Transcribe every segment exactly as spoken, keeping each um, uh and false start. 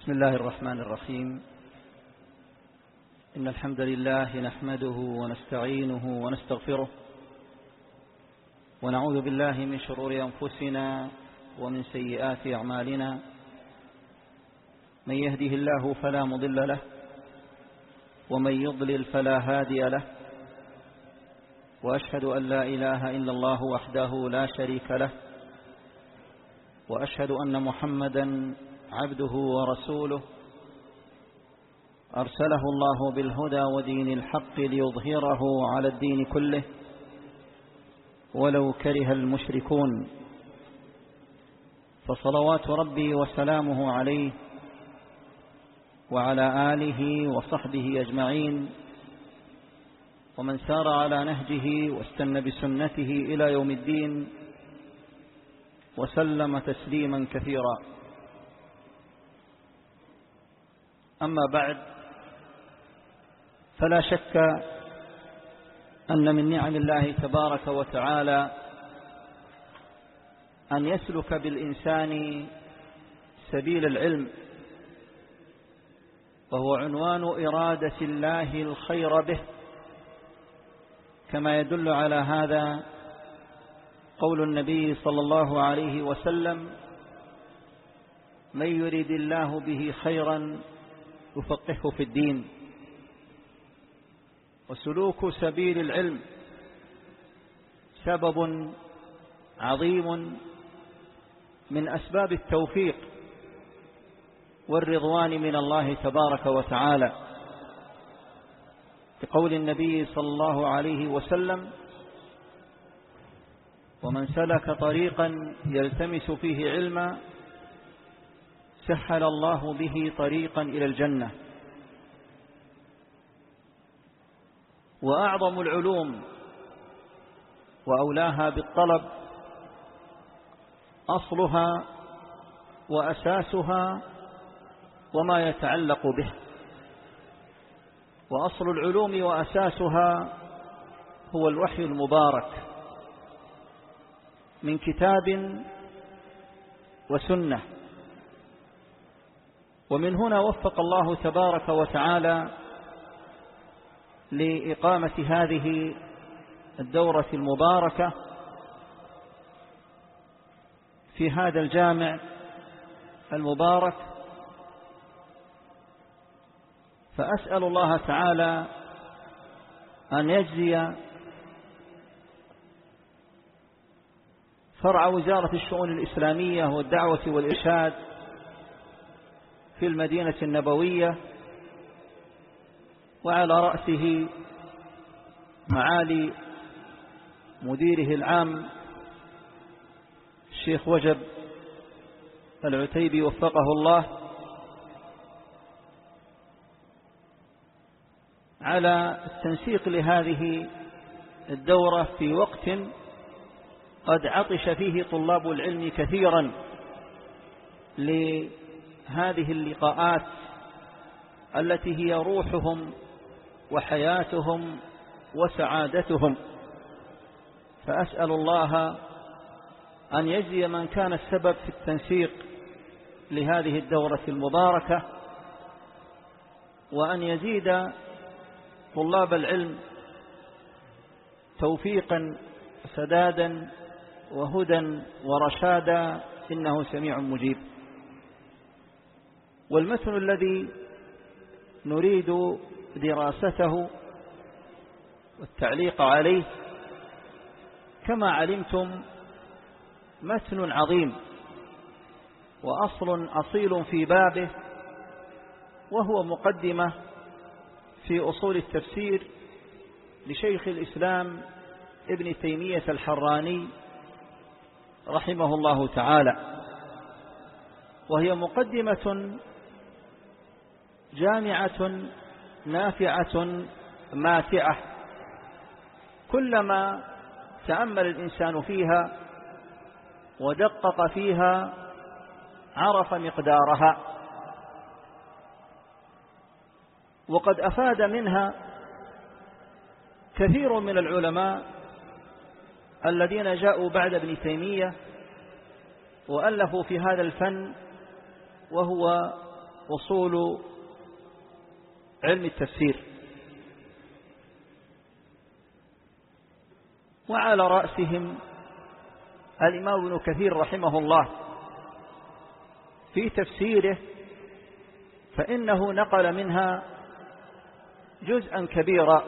بسم الله الرحمن الرحيم. إن الحمد لله نحمده ونستعينه ونستغفره ونعوذ بالله من شرور أنفسنا ومن سيئات أعمالنا. من يهده الله فلا مضل له ومن يضلل فلا هادي له، وأشهد أن لا إله إلا الله وحده لا شريك له، وأشهد أن محمدا عبده ورسوله أرسله الله بالهدى ودين الحق ليظهره على الدين كله ولو كره المشركون. فصلوات ربي وسلامه عليه وعلى آله وصحبه أجمعين، ومن سار على نهجه واستنى بسنته إلى يوم الدين، وسلم تسليما كثيرا. أما بعد، فلا شك أن من نعم الله تبارك وتعالى أن يسلك بالإنسان سبيل العلم، وهو عنوان إرادة الله الخير به، كما يدل على هذا قول النبي صلى الله عليه وسلم: من يريد الله به خيرا يفقهه في الدين. وسلوك سبيل العلم سبب عظيم من أسباب التوفيق والرضوان من الله تبارك وتعالى، بقول النبي صلى الله عليه وسلم: ومن سلك طريقا يلتمس فيه علما سهل الله به طريقا إلى الجنة. وأعظم العلوم وأولاها بالطلب أصلها وأساسها وما يتعلق به. وأصل العلوم وأساسها هو الوحي المبارك من كتاب وسنة. ومن هنا وفق الله تبارك وتعالى لإقامة هذه الدورة المباركة في هذا الجامع المبارك. فأسأل الله تعالى أن يجزي فرع وزارة الشؤون الإسلامية والدعوة والإرشاد في المدينة النبوية، وعلى رأسه معالي مديره العام الشيخ وجب العتيبي وفقه الله، على التنسيق لهذه الدورة في وقت قد عطش فيه طلاب العلم كثيرا لهذه اللقاءات التي هي روحهم وحياتهم وسعادتهم. فأسأل الله أن يجزي من كان السبب في التنسيق لهذه الدورة المباركة، وأن يزيد طلاب العلم توفيقا سدادا وهدى ورشادا، إنه سميع مجيب. والمتن الذي نريد دراسته والتعليق عليه كما علمتم متن عظيم وأصل أصيل في بابه، وهو مقدمة في أصول التفسير لشيخ الإسلام ابن تيمية الحراني رحمه الله تعالى. وهي مقدمة جامعة نافعة ماتعة، كلما تأمل الإنسان فيها ودقق فيها عرف مقدارها. وقد أفاد منها كثير من العلماء الذين جاءوا بعد ابن تيمية وألفوا في هذا الفن، وهو أصول علم التفسير، وعلى رأسهم الإمام ابن كثير رحمه الله في تفسيره، فإنه نقل منها جزءا كبيرا،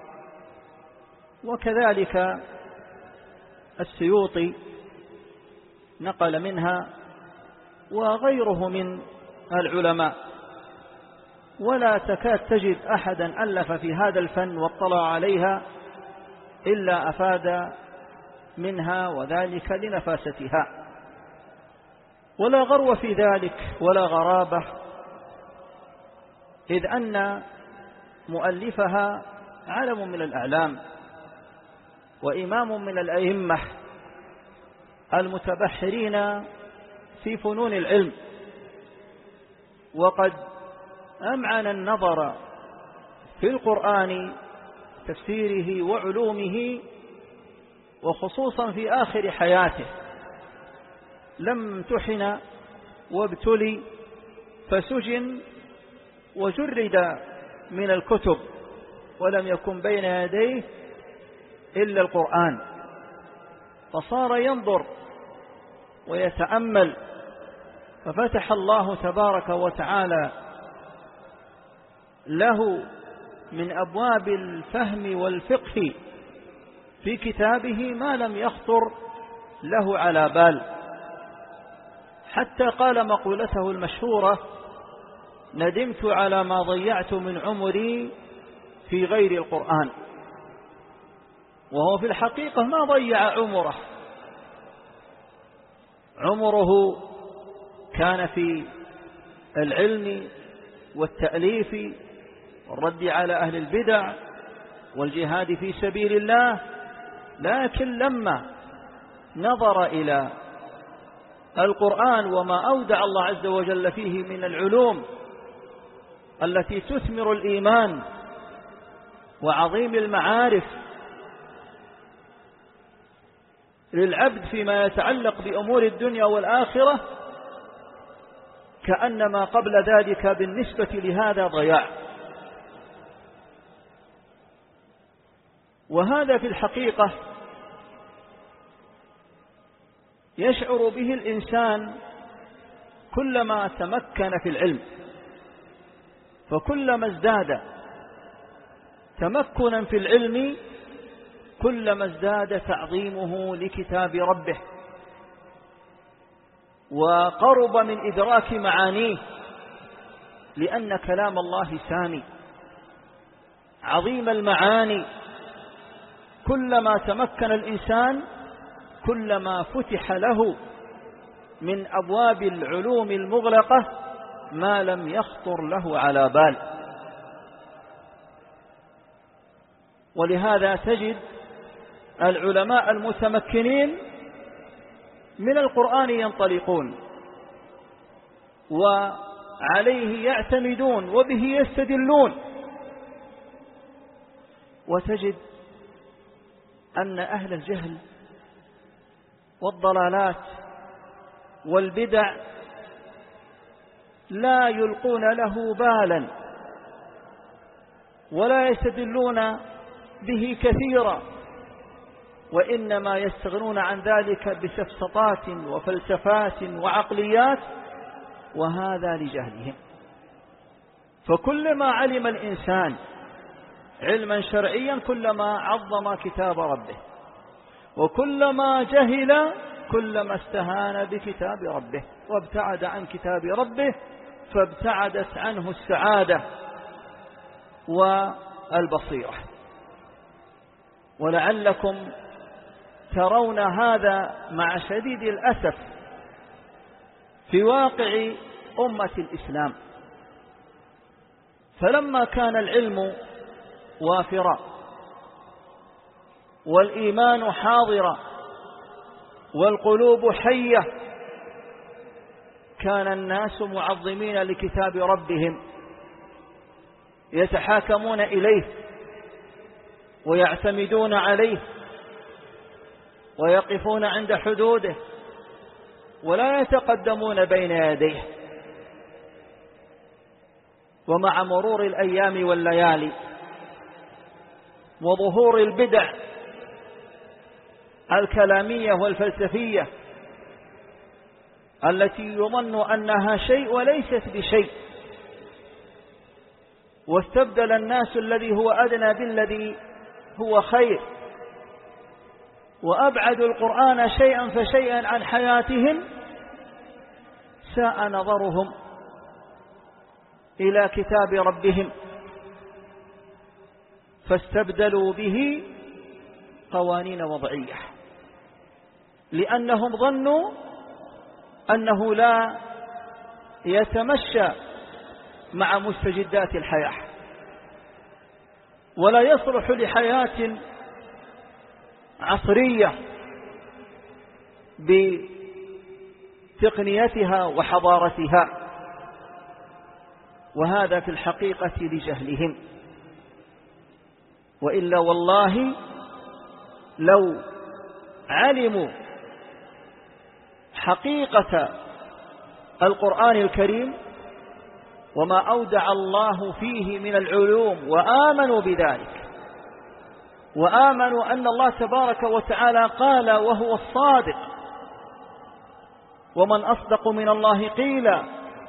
وكذلك السيوطي نقل منها وغيره من العلماء، ولا تكاد تجد أحدا ألف في هذا الفن واطلع عليها إلا أفاد منها، وذلك لنفاستها، ولا غرو في ذلك ولا غرابة، إذ أن مؤلفها علم من الأعلام وإمام من الأئمة المتبحرين في فنون العلم، وقد أمعن النظر في القرآن تفسيره وعلومه، وخصوصا في آخر حياته لم امتحن وابتلي فسجن وجرد من الكتب، ولم يكن بين يديه إلا القرآن، فصار ينظر ويتأمل، ففتح الله تبارك وتعالى له من أبواب الفهم والفقه في كتابه ما لم يخطر له على بال، حتى قال مقولته المشهورة: ندمت على ما ضيعت من عمري في غير القرآن. وهو في الحقيقة ما ضيع عمره، عمره كان في العلم والتأليف والرد على أهل البدع والجهاد في سبيل الله، لكن لما نظر إلى القرآن وما أودع الله عز وجل فيه من العلوم التي تثمر الإيمان وعظيم المعارف للعبد فيما يتعلق بأمور الدنيا والآخرة، كأنما قبل ذلك بالنسبة لهذا ضياع. وهذا في الحقيقة يشعر به الإنسان كلما تمكن في العلم، فكلما ازداد تمكنا في العلم كلما ازداد تعظيمه لكتاب ربه، وقرب من إدراك معانيه، لأن كلام الله سامي عظيم المعاني. كلما تمكن الإنسان كلما فتح له من أبواب العلوم المغلقة ما لم يخطر له على بال. ولهذا تجد العلماء المتمكنين من القرآن ينطلقون وعليه يعتمدون وبه يستدلون، وتجد أن أهل الجهل والضلالات والبدع لا يلقون له بالا ولا يستدلون به كثيرا، وإنما يستغنون عن ذلك بسفسطات وفلسفات وعقليات، وهذا لجهلهم. فكلما علم الإنسان علما شرعيا كلما عظم كتاب ربه، وكلما جهل كلما استهان بكتاب ربه وابتعد عن كتاب ربه، فابتعدت عنه السعادة والبصيرة. ولعلكم ترون هذا مع شديد الأسف في واقع أمة الإسلام، فلما كان العلم وافرا والإيمان حاضرا والقلوب حية كان الناس معظمين لكتاب ربهم، يتحاكمون إليه ويعتمدون عليه ويقفون عند حدوده ولا يتقدمون بين يديه. ومع مرور الأيام والليالي وظهور البدع الكلامية والفلسفية التي يظن أنها شيء وليست بشيء، واستبدل الناس الذي هو أدنى بالذي هو خير، وأبعدوا القرآن شيئا فشيئا عن حياتهم، ساء نظرهم إلى كتاب ربهم فاستبدلوا به قوانين وضعية، لأنهم ظنوا أنه لا يتمشى مع مستجدات الحياة ولا يصلح لحياة عصرية بتقنيتها وحضارتها، وهذا في الحقيقة لجهلهم. وإلا والله لو علموا حقيقة القرآن الكريم وما أودع الله فيه من العلوم وآمنوا بذلك، وآمنوا أن الله تبارك وتعالى قال وهو الصادق، ومن أصدق من الله قيلا،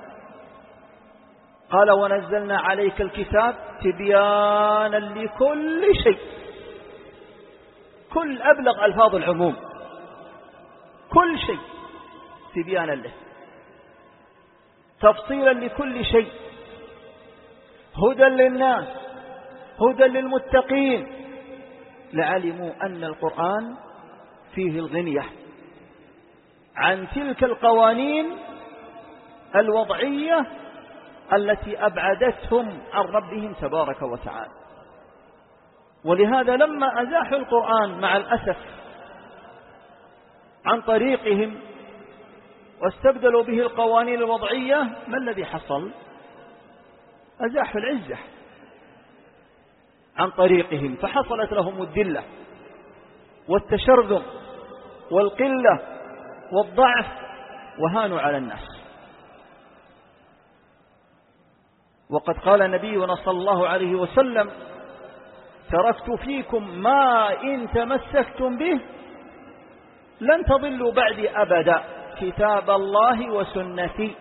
قال ونزلنا عليك الكتاب تبيانا لكل شيء، كل أبلغ ألفاظ العموم، كل شيء تبيانا له، تفصيلا لكل شيء، هدى للناس، هدى للمتقين، لعلموا أن القرآن فيه الغنية عن تلك القوانين الوضعية التي أبعدتهم عن ربهم تبارك وتعالى. ولهذا لما أزاحوا القرآن مع الأسف عن طريقهم واستبدلوا به القوانين الوضعية، ما الذي حصل؟ أزاحوا العزة عن طريقهم، فحصلت لهم الذلة والتشرذم والقلة والضعف، وهانوا على الناس. وقد قال نبينا صلى الله عليه وسلم: تركت فيكم ما إن تمسكتم به لن تضلوا بعدي أبدا، كتاب الله وسنتي.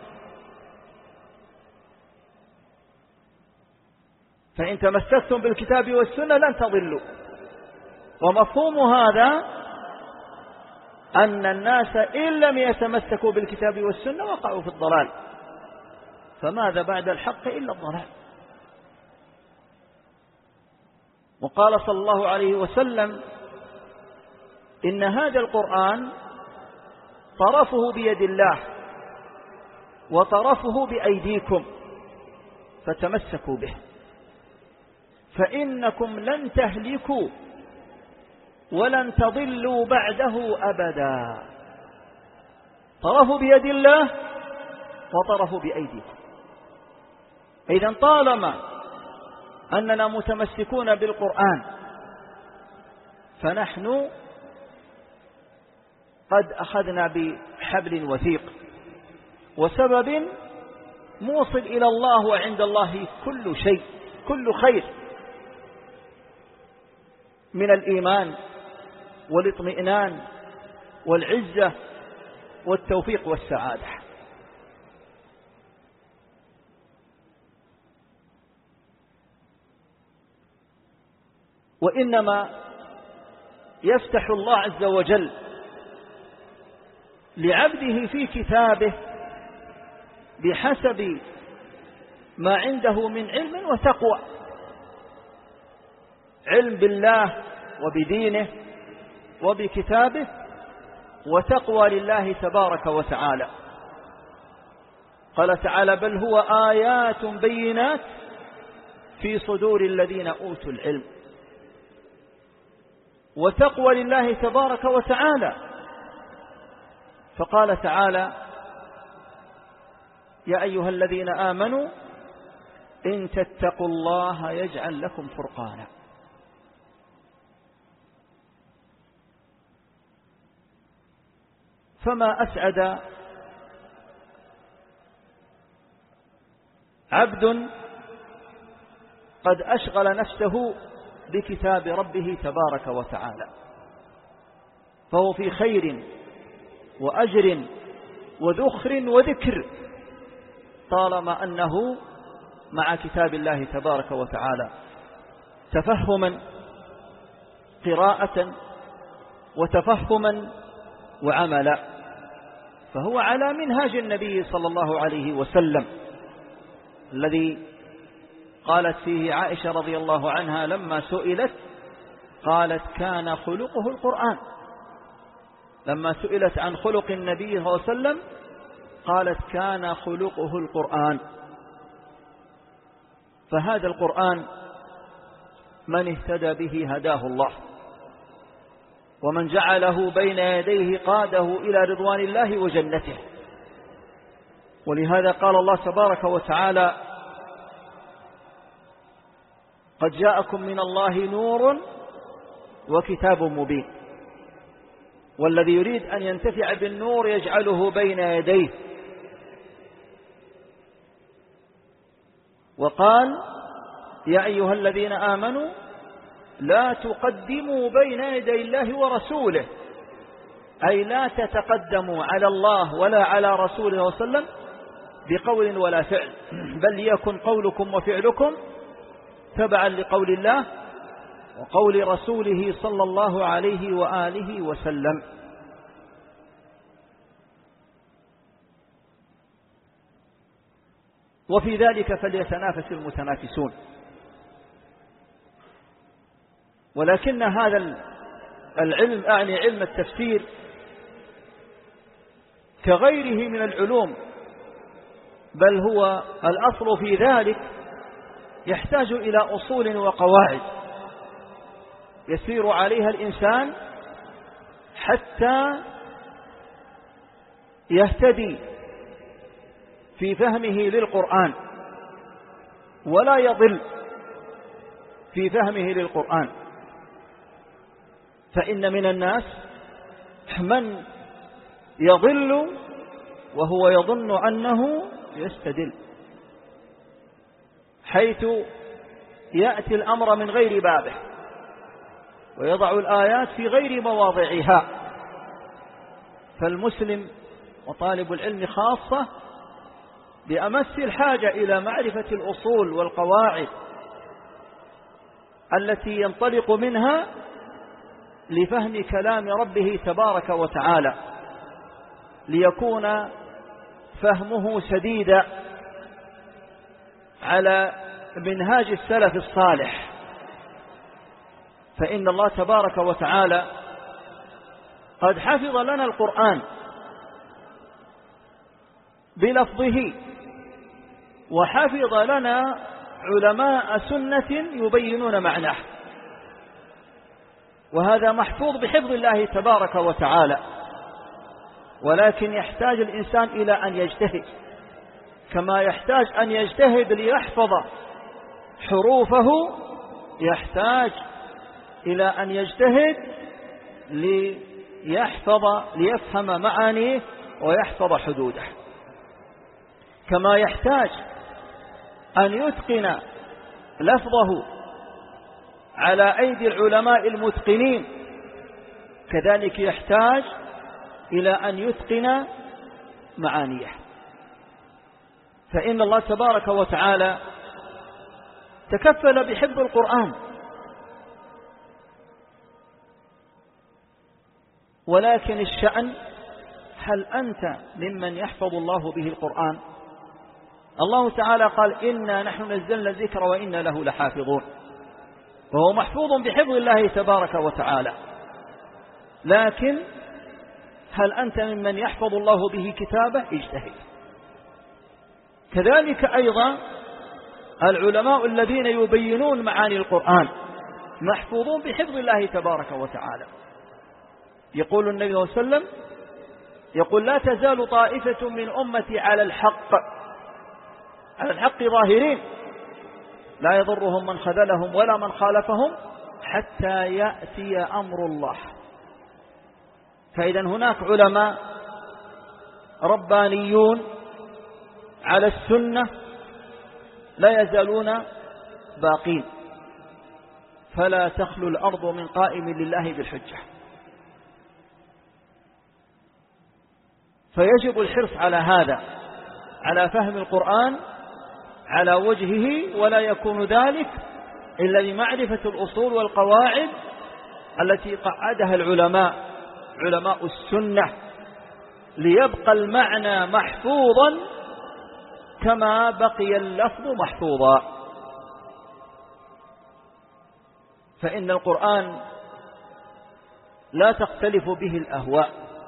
فإن تمسكتم بالكتاب والسنة لن تضلوا. ومفهوم هذا أن الناس إن لم يتمسكوا بالكتاب والسنة وقعوا في الضلال، فماذا بعد الحق إلا الضلال. وقال صلى الله عليه وسلم: إن هذا القرآن طرفه بيد الله وطرفه بأيديكم فتمسكوا به، فإنكم لن تهلكوا ولن تضلوا بعده أبدا. طرفه بيد الله وطرفه بأيديكم. إذن طالما أننا متمسكون بالقرآن فنحن قد أخذنا بحبل وثيق وسبب موصل إلى الله، وعند الله كل شيء، كل خير من الإيمان والاطمئنان والعزة والتوفيق والسعادة. وإنما يفتح الله عز وجل لعبده في كتابه بحسب ما عنده من علم وتقوى، علم بالله وبدينه وبكتابه، وتقوى لله تبارك وتعالى. قال تعالى: بل هو آيات بينات في صدور الذين أوتوا العلم. وتقوى لله تبارك وتعالى، فقال تعالى: يا أيها الذين آمنوا إن تتقوا الله يجعل لكم فرقانا. فما أسعد عبد قد أشغل نفسه بكتاب ربه تبارك وتعالى، فهو في خير وأجر وذخر وذكر طالما أنه مع كتاب الله تبارك وتعالى تفهما قراءة وتفهما وعملا، فهو على منهاج النبي صلى الله عليه وسلم الذي قالت فيه عائشة رضي الله عنها لما سئلت قالت كان خلقه القرآن. لما سئلت عن خلق النبي صلى الله عليه وسلم قالت كان خلقه القرآن. فهذا القرآن من اهتدى به هداه الله، ومن جعله بين يديه قاده إلى رضوان الله وجنته. ولهذا قال الله تبارك وتعالى قد جاءكم من الله نور وكتاب مبين. والذي يريد أن ينتفع بالنور يجعله بين يديه. وقال يا أيها الذين آمنوا لا تقدموا بين يدي الله ورسوله، أي لا تتقدموا على الله ولا على رسوله صلى الله عليه وسلم بقول ولا فعل، بل يكن قولكم وفعلكم تبعا لقول الله وقول رسوله صلى الله عليه وآله وسلم. وفي ذلك فليتنافس المتنافسون. ولكن هذا العلم أعني علم التفسير كغيره من العلوم، بل هو الأصل في ذلك، يحتاج إلى أصول وقواعد يسير عليها الإنسان حتى يهتدي في فهمه للقرآن ولا يضل في فهمه للقرآن. فإن من الناس من يضل وهو يظن أنه يستدل، حيث يأتي الأمر من غير بابه ويضع الآيات في غير مواضعها. فالمسلم وطالب العلم خاصة بأمس الحاجة إلى معرفة الأصول والقواعد التي ينطلق منها لفهم كلام ربه تبارك وتعالى، ليكون فهمه سديدا على منهاج السلف الصالح. فإن الله تبارك وتعالى قد حفظ لنا القرآن بلفظه، وحفظ لنا علماء سنة يبينون معناه، وهذا محفوظ بحفظ الله تبارك وتعالى. ولكن يحتاج الإنسان إلى أن يجتهد، كما يحتاج أن يجتهد ليحفظ حروفه، يحتاج إلى أن يجتهد ليحفظ ليفهم معانيه ويحفظ حدوده. كما يحتاج أن يتقن لفظه على أيدي العلماء المتقنين، كذلك يحتاج إلى أن يتقن معانيه. فإن الله تبارك وتعالى تكفل بحفظ القرآن، ولكن الشأن هل أنت ممن يحفظ الله به القرآن؟ الله تعالى قال إنا نحن نزلنا الذكر وإنا له لحافظون، وهو محفوظ بحفظ الله تبارك وتعالى. لكن هل أنت ممن يحفظ الله به كتابه؟ اجتهد. كذلك أيضا العلماء الذين يبينون معاني القرآن محفوظون بحفظ الله تبارك وتعالى. يقول النبي صلى الله عليه وسلم يقول لا تزال طائفة من أمتي على الحق على الحق ظاهرين لا يضرهم من خذلهم ولا من خالفهم حتى يأتي أمر الله. فإذا هناك علماء ربانيون على السنة لا يزالون باقين، فلا تخلو الأرض من قائم لله بالحجة. فيجب الحرص على هذا، على فهم القرآن على وجهه، ولا يكون ذلك إلا بمعرفة الأصول والقواعد التي قعدها العلماء علماء السنة، ليبقى المعنى محفوظا كما بقي اللفظ محفوظا. فإن القرآن لا تختلف به الأهواء،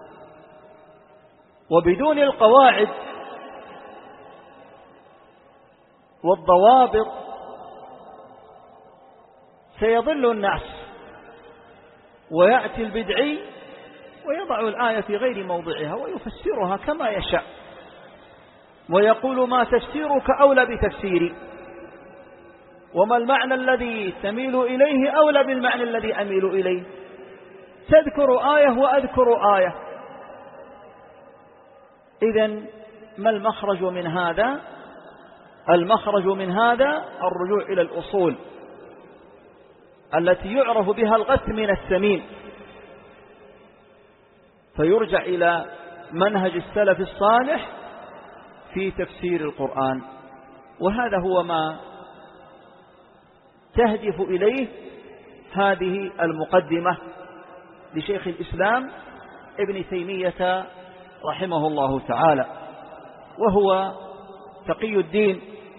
وبدون القواعد والضوابط سيضل الناس، ويأتي البدعي ويضع الآية في غير موضعها ويفسرها كما يشاء، ويقول ما تفسيرك أولى بتفسيري، وما المعنى الذي تميل إليه أولى بالمعنى الذي أميل إليه، تذكر آية وأذكر آية. إذن ما المخرج من هذا؟ المخرج من هذا الرجوع إلى الأصول التي يعرف بها الغث من السمين، فيرجع إلى منهج السلف الصالح في تفسير القرآن. وهذا هو ما تهدف إليه هذه المقدمة لشيخ الإسلام ابن تيمية رحمه الله تعالى، وهو تقي الدين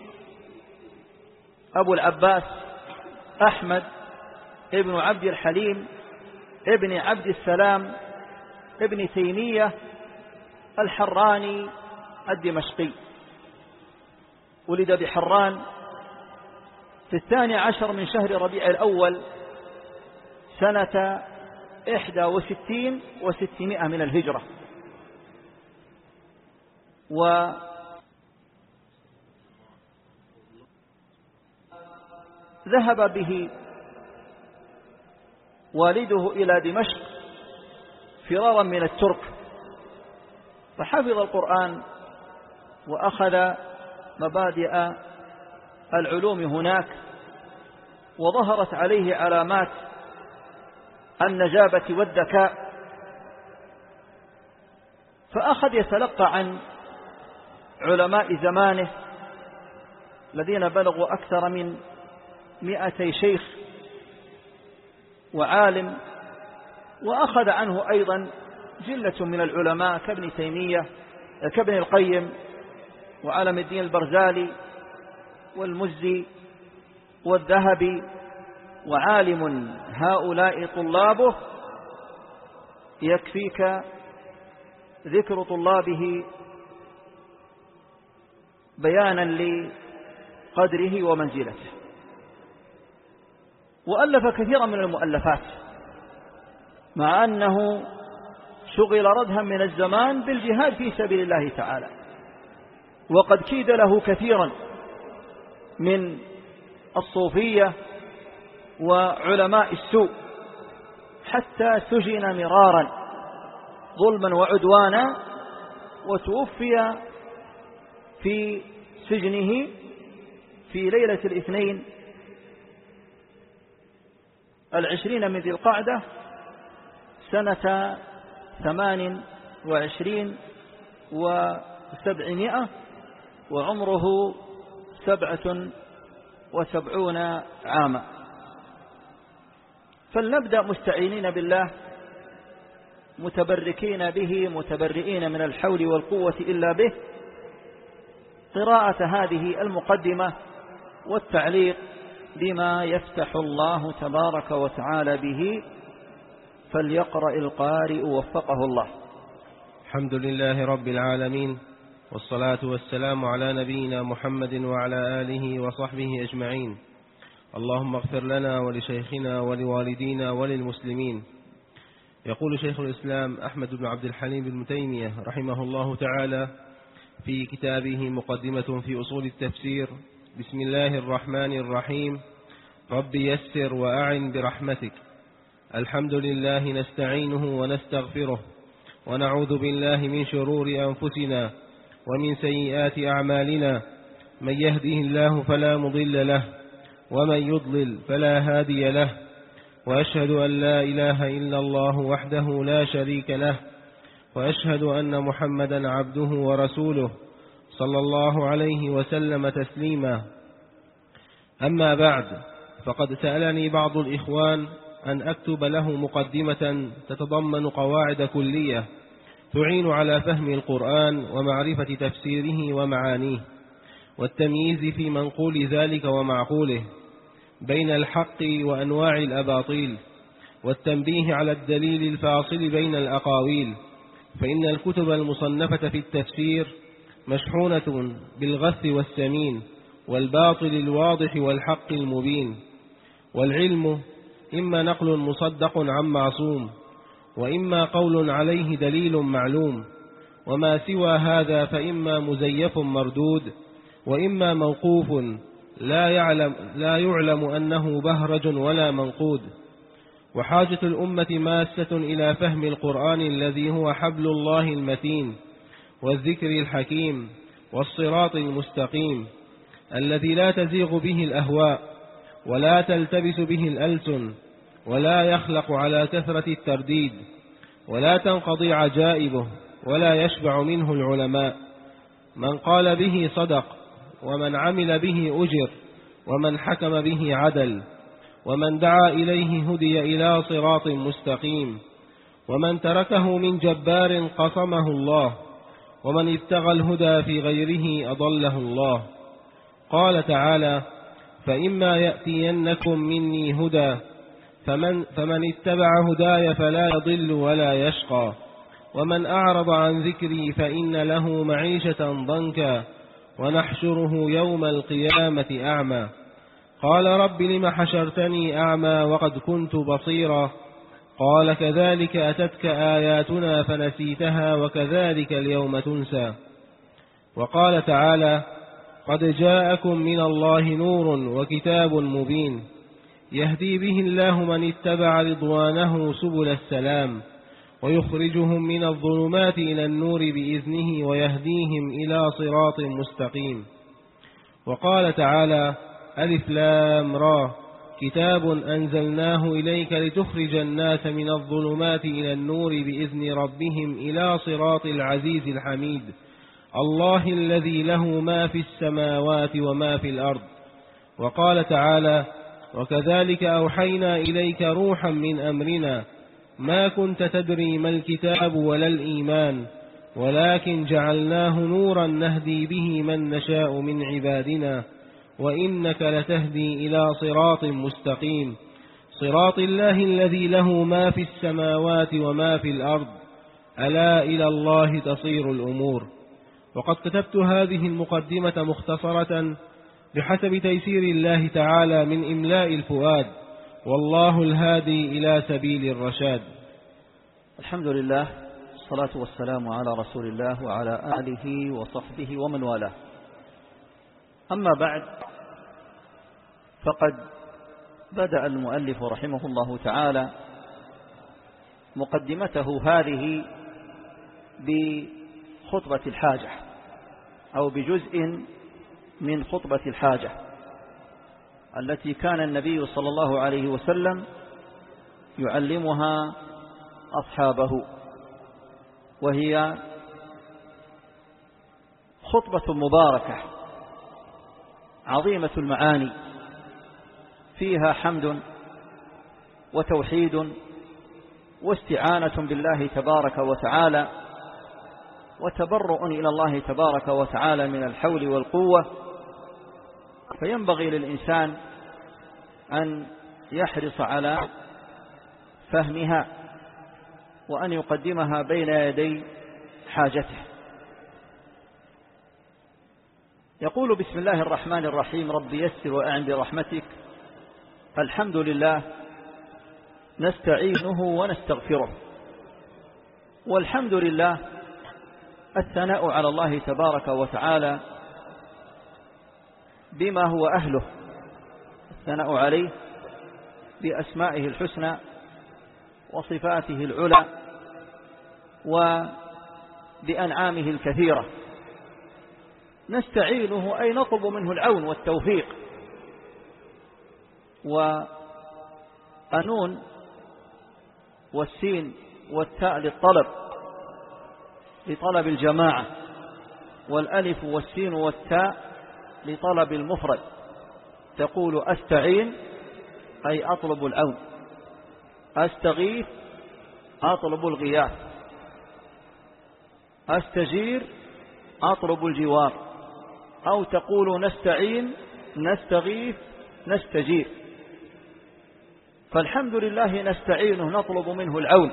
أبو العباس أحمد ابن عبد الحليم ابن عبد السلام ابن تيمية الحراني الدمشقي. ولد بحران في الثاني عشر من شهر ربيع الأول سنة إحدى وستين وستمائة من الهجرة، وذهب به والده إلى دمشق فرارا من الترك، فحفظ القرآن وأخذ مبادئ العلوم هناك، وظهرت عليه علامات النجابة والذكاء، فأخذ يتلقى عن علماء زمانه الذين بلغوا أكثر من مئتي شيخ وعالم، وأخذ عنه أيضا جلة من العلماء كابن تيمية كابن القيم وعالم الدين البرزالي والمزي والذهبي، وعالم هؤلاء طلابه يكفيك ذكر طلابه بيانا لقدره ومنزلته. وألف كثيرا من المؤلفات، مع أنه شغل ردها من الزمان بالجهاد في سبيل الله تعالى، وقد كيد له كثيرا من الصوفية وعلماء السوء، حتى سجن مرارا ظلما وعدوانا، وتوفي في سجنه في ليلة الاثنين العشرين من ذي القعدة سنة ثمان وعشرين وسبعمائة، وعمره سبعة وسبعون عاما. فلنبدأ مستعينين بالله متبركين به متبرئين من الحول والقوة إلا به قراءة هذه المقدمة والتعليق بما يفتح الله تبارك وتعالى به. فليقرأ القارئ وفقه الله. الحمد لله رب العالمين، والصلاة والسلام على نبينا محمد وعلى آله وصحبه أجمعين. اللهم اغفر لنا ولشيخنا ولوالدينا وللمسلمين. يقول شيخ الإسلام أحمد بن عبد الحليم بن تيمية رحمه الله تعالى في كتابه مقدمة في أصول التفسير: بسم الله الرحمن الرحيم. رب يسر وأعن برحمتك. الحمد لله نستعينه ونستغفره، ونعوذ بالله من شرور أنفسنا ومن سيئات أعمالنا، من يهده الله فلا مضل له، ومن يضلل فلا هادي له، وأشهد أن لا إله إلا الله وحده لا شريك له، وأشهد أن محمدا عبده ورسوله صلى الله عليه وسلم تسليما. أما بعد، فقد سألني بعض الإخوان أن أكتب له مقدمة تتضمن قواعد كلية تعين على فهم القرآن ومعرفة تفسيره ومعانيه، والتمييز في منقول ذلك ومعقوله، بين الحق وأنواع الأباطيل، والتنبيه على الدليل الفاصل بين الأقاويل، فإن الكتب المصنفة في التفسير مشحونة بالغث والسمين والباطل الواضح والحق المبين. والعلم إما نقل مصدق عن معصوم، وإما قول عليه دليل معلوم، وما سوى هذا فإما مزيف مردود، وإما موقوف لا يعلم, لا يعلم أنه بهرج ولا منقود. وحاجة الأمة ماسة إلى فهم القرآن الذي هو حبل الله المتين، والذكر الحكيم، والصراط المستقيم الذي لا تزيغ به الأهواء، ولا تلتبس به الألسن، ولا يخلق على كثرة الترديد، ولا تنقضي عجائبه، ولا يشبع منه العلماء. من قال به صدق، ومن عمل به أجر، ومن حكم به عدل، ومن دعا إليه هدي إلى صراط مستقيم، ومن تركه من جبار قصمه الله، ومن ابتغى الهدى في غيره أضله الله. قال تعالى: فإما يأتينكم مني هدى فمن, فمن اتبع هداي فلا يضل ولا يشقى، ومن أعرض عن ذكري فإن له معيشة ضنكا، ونحشره يوم القيامة أعمى. قال: رب لم حشرتني أعمى وقد كنت بصيرا؟ قال: كذلك أتتك آياتنا فنسيتها وكذلك اليوم تنسى. وقال تعالى: قد جاءكم من الله نور وكتاب مبين يهدي به الله من اتبع رضوانه سبل السلام، ويخرجهم من الظلمات إلى النور بإذنه ويهديهم إلى صراط مستقيم. وقال تعالى: ألف لام را كتاب أنزلناه إليك لتخرج الناس من الظلمات إلى النور بإذن ربهم إلى صراط العزيز الحميد، الله الذي له ما في السماوات وما في الأرض. وقال تعالى: وكذلك أوحينا إليك روحا من أمرنا ما كنت تدري ما الكتاب ولا الإيمان، ولكن جعلناه نورا نهدي به من نشاء من عبادنا، وإنك لتهدي إلى صراط مستقيم، صراط الله الذي له ما في السماوات وما في الأرض، ألا إلى الله تصير الأمور. وقد كتبت هذه المقدمة مختصرة بحسب تيسير الله تعالى من إملاء الفؤاد، والله الهادي إلى سبيل الرشاد. الحمد لله، الصلاة والسلام على رسول الله وعلى آله وصحبه ومن والاه. أما بعد، فقد بدأ المؤلف رحمه الله تعالى مقدمته هذه بخطبة الحاجة، أو بجزء من خطبة الحاجة التي كان النبي صلى الله عليه وسلم يعلمها أصحابه، وهي خطبة مباركة عظيمة المعاني، فيها حمد وتوحيد واستعانة بالله تبارك وتعالى، وتبرؤ إلى الله تبارك وتعالى من الحول والقوة. فينبغي للإنسان أن يحرص على فهمها، وأن يقدمها بين يدي حاجته. يقول: بسم الله الرحمن الرحيم، رب يسر وأعن برحمتك، الحمد لله نستعينه ونستغفره. والحمد لله الثناء على الله تبارك وتعالى بما هو أهله، الثناء عليه بأسمائه الحسنى وصفاته العلى وبأنعامه الكثيرة. نستعينه أي نطلب منه العون والتوفيق والنون والسين والتاء للطلب لطلب الجماعة، والألف والسين والتاء لطلب المفرد. تقول أستعين أي أطلب العون، أستغيث أطلب الغياث، أستجير أطلب الجوار، أو تقول نستعين نستغيث نستجير. فالحمد لله نستعينه نطلب منه العون.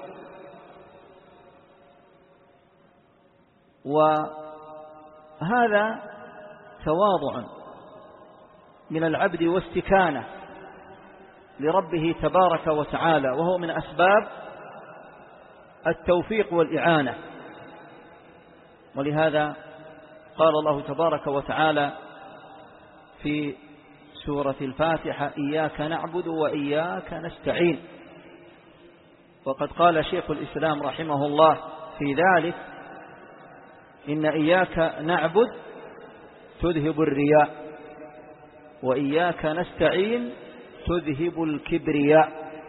وهذا تواضع من العبد واستكانة لربه تبارك وتعالى، وهو من أسباب التوفيق والإعانة. ولهذا قال الله تبارك وتعالى في سورة الفاتحة إياك نعبد وإياك نستعين. وقد قال شيخ الإسلام رحمه الله في ذلك إن إياك نعبد تذهب الرياء، وإياك نستعين تذهب الكبرياء.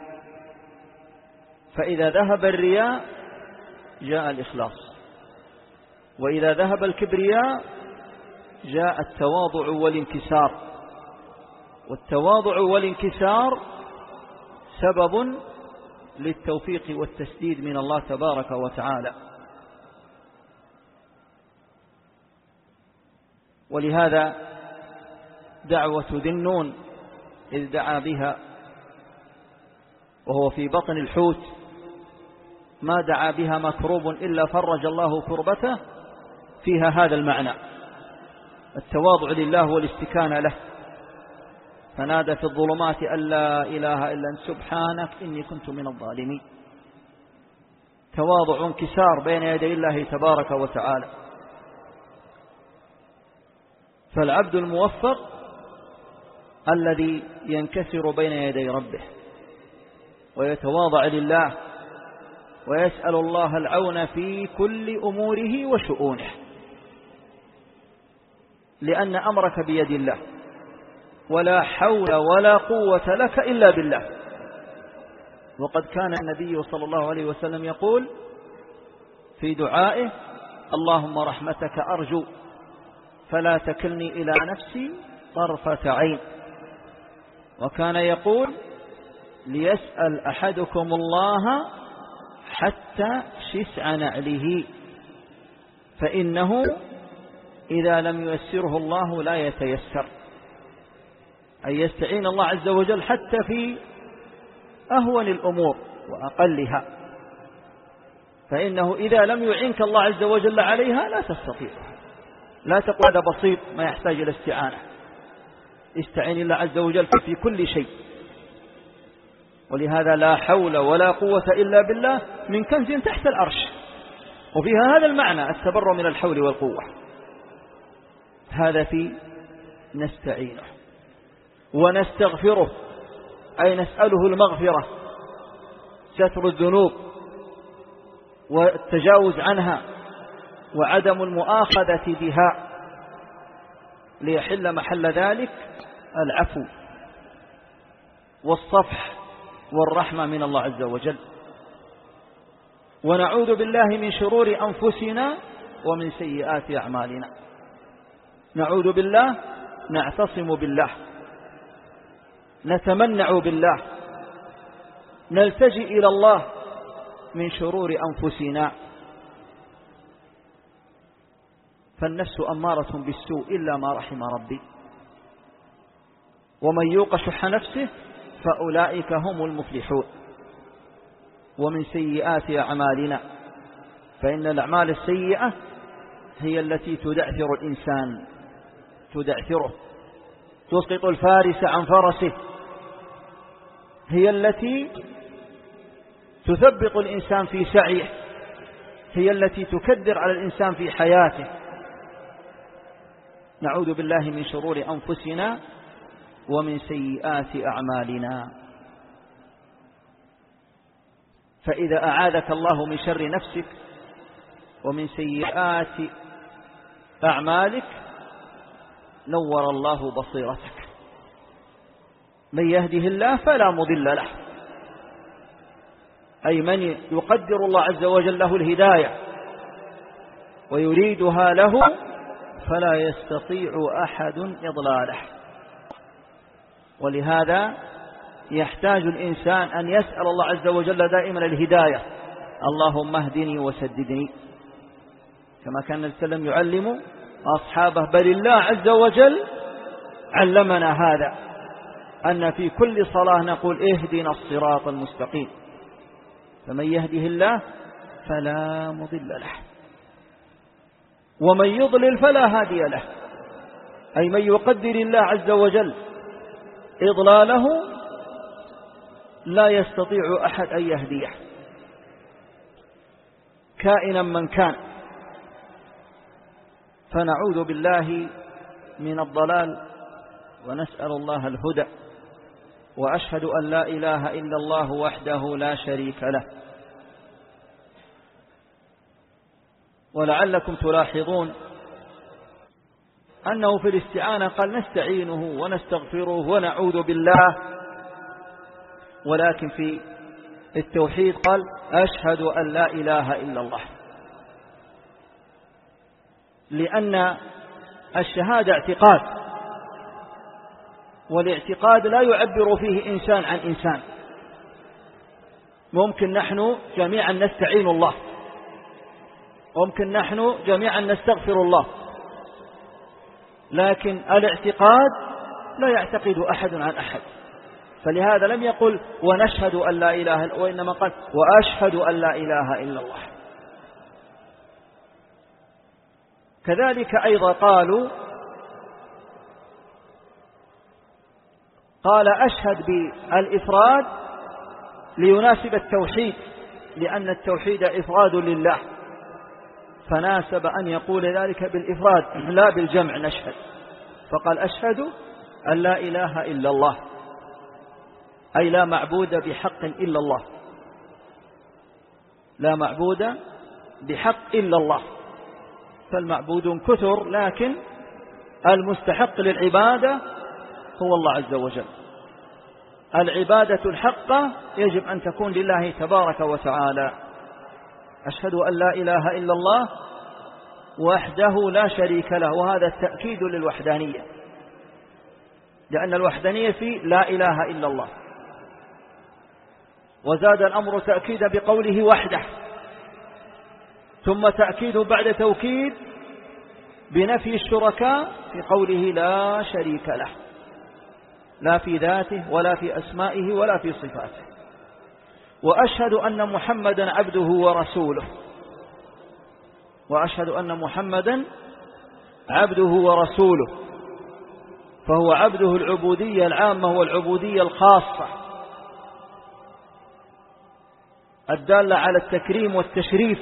فإذا ذهب الرياء جاء الإخلاص، وإذا ذهب الكبرياء جاء التواضع والانكسار. والتواضع والانكسار سبب للتوفيق والتسديد من الله تبارك وتعالى. ولهذا دعوة ذي النون إذ دعا بها وهو في بطن الحوت ما دعا بها مكروب إلا فرج الله كربته، فيها هذا المعنى، التواضع لله والاستكانة له. فنادى في الظلمات أن لا إله إلا أنت سبحانك إني كنت من الظالمين. تواضع انكسار بين يدي الله تبارك وتعالى. فالعبد الموفق الذي ينكسر بين يدي ربه ويتواضع لله ويسأل الله العون في كل أموره وشؤونه، لأن أمرك بيد الله ولا حول ولا قوة لك إلا بالله. وقد كان النبي صلى الله عليه وسلم يقول في دعائه اللهم رحمتك أرجو فلا تكلني إلى نفسي طرفة عين. وكان يقول ليسأل أحدكم الله حتى شسع نعله، فإنه إذا لم ييسره الله لا يتيسر. أن يستعين الله عز وجل حتى في أهون الأمور وأقلها، فإنه إذا لم يعنك الله عز وجل عليها لا تستطيعها. لا تقول هذا بسيط ما يحتاج إلى استعانة، استعين الله عز وجل في كل شيء. ولهذا لا حول ولا قوة إلا بالله من كنز تحت العرش، وفيها هذا المعنى التبرؤ من الحول والقوة. هذا في نستعينه. ونستغفره أي نسأله المغفرة، ستر الذنوب والتجاوز عنها وعدم المؤاخذة بها، ليحل محل ذلك العفو والصفح والرحمة من الله عز وجل. ونعوذ بالله من شرور أنفسنا ومن سيئات أعمالنا. نعوذ بالله، نعتصم بالله، نتمنع بالله، نلتجئ إلى الله من شرور أنفسنا. فالنفس أمارة بالسوء إلا ما رحم ربي، ومن يوق شح نفسه فأولئك هم المفلحون. ومن سيئات أعمالنا، فإن الأعمال السيئة هي التي تدعثر الإنسان، تدعثره، تسقط الفارس عن فرسه، هي التي تثبط الإنسان في سعيه، هي التي تكدر على الإنسان في حياته. نعوذ بالله من شرور أنفسنا ومن سيئات أعمالنا. فإذا أعاذك الله من شر نفسك ومن سيئات أعمالك نور الله بصيرتك، من يهده الله فلا مضل له، أي من يقدر الله عز وجل له الهداية ويريدها له فلا يستطيع أحد إضلاله. ولهذا يحتاج الإنسان أن يسأل الله عز وجل دائما الهداية، اللهم اهدني وسددني، كما كان النبي صلى الله عليه وسلم يعلم أصحابه، بل الله عز وجل علمنا هذا، أن في كل صلاة نقول اهدنا الصراط المستقيم، فمن يهده الله فلا مضل له ومن يضلل فلا هادي له، أي من يقدر الله عز وجل إضلاله لا يستطيع أحد أن يهديه كائنا من كان. فنعوذ بالله من الضلال ونسأل الله الهدى، وأشهد أن لا إله إلا الله وحده لا شريك له. ولعلكم تلاحظون أنه في الاستعانة قال نستعينه ونستغفره ونعوذ بالله، ولكن في التوحيد قال أشهد أن لا إله إلا الله، لأن الشهادة اعتقاد، والاعتقاد لا يعبر فيه إنسان عن إنسان. ممكن نحن جميعا نستعين الله، ممكن نحن جميعا نستغفر الله، لكن الاعتقاد لا يعتقد أحد عن أحد، فلهذا لم يقل ونشهد أن لا إله إلا الله، وإنما قال وأشهد أن لا إله إلا الله. كذلك أيضا قالوا قال أشهد بالإفراد ليناسب التوحيد، لأن التوحيد إفراد لله، فناسب أن يقول ذلك بالإفراد لا بالجمع نشهد، فقال أشهد أن لا إله إلا الله، أي لا معبود بحق إلا الله، لا معبود بحق إلا الله، فالمعبودون كثر، لكن المستحق للعبادة هو الله عز وجل. العبادة الحقة يجب أن تكون لله تبارك وتعالى. أشهد أن لا إله إلا الله وحده لا شريك له، وهذا التأكيد للوحدانية، لأن الوحدانية في لا إله إلا الله. وزاد الأمر تأكيدا بقوله وحده، ثم تأكيد بعد توكيد بنفي الشركاء في قوله لا شريك له، لا في ذاته ولا في أسمائه ولا في صفاته. وأشهد أن محمدا عبده ورسوله، وأشهد أن محمدا عبده ورسوله، فهو عبده العبودية العامة والعبودية الخاصة الدالة على التكريم والتشريف.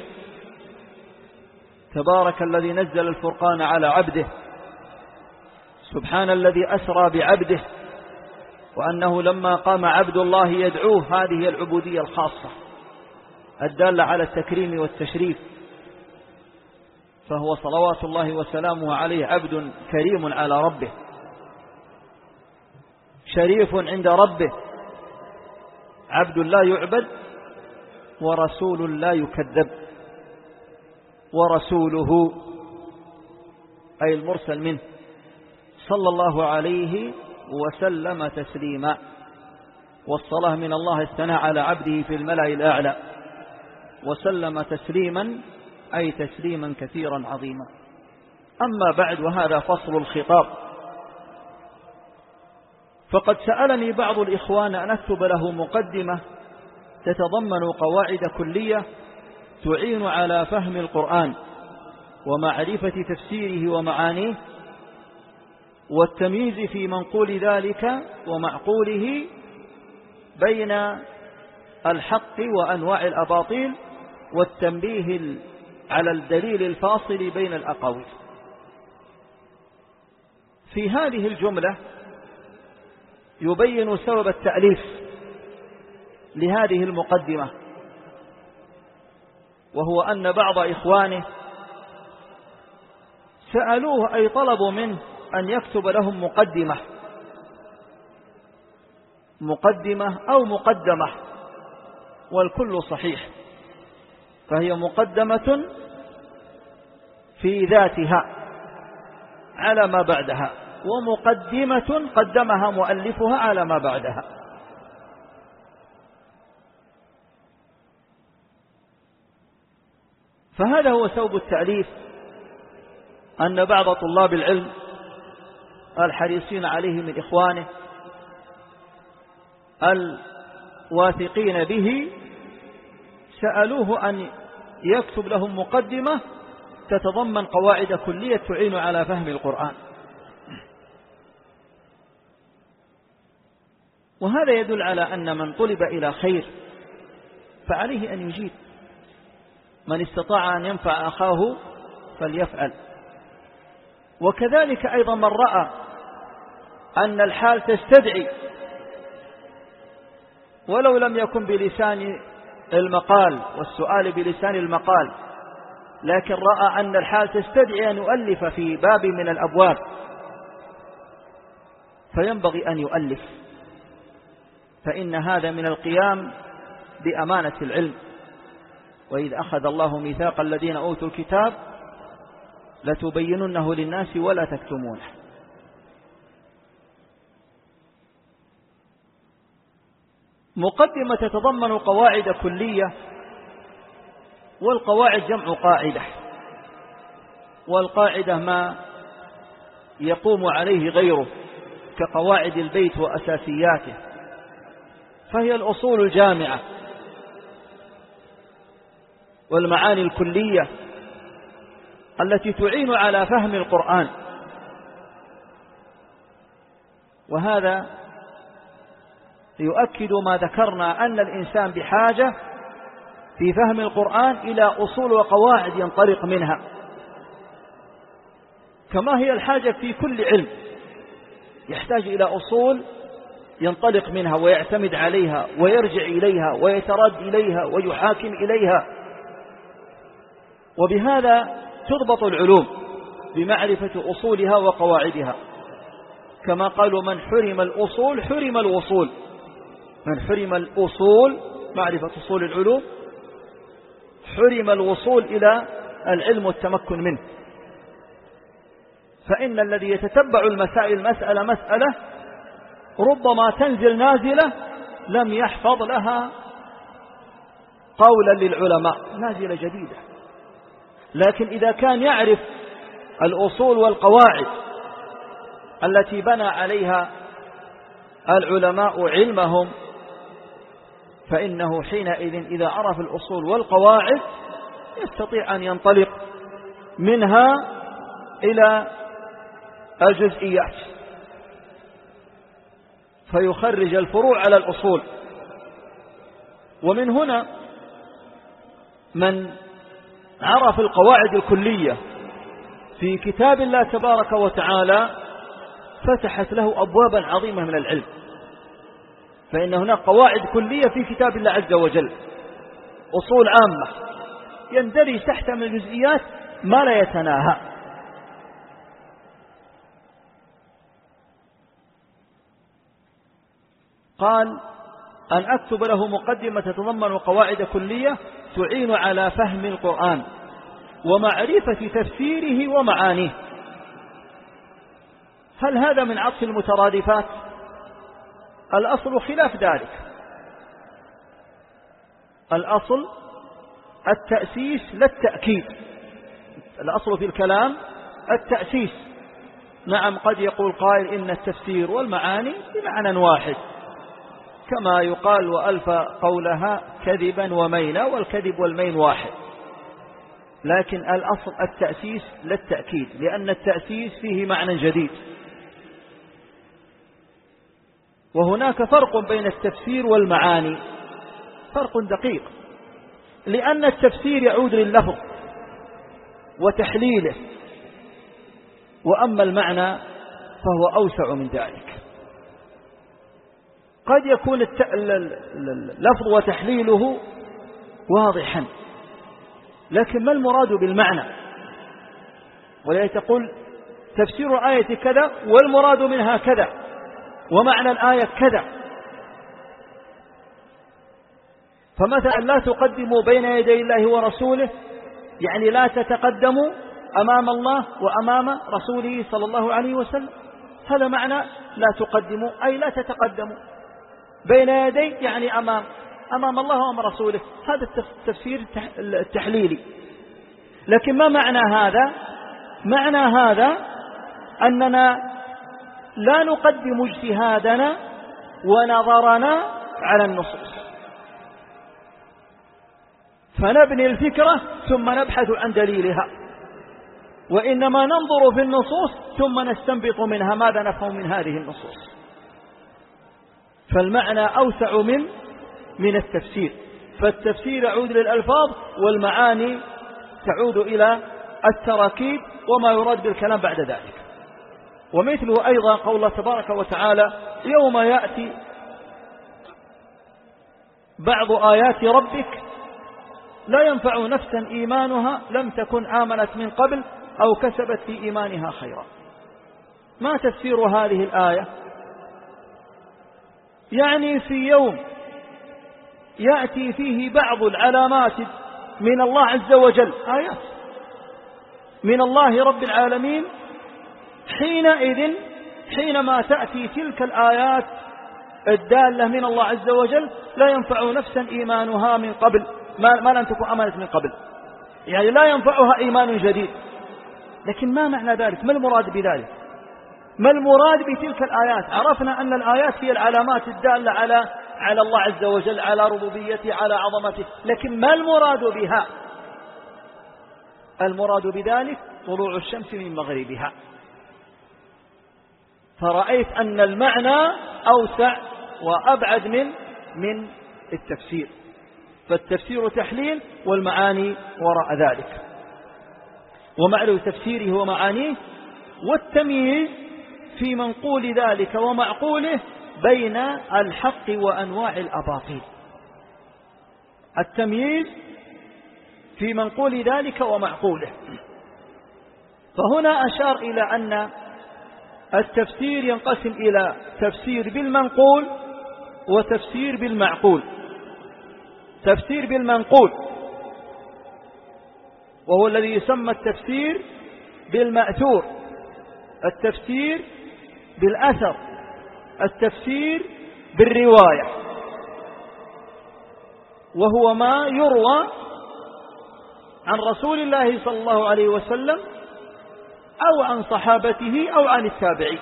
تبارك الذي نزل الفرقان على عبده، سبحان الذي أسرى بعبده، وأنه لما قام عبد الله يدعوه، هذه العبودية الخاصة الدالة على التكريم والتشريف. فهو صلوات الله وسلامه عليه عبد كريم على ربه، شريف عند ربه، عبد لا يعبد ورسول لا يكذب. ورسوله أي المرسل منه صلى الله عليه وسلم تسليما. والصلاة من الله الثناء على عبده في الملأ الأعلى، وسلم تسليما أي تسليما كثيرا عظيما. أما بعد، وهذا فصل الخطاب، فقد سألني بعض الإخوان أن أكتب له مقدمة تتضمن قواعد كلية تعين على فهم القرآن ومعرفة تفسيره ومعانيه، والتمييز في منقول ذلك ومعقوله بين الحق وأنواع الأباطيل، والتنبيه على الدليل الفاصل بين الأقاويل. في هذه الجملة يبين سبب التأليف لهذه المقدمة، وهو أن بعض إخوانه سألوه أي طلبوا منه أن يكتب لهم مقدمة مقدمة أو مقدمة، والكل صحيح، فهي مقدمة في ذاتها على ما بعدها، ومقدمة قدمها مؤلفها على ما بعدها. فهذا هو ثوب التأليف، أن بعض طلاب العلم الحريصين عليه من إخوانه الواثقين به سألوه أن يكتب لهم مقدمة تتضمن قواعد كلية تعين على فهم القرآن، وهذا يدل على أن من طلب إلى خير فعليه أن يجيب، من استطاع أن ينفع أخاه فليفعل. وكذلك أيضا من رأى أن الحال تستدعي ولو لم يكن بلسان المقال والسؤال بلسان المقال، لكن رأى أن الحال تستدعي أن يؤلف في باب من الأبواب، فينبغي أن يؤلف، فإن هذا من القيام بأمانة العلم. وإذ أخذ الله ميثاق الذين أوتوا الكتاب لتبيننه للناس ولا تكتمونه. مقدمة تتضمن قواعد كلية، والقواعد جمع قاعدة، والقاعدة ما يقوم عليه غيره كقواعد البيت وأساسياته، فهي الأصول الجامعة والمعاني الكلية التي تعين على فهم القرآن. وهذا يؤكد ما ذكرنا أن الإنسان بحاجة في فهم القرآن إلى أصول وقواعد ينطلق منها، كما هي الحاجة في كل علم، يحتاج إلى أصول ينطلق منها ويعتمد عليها ويرجع إليها ويترد إليها ويحاكم إليها. وبهذا تضبط العلوم بمعرفة أصولها وقواعدها، كما قالوا من حرم الأصول حرم الوصول، من حرم الأصول معرفة أصول العلوم حرم الوصول إلى العلم والتمكن منه. فإن الذي يتتبع المسائل مسألة مسألة ربما تنزل نازلة لم يحفظ لها قولا للعلماء، نازلة جديدة، لكن إذا كان يعرف الأصول والقواعد التي بنى عليها العلماء علمهم، فإنه حينئذ إذا عرف الأصول والقواعد يستطيع أن ينطلق منها إلى الجزئيات فيخرج الفروع على الأصول. ومن هنا من عرف القواعد الكلية في كتاب الله تبارك وتعالى فتحت له أبوابا عظيمة من العلم، فإن هناك قواعد كلية في كتاب الله عز وجل، أصول عامة يندرج تحت من الجزئيات ما لا يتناهى. قال أن أكتب له مقدمة تتضمن قواعد كلية تعين على فهم القرآن ومعرفة تفسيره ومعانيه. هل هذا من عطف المترادفات؟ الأصل خلاف ذلك، الأصل التأسيس لا التأكيد، الأصل في الكلام التأسيس. نعم قد يقول قائل إن التفسير والمعاني بمعنى واحد، كما يقال وألف قولها كذبا ومينا، والكذب والمين واحد، لكن الأصل التأسيس لا التأكيد، لأن التأسيس فيه معنى جديد. وهناك فرق بين التفسير والمعاني، فرق دقيق، لأن التفسير يعود لللفظ وتحليله، وأما المعنى فهو أوسع من ذلك. قد يكون اللفظ وتحليله واضحا، لكن ما المراد بالمعنى؟ ولا تقول تفسير الآية كذا والمراد منها كذا ومعنى الآية كذا، فمثلا لا تقدموا بين يدي الله ورسوله، يعني لا تتقدموا أمام الله وأمام رسوله صلى الله عليه وسلم. هذا معنى لا تقدموا، أي لا تتقدموا بين يدي، يعني أمام أمام الله وأمام رسوله. هذا التفسير التحليلي. لكن ما معنى هذا؟ معنى هذا أننا لا نقدم اجتهادنا ونظرنا على النصوص، فنبني الفكرة ثم نبحث عن دليلها، وإنما ننظر في النصوص ثم نستنبط منها ماذا نفهم من هذه النصوص. فالمعنى أوسع من من التفسير، فالتفسير يعود للألفاظ، والمعاني تعود إلى التراكيب وما يراد بالكلام بعد ذلك. ومثله أيضا قول الله تبارك وتعالى: يوم يأتي بعض آيات ربك لا ينفع نفسا إيمانها لم تكن آمنت من قبل أو كسبت في إيمانها خيرا. ما تفسير هذه الآية؟ يعني في يوم يأتي فيه بعض العلامات من الله عز وجل، آيات من الله رب العالمين، حينئذ حينما تأتي تلك الآيات الدالة من الله عز وجل لا ينفع نفسا إيمانها من قبل ما, ما لم تكن أمنت من قبل، يعني لا ينفعها إيمان جديد. لكن ما معنى ذلك؟ ما المراد بذلك؟ ما المراد بتلك الآيات؟ عرفنا أن الآيات هي العلامات الدالة على على الله عز وجل، على ربوبيته، على عظمته، لكن ما المراد بها؟ المراد بذلك طلوع الشمس من مغربها. فرأيت أن المعنى أوسع وأبعد من من التفسير، فالتفسير تحليل والمعاني وراء ذلك، ومعنى تفسيره ومعانيه، والتمييز في منقول ذلك ومعقوله بين الحق وأنواع الأباطيل. التمييز في منقول ذلك ومعقوله. فهنا أشار إلى أن التفسير ينقسم إلى تفسير بالمنقول وتفسير بالمعقول. تفسير بالمنقول وهو الذي يسمى التفسير بالمأثور، التفسير بالأثر، التفسير بالرواية، وهو ما يروى عن رسول الله صلى الله عليه وسلم أو عن صحابته أو عن التابعين.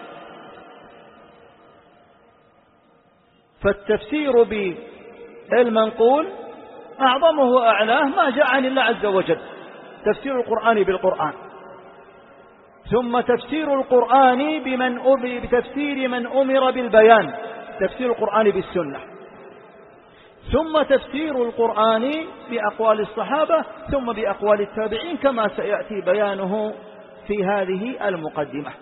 فالتفسير بالمنقول أعظمه وأعلاه ما جاء عن الله عز وجل، تفسير القرآن بالقرآن، ثم تفسير القرآن بمن أمر بتفسير من أمر بالبيان، تفسير القرآن بالسنة، ثم تفسير القرآن بأقوال الصحابة، ثم بأقوال التابعين كما سيأتي بيانه في هذه المقدمة.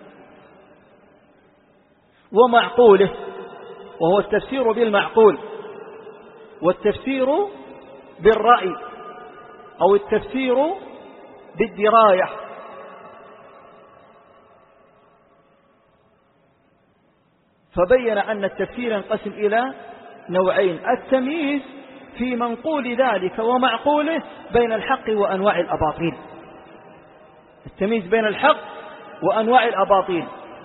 ومعقوله وهو التفسير بالمعقول، والتفسير بالرأي أو التفسير بالدراية. فبين أن التفسير ينقسم إلى نوعين: التمييز في منقول ذلك ومعقوله بين الحق وأنواع الأباطيل، التمييز بين الحق وأنواع الأباطيل.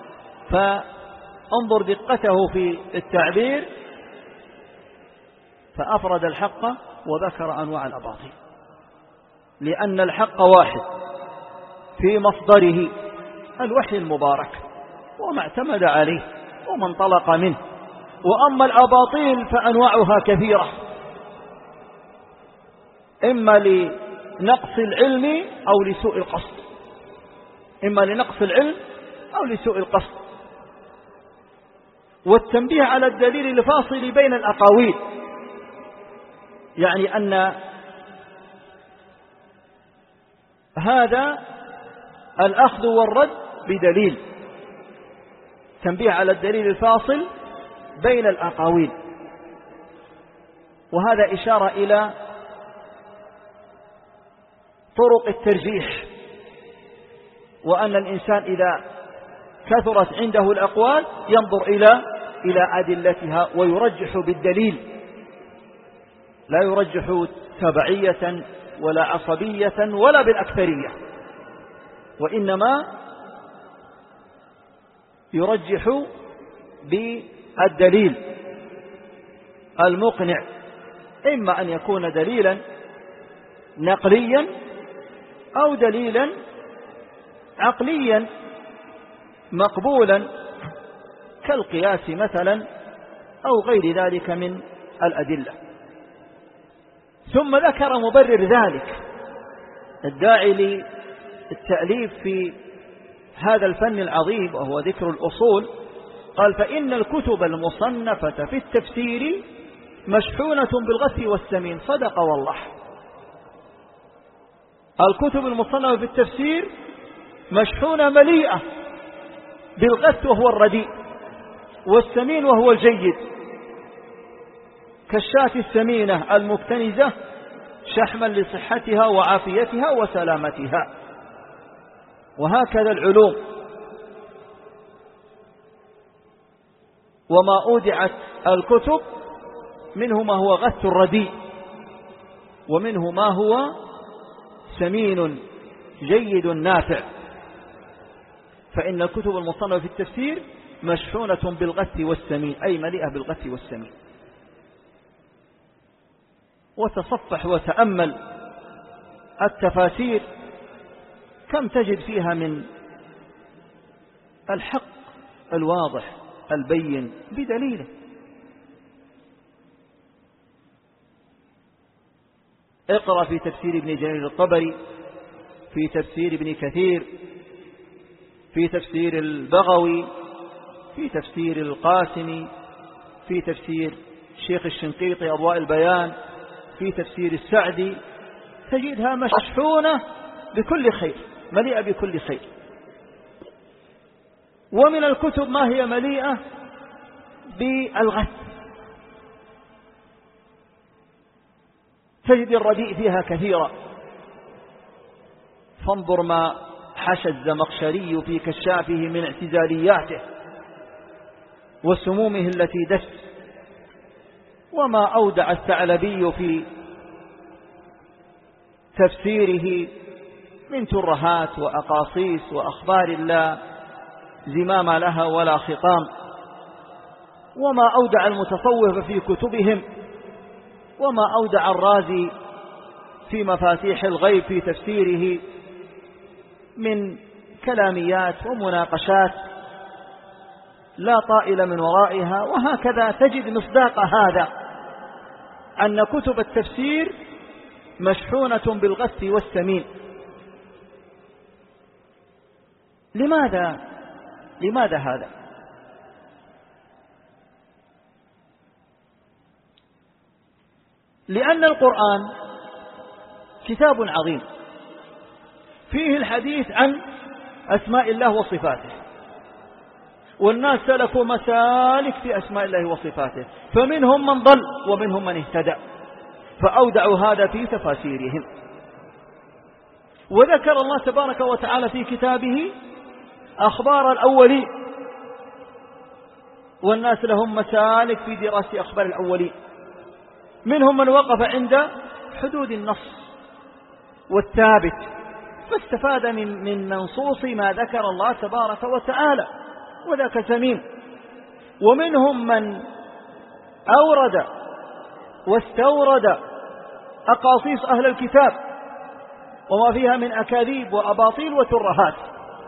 فانظر دقته في التعبير، فأفرد الحق وذكر أنواع الأباطيل، لأن الحق واحد في مصدره الوحي المبارك وما اعتمد عليه وما انطلق منه، وأما الأباطيل فأنواعها كثيرة، إما لنقص العلم أو لسوء القصد، إما لنقص العلم أو لسوء القصد. والتنبيه على الدليل الفاصل بين الأقاويل، يعني أن هذا الأخذ والرد بدليل، تنبيه على الدليل الفاصل بين الأقاويل. وهذا إشارة إلى طرق الترجيح، وأن الإنسان إذا كثرت عنده الأقوال ينظر إلى إلى أدلتها ويرجح بالدليل. لا يرجح تبعية ولا عصبية ولا بالأكثرية، وإنما يرجح بالدليل المقنع، إما أن يكون دليلا نقليا أو دليلا عقليا مقبولا كالقياس مثلا أو غير ذلك من الأدلة. ثم ذكر مبرر ذلك الداعي للتأليف في هذا الفن العظيم وهو ذكر الأصول. قال: فإن الكتب المصنفة في التفسير مشحونة بالغث والسمين. صدق والله، الكتب المصنفة في التفسير مشحونة مليئة بالغث وهو الرديء، والسمين وهو الجيد، كالشاة السمينة المكتنزة شحما لصحتها وعافيتها وسلامتها. وهكذا العلوم، وما أودعت الكتب منه ما هو غث رديء، ومنه ما هو سمين جيد نافع. فإن الكتب المصنفة في التفسير مشحونة بالغث والسمين، أي مليئة بالغث والسمين. وتصفح وتأمل التفاسير كم تجد فيها من الحق الواضح البين بدليله. اقرأ في تفسير ابن جرير الطبري، في تفسير ابن كثير، في تفسير البغوي، في تفسير القاسمي، في تفسير الشيخ الشنقيطي أضواء البيان، في تفسير السعدي، تجدها مشحونة بكل خير، مليئة بكل خير. ومن الكتب ما هي مليئة بالغث، تجد الرديء فيها كثيرا. فانظر ما حشى الزمخشري في كشافه من اعتزالياته وسمومه التي دس، وما أودع الثعلبي في تفسيره من ترهات وأقاصيص وأخبار لا زمام لها ولا خطام، وما أودع المتصوف في كتبهم، وما أودع الرازي في مفاتيح الغيب في تفسيره من كلاميات ومناقشات لا طائل من ورائها. وهكذا تجد مصداق هذا أن كتب التفسير مشحونة بالغث والسمين. لماذا لماذا هذا؟ لأن القرآن كتاب عظيم فيه الحديث عن أسماء الله وصفاته، والناس سلكوا مسالك في أسماء الله وصفاته، فمنهم من ضل ومنهم من اهتدى، فأودعوا هذا في تفاسيرهم. وذكر الله تبارك وتعالى في كتابه أخبار الأولين، والناس لهم مسالك في دراسة أخبار الأولين، منهم من وقف عند حدود النص والثابت فاستفاد من من منصوص ما ذكر الله تبارك وتعالى، وذاك سمين. ومنهم من أورد واستورد أقاصيص أهل الكتاب وما فيها من أكاذيب وأباطيل وترهات.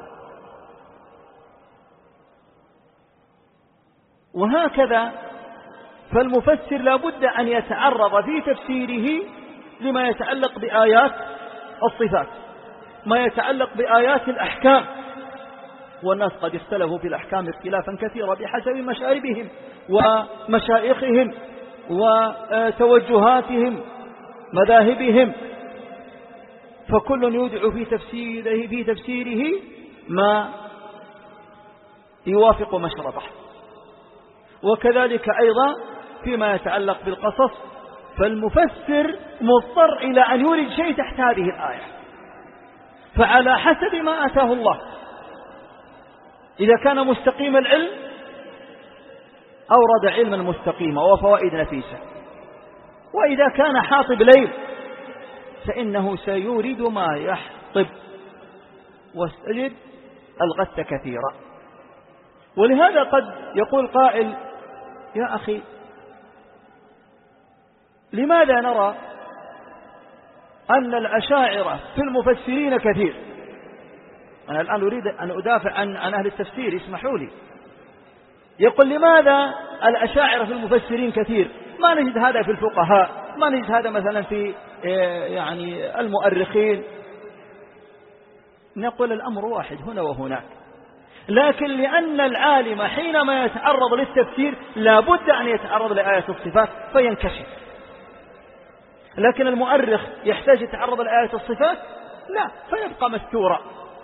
وهكذا فالمفسر لا بد أن يتعرض في تفسيره لما يتعلق بآيات الصفات، ما يتعلق بآيات الأحكام، والناس قد اختلفوا في الأحكام اختلافا كثيرا بحسب مشاربهم ومشايخهم وتوجهاتهم مذاهبهم، فكل يودع في تفسيره في تفسيره ما يوافق مشربه. وكذلك أيضا فيما يتعلق بالقصص، فالمفسر مضطر إلى أن يورد شيء تحت هذه الآية، فعلى حسب ما أتاه الله. إذا كان مستقيم العلم أورد علما مستقيما وفوائد نفيسة، وإذا كان حاطب ليل فإنه سيورد ما يحطب، واستجد الغث كثيرا. ولهذا قد يقول قائل: يا أخي، لماذا نرى أن الأشاعرة في المفسرين كثير؟ أنا الآن أريد أن أدافع عن, عن أهل التفسير، اسمحوا لي. يقول: لماذا الأشاعرة في المفسرين كثير؟ ما نجد هذا في الفقهاء، ما نجد هذا مثلا في يعني المؤرخين. نقول: الأمر واحد هنا وهناك، لكن لأن العالم حينما يتعرض للتفسير لا بد أن يتعرض لآية الصفات فينكشف. لكن المؤرخ يحتاج يتعرض لآية الصفات؟ لا، فيبقى مستورا.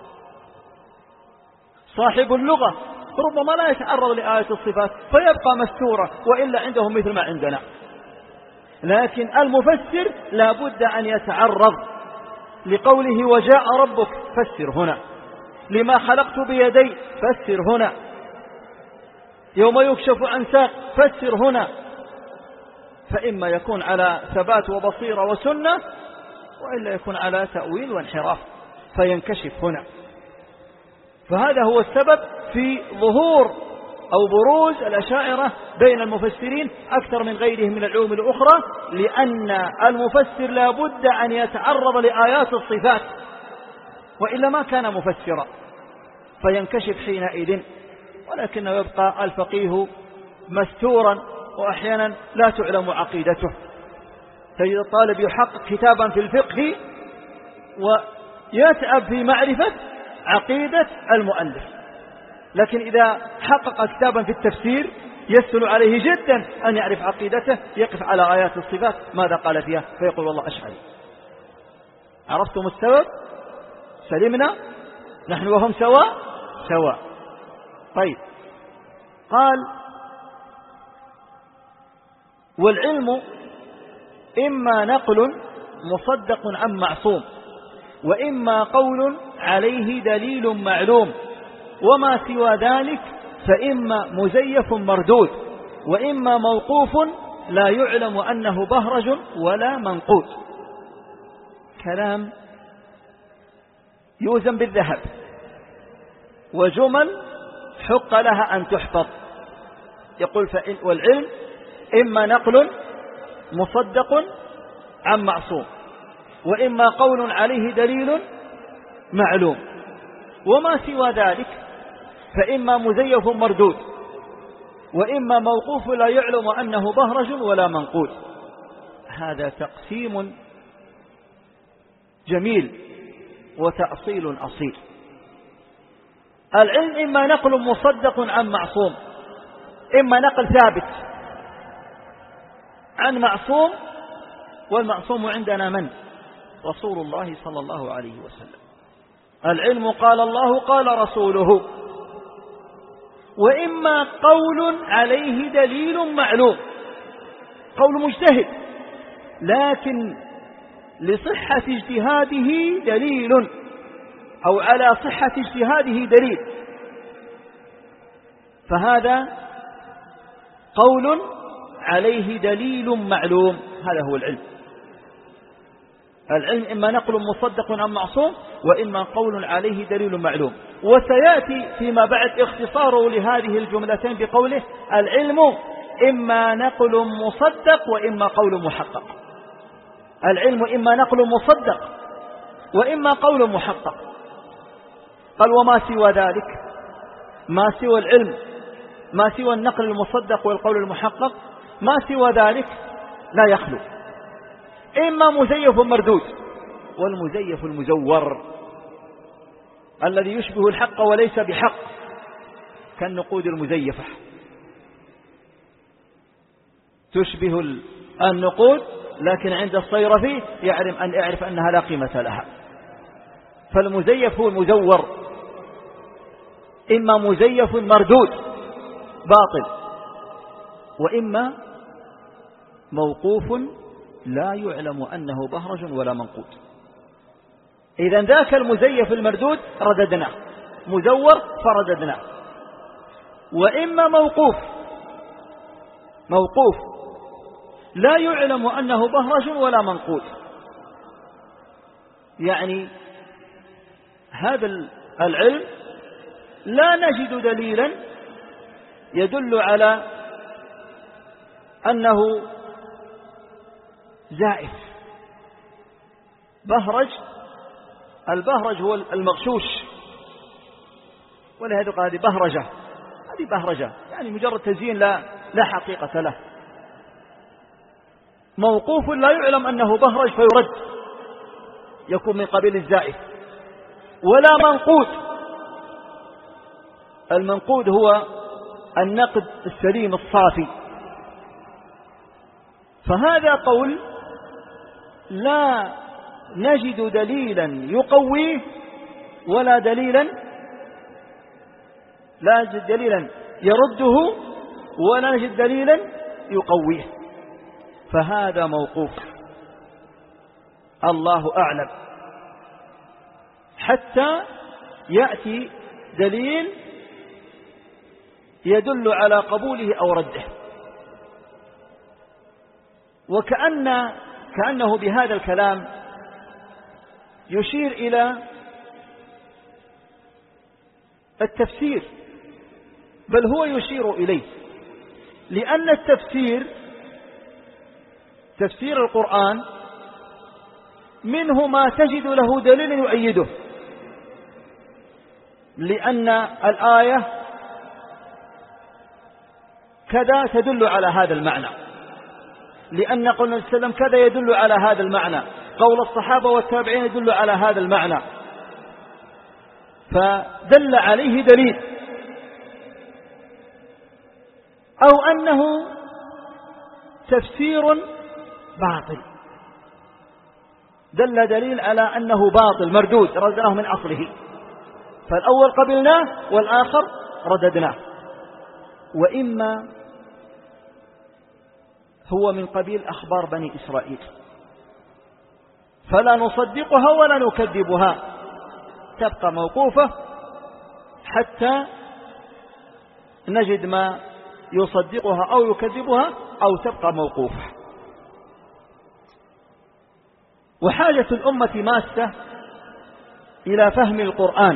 صاحب اللغة ربما لا يتعرض لآية الصفات فيبقى مستورا، وإلا عندهم مثل ما عندنا. لكن المفسر لا بد أن يتعرض لقوله: وجاء ربك، فسر هنا. لما خلقت بيدي، فسر هنا. يوم يكشف عن ساق، فسر هنا. فإما يكون على ثبات وبصيرة وسنة، وإلا يكون على تأويل وانحراف فينكشف هنا. فهذا هو السبب في ظهور أو بروز الأشاعرة بين المفسرين أكثر من غيرهم من العلوم الأخرى، لأن المفسر لا بد أن يتعرض لآيات الصفات، وإلا ما كان مفسرا فينكشف حينئذ. ولكنه يبقى الفقيه مستورا، وأحيانا لا تعلم عقيدته. تجد الطالب يحقق كتابا في الفقه ويتعب في معرفة عقيدة المؤلف، لكن إذا حقق كتابا في التفسير يسهل عليه جدا أن يعرف عقيدته، يقف على آيات الصفات ماذا قال فيها فيقول: والله أشعري. عرفتم السبب؟ سلمنا نحن وهم سواء سواء. طيب، قال: والعلم إما نقل مصدق عن معصوم، وإما قول عليه دليل معلوم، وما سوى ذلك فإما مزيف مردود، وإما موقوف لا يعلم أنه بهرج ولا منقود. كلام يوزن بالذهب، وجمل حق لها أن تحفظ. يقول: فإن والعلم إما نقل مصدق عن معصوم، وإما قول عليه دليل معلوم، وما سوى ذلك فإما مزيف مردود، وإما موقوف لا يعلم أنه بهرج ولا منقود. هذا تقسيم جميل وتأصيل أصيل. العلم إما نقل مصدق عن معصوم، إما نقل ثابت عن معصوم، والمعصوم عندنا من؟ رسول الله صلى الله عليه وسلم. العلم قال الله قال رسوله. وإما قول عليه دليل معلوم، قول مجتهد لكن لصحة اجتهاده دليل، أو على صحة اجتهاده دليل، فهذا قول عليه دليل معلوم. هذا هو العلم. العلم إما نقل مصدق عن معصوم، وإما قول عليه دليل معلوم. وسيأتي فيما بعد اختصاره لهذه الجملتين بقوله: العلم إما نقل مصدق وإما قول محقق. العلم إما نقل مصدق وإما قول محقق. قال: وما سوى ذلك، ما سوى العلم، ما سوى النقل المصدق والقول المحقق، ما سوى ذلك لا يخلو إما مزيف مردود، والمزيف المزور الذي يشبه الحق وليس بحق، كالنقود المزيفة، تشبه النقود لكن عند الصيرفي يعرف أن يعرف أنها لا قيمة لها. فالمزيف هو المزور، إما مزيف مردود باطل، وإما موقوف لا يعلم أنه بهرج ولا منقود. إذن ذاك المزيف المردود رددناه، مزور فرددناه. وإما موقوف، موقوف لا يعلم أنه بهرج ولا منقود. يعني هذا العلم لا نجد دليلا يدل على أنه زائف. بهرج، البهرج هو المغشوش، ولهذا قال هذه بهرجة، هذه بهرجة يعني مجرد تزيين لا لا حقيقة له. موقوف لا يعلم أنه بهرج فيرد، يكون من قبيل الزائف. ولا منقود، المنقود هو النقد السليم الصافي. فهذا قول لا نجد دليلا يقويه ولا دليلا لا نجد دليلا يرده ولا نجد دليلا يقويه، فهذا موقوف. الله أعلم، حتى يأتي دليل يدل على قبوله أو رده. وكأن كأنه بهذا الكلام يشير إلى التفسير، بل هو يشير إليه، لأن التفسير تفسير القرآن منه ما تجد له دليل يؤيده، لأن الآية كذا تدل على هذا المعنى، لأن قول النبي صلى الله عليه وسلم كذا يدل على هذا المعنى، قول الصحابة والتابعين يدل على هذا المعنى، فدل عليه دليل. أو أنه تفسير باطل، دل دليل على أنه باطل مردود ردناه من أصله، فالأول قبلناه والآخر رددناه. وإما هو من قبيل أخبار بني إسرائيل، فلا نصدقها ولا نكذبها، تبقى موقوفة حتى نجد ما يصدقها أو يكذبها، أو تبقى موقوفة. وحاجة الأمة ماسة إلى فهم القرآن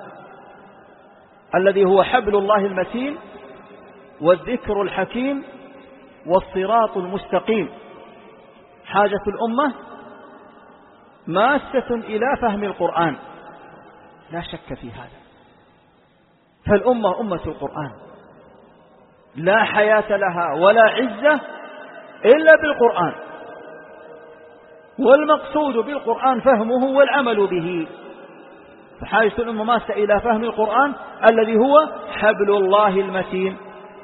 الذي هو حبل الله المتين والذكر الحكيم والصراط المستقيم. حاجة الأمة ماسة إلى فهم القرآن، لا شك في هذا. فالأمة أمة القرآن، لا حياة لها ولا عزة إلا بالقرآن، والمقصود بالقرآن فهمه والعمل به. فحاجة الأمة ماسة إلى فهم القرآن الذي هو حبل الله المتين،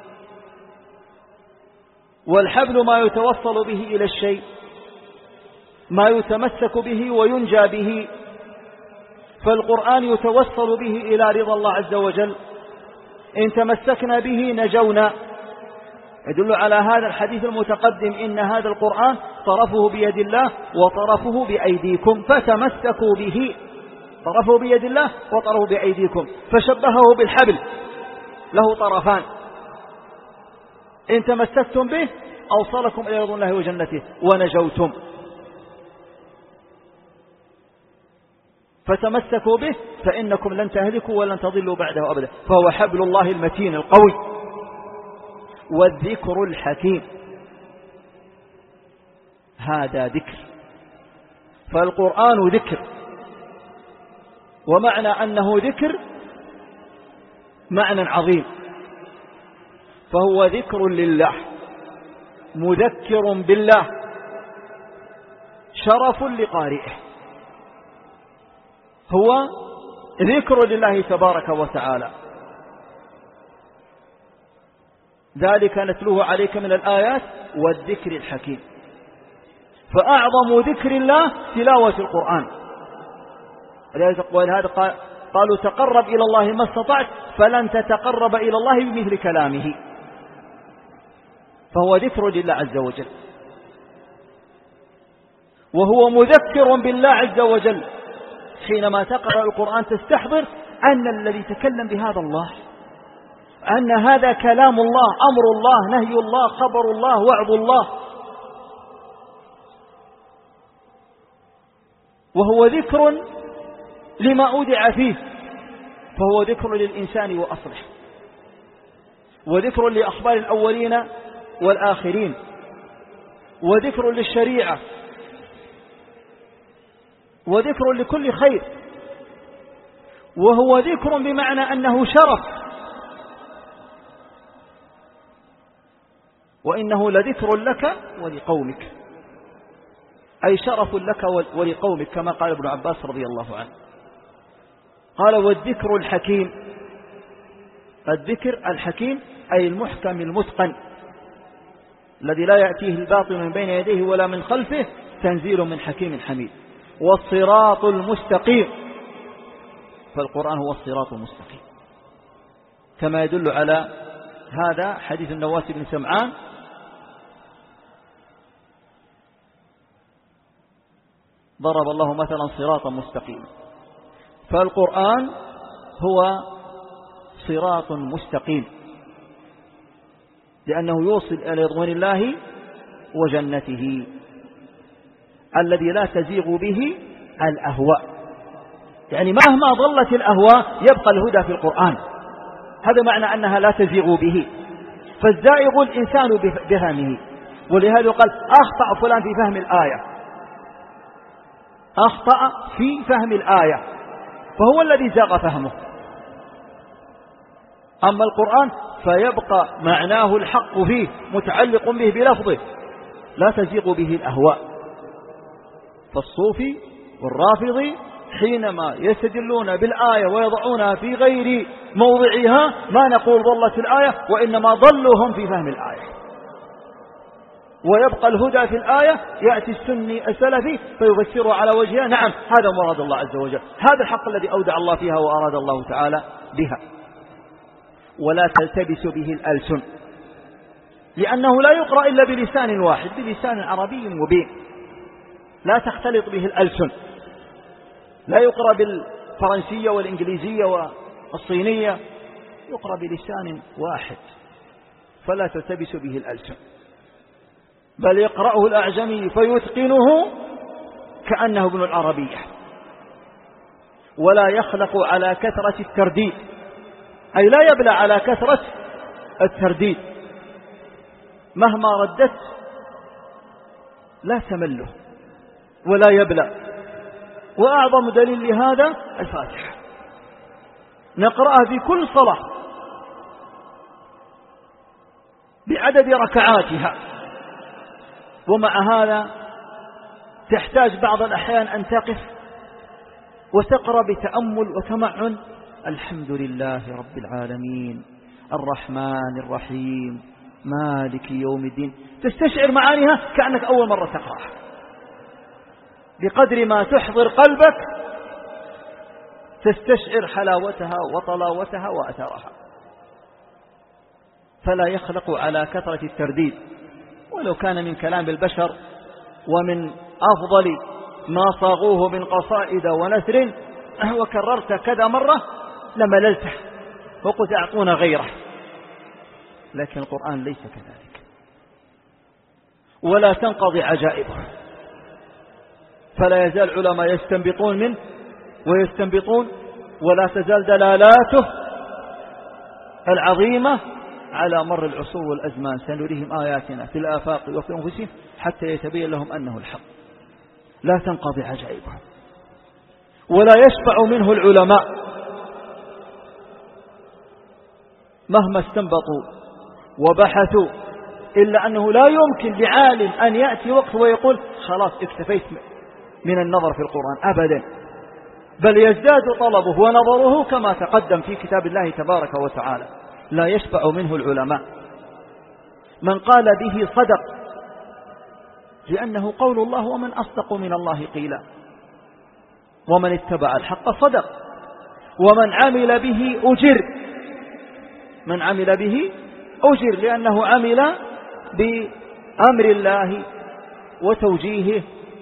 والحبل ما يتوصل به إلى الشيء، ما يتمسك به وينجى به. فالقرآن يتوصل به إلى رضا الله عز وجل، إن تمسكنا به نجونا. يدل على هذا الحديث المتقدم: إن هذا القرآن طرفه بيد الله وطرفه بأيديكم فتمسكوا به. طرفه بيد الله وطرفه بأيديكم، فشبهه بالحبل له طرفان، إن تمسكتم به أوصلكم إلى رضا الله وجنته ونجوتم. فتمسكوا به فإنكم لن تهلكوا ولن تضلوا بعده أبدا. فهو حبل الله المتين القوي والذكر الحكيم. هذا ذكر، فالقرآن ذكر، ومعنى أنه ذكر معنى عظيم. فهو ذكر لله، مذكر بالله، شرف لقارئه. هو ذكر لله تبارك وتعالى. ذلك نتلوه عليك من الآيات والذكر الحكيم. فأعظم ذكر الله تلاوة القرآن. ولهذا قالوا تقرب إلى الله ما استطعت فلن تتقرب إلى الله بمثل كلامه. فهو ذكر لله عز وجل، وهو مذكر بالله عز وجل. حينما تقرأ القرآن تستحضر أن الذي تكلم بهذا الله، أن هذا كلام الله، أمر الله، نهي الله، خبر الله، وعظ الله. وهو ذكر لما أودع فيه، فهو ذكر للإنسان وأصله، وذكر لأخبار الأولين والآخرين، وذكر للشريعة، وذكر لكل خير، وهو ذكر بمعنى أنه شرف، وإنه لذكر لك ولقومك، أي شرف لك ولقومك، كما قال ابن عباس رضي الله عنه. قال والذكر الحكيم، الذكر الحكيم أي المحكم المتقن الذي لا يأتيه الباطل من بين يديه ولا من خلفه، تنزيل من حكيم حميد. والصراط المستقيم، فالقرآن هو الصراط المستقيم، كما يدل على هذا حديث النواس بن سمعان ضرب الله مثلا صراطا مستقيما، فالقرآن هو صراط مستقيم لأنه يوصل إلى رضوان الله وجنته الذي لا تزيغ به الأهواء، يعني مهما ضلت الأهواء يبقى الهدى في القرآن، هذا معنى أنها لا تزيغ به، فالزائغ الإنسان بفهمه، ولهذا قال أخطأ فلان في فهم الآية، أخطأ في فهم الآية، فهو الذي زاغ فهمه. أما القرآن فيبقى معناه الحق فيه متعلق به بلفظه، لا تزيغ به الأهواء. فالصوفي والرافضي حينما يستدلون بالآية ويضعونها في غير موضعها ما نقول ضلت الآية، وإنما ضلوا هم في فهم الآية، ويبقى الهدى في الآية، يأتي السني السلفي فيفسره على وجهها، نعم هذا مراد الله عز وجل، هذا الحق الذي أودع الله فيها وأراد الله تعالى بها. ولا تلتبس به الألسن، لأنه لا يقرأ إلا بلسان واحد، بلسان عربي مبين، لا تختلط به الألسن، لا يقرأ بالفرنسية والإنجليزية والصينية، يقرأ بلسان واحد، فلا تلتبس به الألسن، بل يقرأه الأعجمي فيتقنه كأنه ابن العربية. ولا يخلق على كثرة الترديد، أي لا يبلى على كثرة الترديد، مهما ردت لا تمله ولا يبلى. وأعظم دليل لهذا الفاتحة، نقرأها في كل صلاة بعدد ركعاتها، ومع هذا تحتاج بعض الأحيان أن تقف وتقرأ بتأمل وتمعن: الحمد لله رب العالمين الرحمن الرحيم مالك يوم الدين، تستشعر معانيها كأنك أول مرة تقرأها، بقدر ما تحضر قلبك تستشعر حلاوتها وطلاوتها وأثرها. فلا يخلق على كثرة الترديد، ولو كان من كلام البشر ومن أفضل ما صاغوه من قصائد ونثر وكررت كذا مرة لمللته وقلت أعطونا غيره، لكن القرآن ليس كذلك، ولا تنقضي عجائبه، فلا يزال علماء يستنبطون منه ويستنبطون، ولا تزال دلالاته العظيمة على مر العصور والأزمان، سنريهم آياتنا في الآفاق وفي أنفسهم حتى يتبين لهم أنه الحق، لا تنقضي عجائبه. ولا يشبع منه العلماء مهما استنبطوا وبحثوا، إلا أنه لا يمكن لعالم أن يأتي وقت ويقول خلاص اكتفيت من النظر في القرآن، أبدا، بل يزداد طلبه ونظره كما تقدم في كتاب الله تبارك وتعالى. لا يشبع منه العلماء. من قال به صدق، لأنه قول الله: ومن أصدق من الله قيلا. ومن اتبع الحق صدق، ومن عمل به أجر، من عمل به أجر، لأنه عمل بأمر الله وتوجيهه،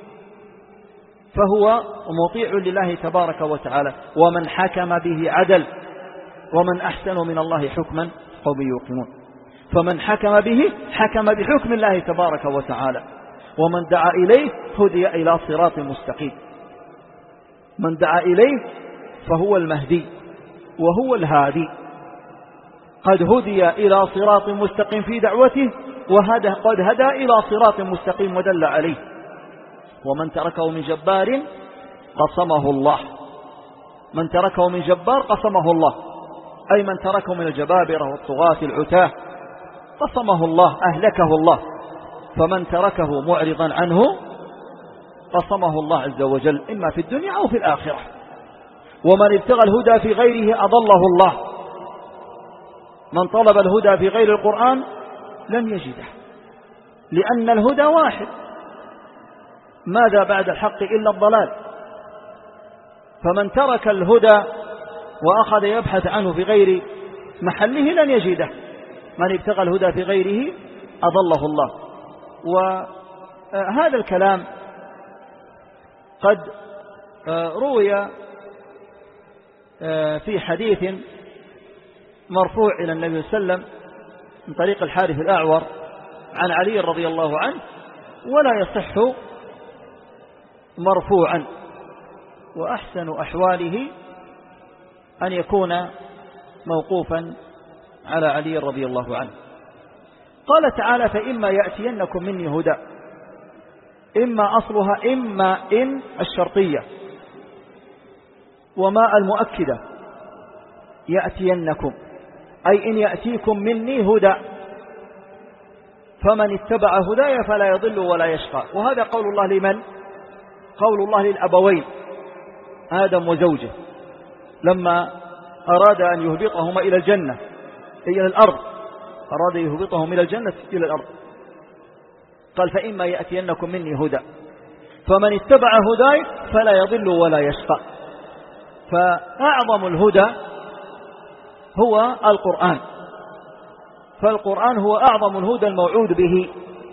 فهو مطيع لله تبارك وتعالى. ومن حكم به عدل، ومن أحسن من الله حكما قوم يوقنون. فمن حكم به حكم بحكم الله تبارك وتعالى، ومن دعا إليه هدي إلى صراط مستقيم. من دعا إليه فهو المهدي وهو الهادي، قد هدي إلى صراط مستقيم في دعوته وهدى قد هدى إلى صراط مستقيم ودل عليه. ومن تركه من جبار قصمه الله، من تركه من جبار قصمه الله، أي من تركه من الجبابرة والطغاة العتاه قصمه الله، أهلكه الله. فمن تركه معرضا عنه قصمه الله عز وجل إما في الدنيا أو في الآخرة. ومن ابتغى الهدى في غيره أضله الله، من طلب الهدى في غير القرآن لم يجده، لأن الهدى واحد، ماذا بعد الحق إلا الضلال. فمن ترك الهدى وأخذ يبحث عنه في غير محله لن يجده، من ابتغى الهدى في غيره أضله الله. وهذا الكلام قد روي في حديث مرفوع إلى النبي صلى الله عليه وسلم من طريق الحارث الأعور عن علي رضي الله عنه، ولا يصح مرفوعا، وأحسن أحواله أن يكون موقوفا على علي رضي الله عنه. قال تعالى: فإما يأتينكم مني هدى. إما أصلها إما إن الشرطية وما المؤكدة، يأتينكم أي إن يأتيكم مني هدى، فمن اتبع هدايا فلا يضل ولا يشقى. وهذا قول الله لمن؟ قول الله للأبوين آدم وزوجه لما أراد أن يهبطهما إلى الجنة إلى الأرض، أراد يهبطهم إلى الجنة إلى الأرض، قال: فإما يأتينكم مني هدى، فمن اتبع هداي فلا يضل ولا يشقى. فأعظم الهدى هو القرآن، فالقرآن هو أعظم الهدى الموعود به.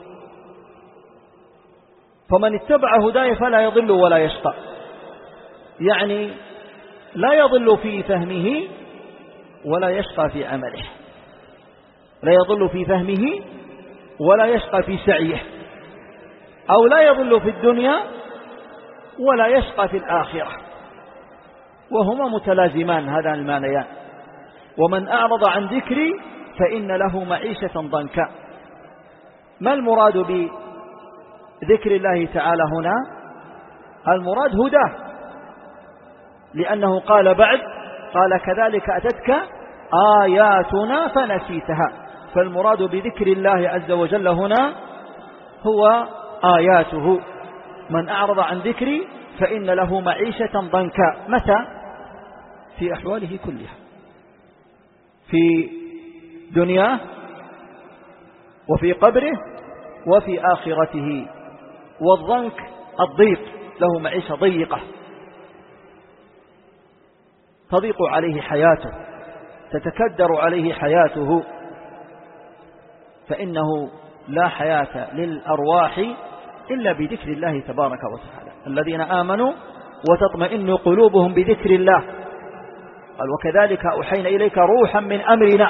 فمن اتبع هداي فلا يضل ولا يشقى، يعني لا يضل في فهمه ولا يشقى في عمله، لا يضل في فهمه ولا يشقى في سعيه، أو لا يضل في الدنيا ولا يشقى في الآخرة، وهما متلازمان هذان المعنيان. ومن أعرض عن ذكري فإن له معيشة ضنكا. ما المراد بذكر الله تعالى هنا؟ المراد هداه، لأنه قال بعد قال: كذلك أتتك آياتنا فنسيتها. فالمراد بذكر الله عز وجل هنا هو آياته. من أعرض عن ذكري فإن له معيشة ضنكا. متى؟ في أحواله كلها، في دنياه وفي قبره وفي آخرته. والضنك الضيق، له معيشة ضيقة تضيق عليه حياته، تتكدر عليه حياته، فإنه لا حياة للأرواح إلا بذكر الله تبارك وتعالى. الذين آمنوا وتطمئن قلوبهم بذكر الله، قال: وكذلك أوحينا إليك روحا من أمرنا.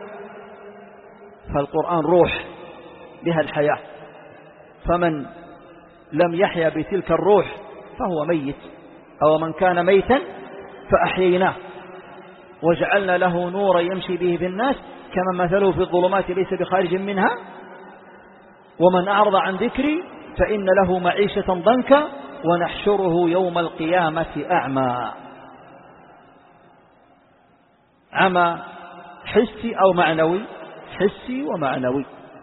فالقرآن روح بها الحياة، فمن لم يحيا بتلك الروح فهو ميت. أو من كان ميتا فأحييناه وجعلنا له نورا يمشي به في الناس كما مثله في الظلمات ليس بخارج منها. ومن أعرض عن ذكري فإن له معيشة ضنكا ونحشره يوم القيامة أعمى. عمى حسي أو معنوي؟ حسي ومعنوي.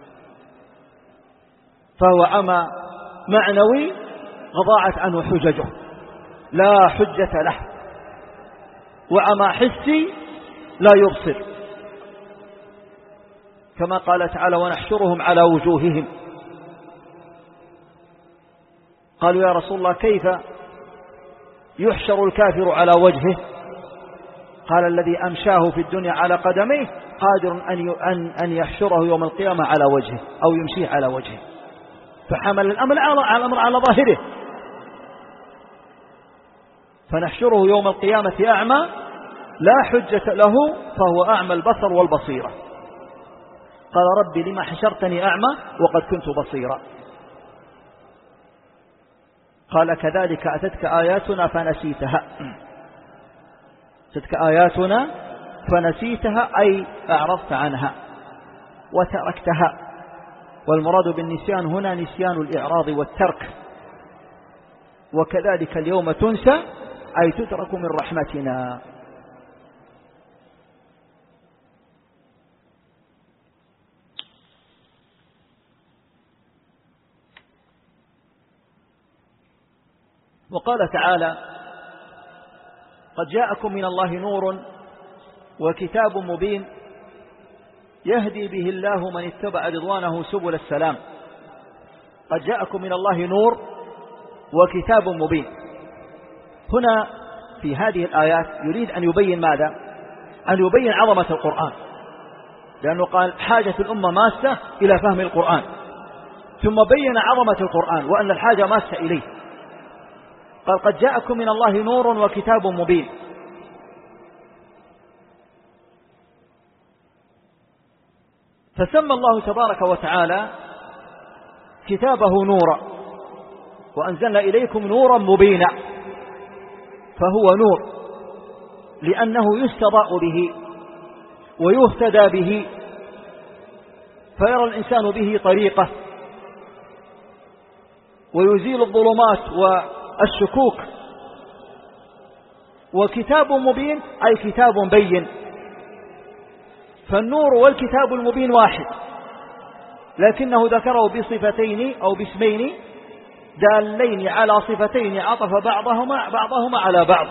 فهو عمى معنوي ضاعت عنه حججه، لا حجة له. وعمى حسي لا يبصر، كما قال تعالى: ونحشرهم على وجوههم. قالوا: يا رسول الله كيف يحشر الكافر على وجهه؟ قال: الذي أمشاه في الدنيا على قدميه قادر أن أن يحشره يوم القيامة على وجهه أو يمشيه على وجهه. فحمل الأمر على الأمر على ظاهره. فنحشره يوم القيامة أعمى لا حجة له، فهو أعمى البصر والبصيرة. قال: ربي لما حشرتني أعمى وقد كنت بصيرا. قال كذلك أتتك آياتنا فنسيتها، أتتك آياتنا فنسيتها أي أعرضت عنها وتركتها. والمراد بالنسيان هنا نسيان الإعراض والترك. وكذلك اليوم تنسى أي تترك من رحمتنا. وقال تعالى قد جاءكم من الله نور وكتاب مبين يهدي به الله من اتبع رضوانه سبل السلام. قد جاءكم من الله نور وكتاب مبين. هنا في هذه الآيات يريد أن يبين ماذا؟ أن يبين عظمة القرآن، لأنه قال حاجة الأمة ماسة إلى فهم القرآن، ثم بين عظمة القرآن وأن الحاجة ماسة إليه. قال قد جاءكم من الله نور وكتاب مبين. فسمى الله تبارك وتعالى كتابه نورا، وأنزلنا إليكم نورا مبينا، فهو نور لأنه يستضاء به ويهتدى به، فيرى الإنسان به طريقه ويزيل الظلمات والشكوك. وكتاب مبين أي كتاب بين. فالنور والكتاب المبين واحد، لكنه ذكره بصفتين أو باسمين دالين على صفتين عطف بعضهما بعضهما على بعض.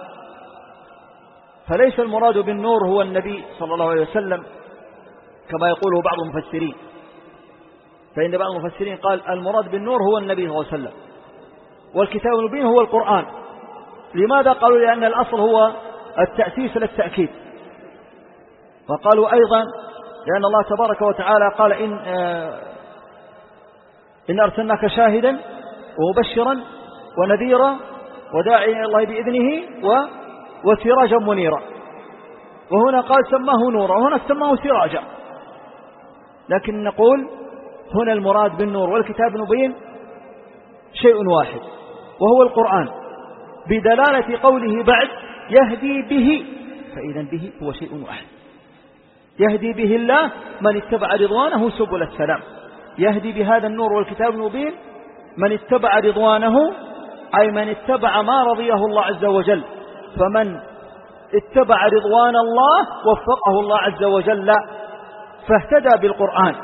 فليس المراد بالنور هو النبي صلى الله عليه وسلم كما يقوله بعض المفسرين، فإن بعض المفسرين قال المراد بالنور هو النبي صلى الله عليه وسلم، والكتاب المبين هو القرآن. لماذا؟ قالوا لأن الأصل هو التأسيس للتأكيد. وقالوا أيضا لأن الله تبارك وتعالى قال إن, آه إن أرسلناك شاهدا ومبشرا ونذيرا وداعيا إلى الله بإذنه وسراجا منيرا. وهنا قال سماه نورا وهنا سماه سراجا، لكن نقول هنا المراد بالنور والكتاب المبين شيء واحد وهو القرآن، بدلالة قوله بعد يهدي به، فإذا به هو شيء واحد. يهدي به الله من اتبع رضوانه سبل السلام. يهدي بهذا النور والكتاب المبين من اتبع رضوانه، أي من اتبع ما رضيه الله عز وجل. فمن اتبع رضوان الله وفقه الله عز وجل فاهتدى بالقرآن.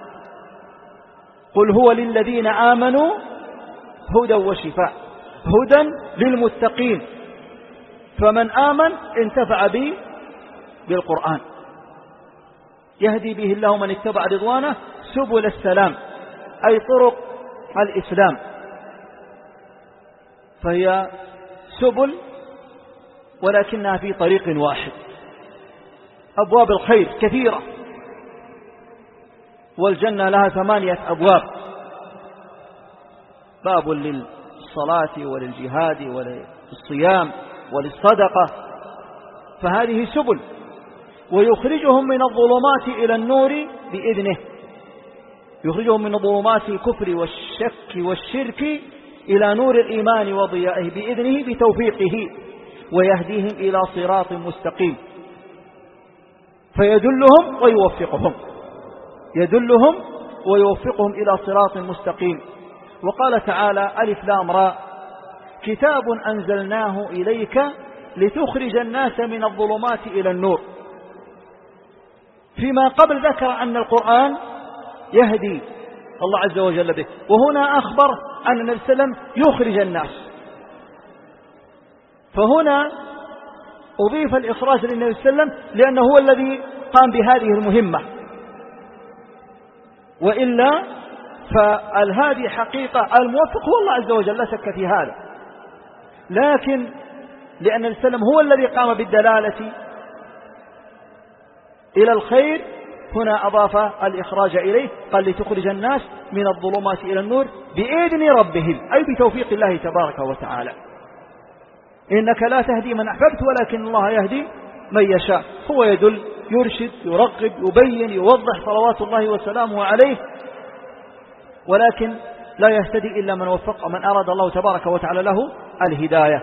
قل هو للذين آمنوا هدى وشفاء، هدى للمتقين. فمن آمن انتفع به بالقرآن. يهدي به الله من اتبع رضوانه سبل السلام، أي طرق الإسلام. فهي سبل ولكنها في طريق واحد. أبواب الخير كثيرة، والجنة لها ثمانية أبواب: باب للصلاة وللجهاد وللصيام وللصدقة. فهذه سبل، ويخرجهم من الظلمات إلى النور بإذنه. يخرجهم من ظلمات الكفر والشك والشرك إلى نور الإيمان وضيائه بإذنه بتوفيقه، ويهديهم إلى صراط مستقيم. فيدلهم ويوفقهم، يدلهم ويوفقهم إلى صراط مستقيم. وقال تعالى: ألف لام راء، كتاب أنزلناه إليك لتخرج الناس من الظلمات إلى النور. فيما قبل ذكر أن القرآن يهدي الله عز وجل به، وهنا أخبر أن النبي صلى الله عليه وسلم يخرج الناس. فهنا أضيف الإخراج للنبي صلى الله عليه وسلم لأنه هو الذي قام بهذه المهمة، وإلا فالهادي حقيقة الموفق هو الله عز وجل، لا شك في هذا. لكن لأن النبي صلى الله عليه وسلم هو الذي قام بالدلالة إلى الخير، هنا أضاف الإخراج إليه، قال لتخرج الناس من الظلمات إلى النور بإذن ربهم، أي بتوفيق الله تبارك وتعالى. إنك لا تهدي من أحببت ولكن الله يهدي من يشاء. هو يدل، يرشد، يرغب، يبين، يوضح صلوات الله وسلامه عليه، ولكن لا يهتدي إلا من وفق من أراد الله تبارك وتعالى له الهداية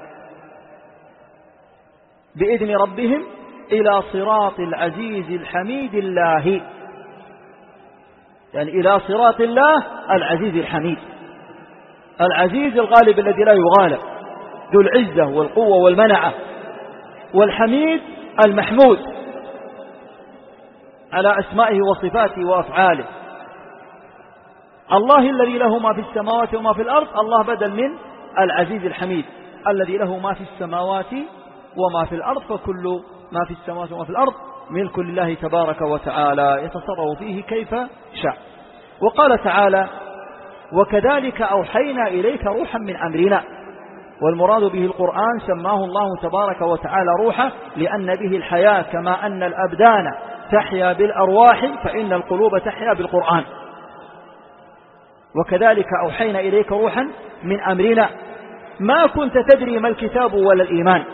بإذن ربهم إلى صراط العزيز الحميد الله، يعني إلى صراط الله العزيز الحميد، العزيز الغالب الذي لا يغالب، ذو العزة والقوة والمنعة، والحميد المحمود على أسمائه وصفاته وأفعاله. الله الذي له ما في السماوات وما في الأرض، الله بدل من العزيز الحميد الذي له ما في السماوات وما في الأرض، فكل ما في السماوات وما في الأرض ملك لله تبارك وتعالى يتصرف فيه كيف شاء. وقال تعالى: وكذلك أوحينا إليك روحا من أمرنا، والمراد به القرآن سماه الله تبارك وتعالى روحا لأن به الحياة، كما أن الأبدان تحيا بالأرواح فإن القلوب تحيا بالقرآن. وكذلك أوحينا إليك روحا من أمرنا ما كنت تدري ما الكتاب ولا الإيمان،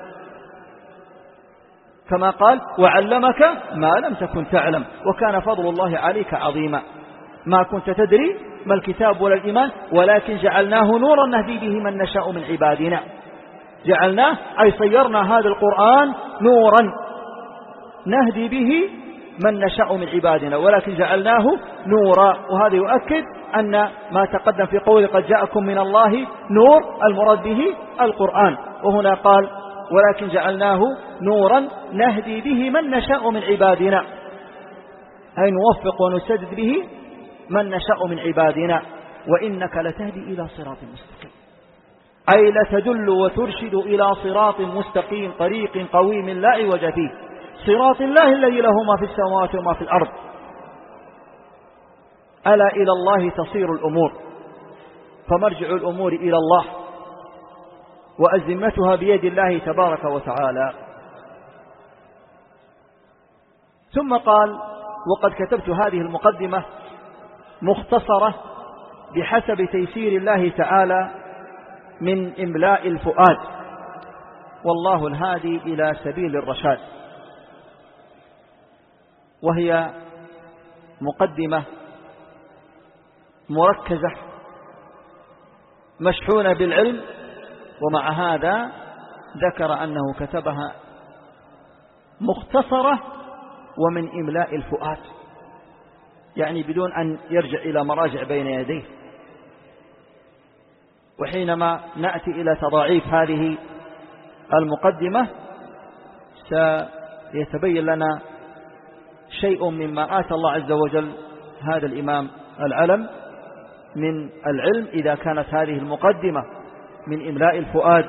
كما قال: وعلمك ما لم تكن تعلم وكان فضل الله عليك عظيما. ما كنت تدري ما الكتاب ولا الإيمان ولكن جعلناه نورا نهدي به من نشاء من عبادنا. جعلناه أي صيرنا هذا القرآن نورا نهدي به من نشاء من عبادنا، ولكن جعلناه نورا. وهذا يؤكد أن ما تقدم في قول قد جاءكم من الله نور المراد به القرآن، وهنا قال: ولكن جعلناه نورا نهدي به من نشاء من عبادنا، أي نوفق ونسدد به من نشاء من عبادنا. وإنك لتهدي إلى صراط مستقيم، أي لتدل وترشد إلى صراط مستقيم، طريق قويم لا عوج فيه، صراط الله الذي له ما في السماوات وما في الأرض. ألا إلى الله تصير الأمور، فمرجع الأمور إلى الله، وأزمتها بيد الله تبارك وتعالى. ثم قال: وقد كتبت هذه المقدمة مختصرة بحسب تيسير الله تعالى من إملاء الفؤاد، والله الهادي إلى سبيل الرشاد. وهي مقدمة مركزة مشحونة بالعلم، ومع هذا ذكر أنه كتبها مختصرة ومن إملاء الفؤاد، يعني بدون أن يرجع إلى مراجع بين يديه. وحينما نأتي إلى تضاعيف هذه المقدمة سيتبين لنا شيء مما آتى الله عز وجل هذا الإمام العلم من العلم إذا كانت هذه المقدمة من إملاء الفؤاد،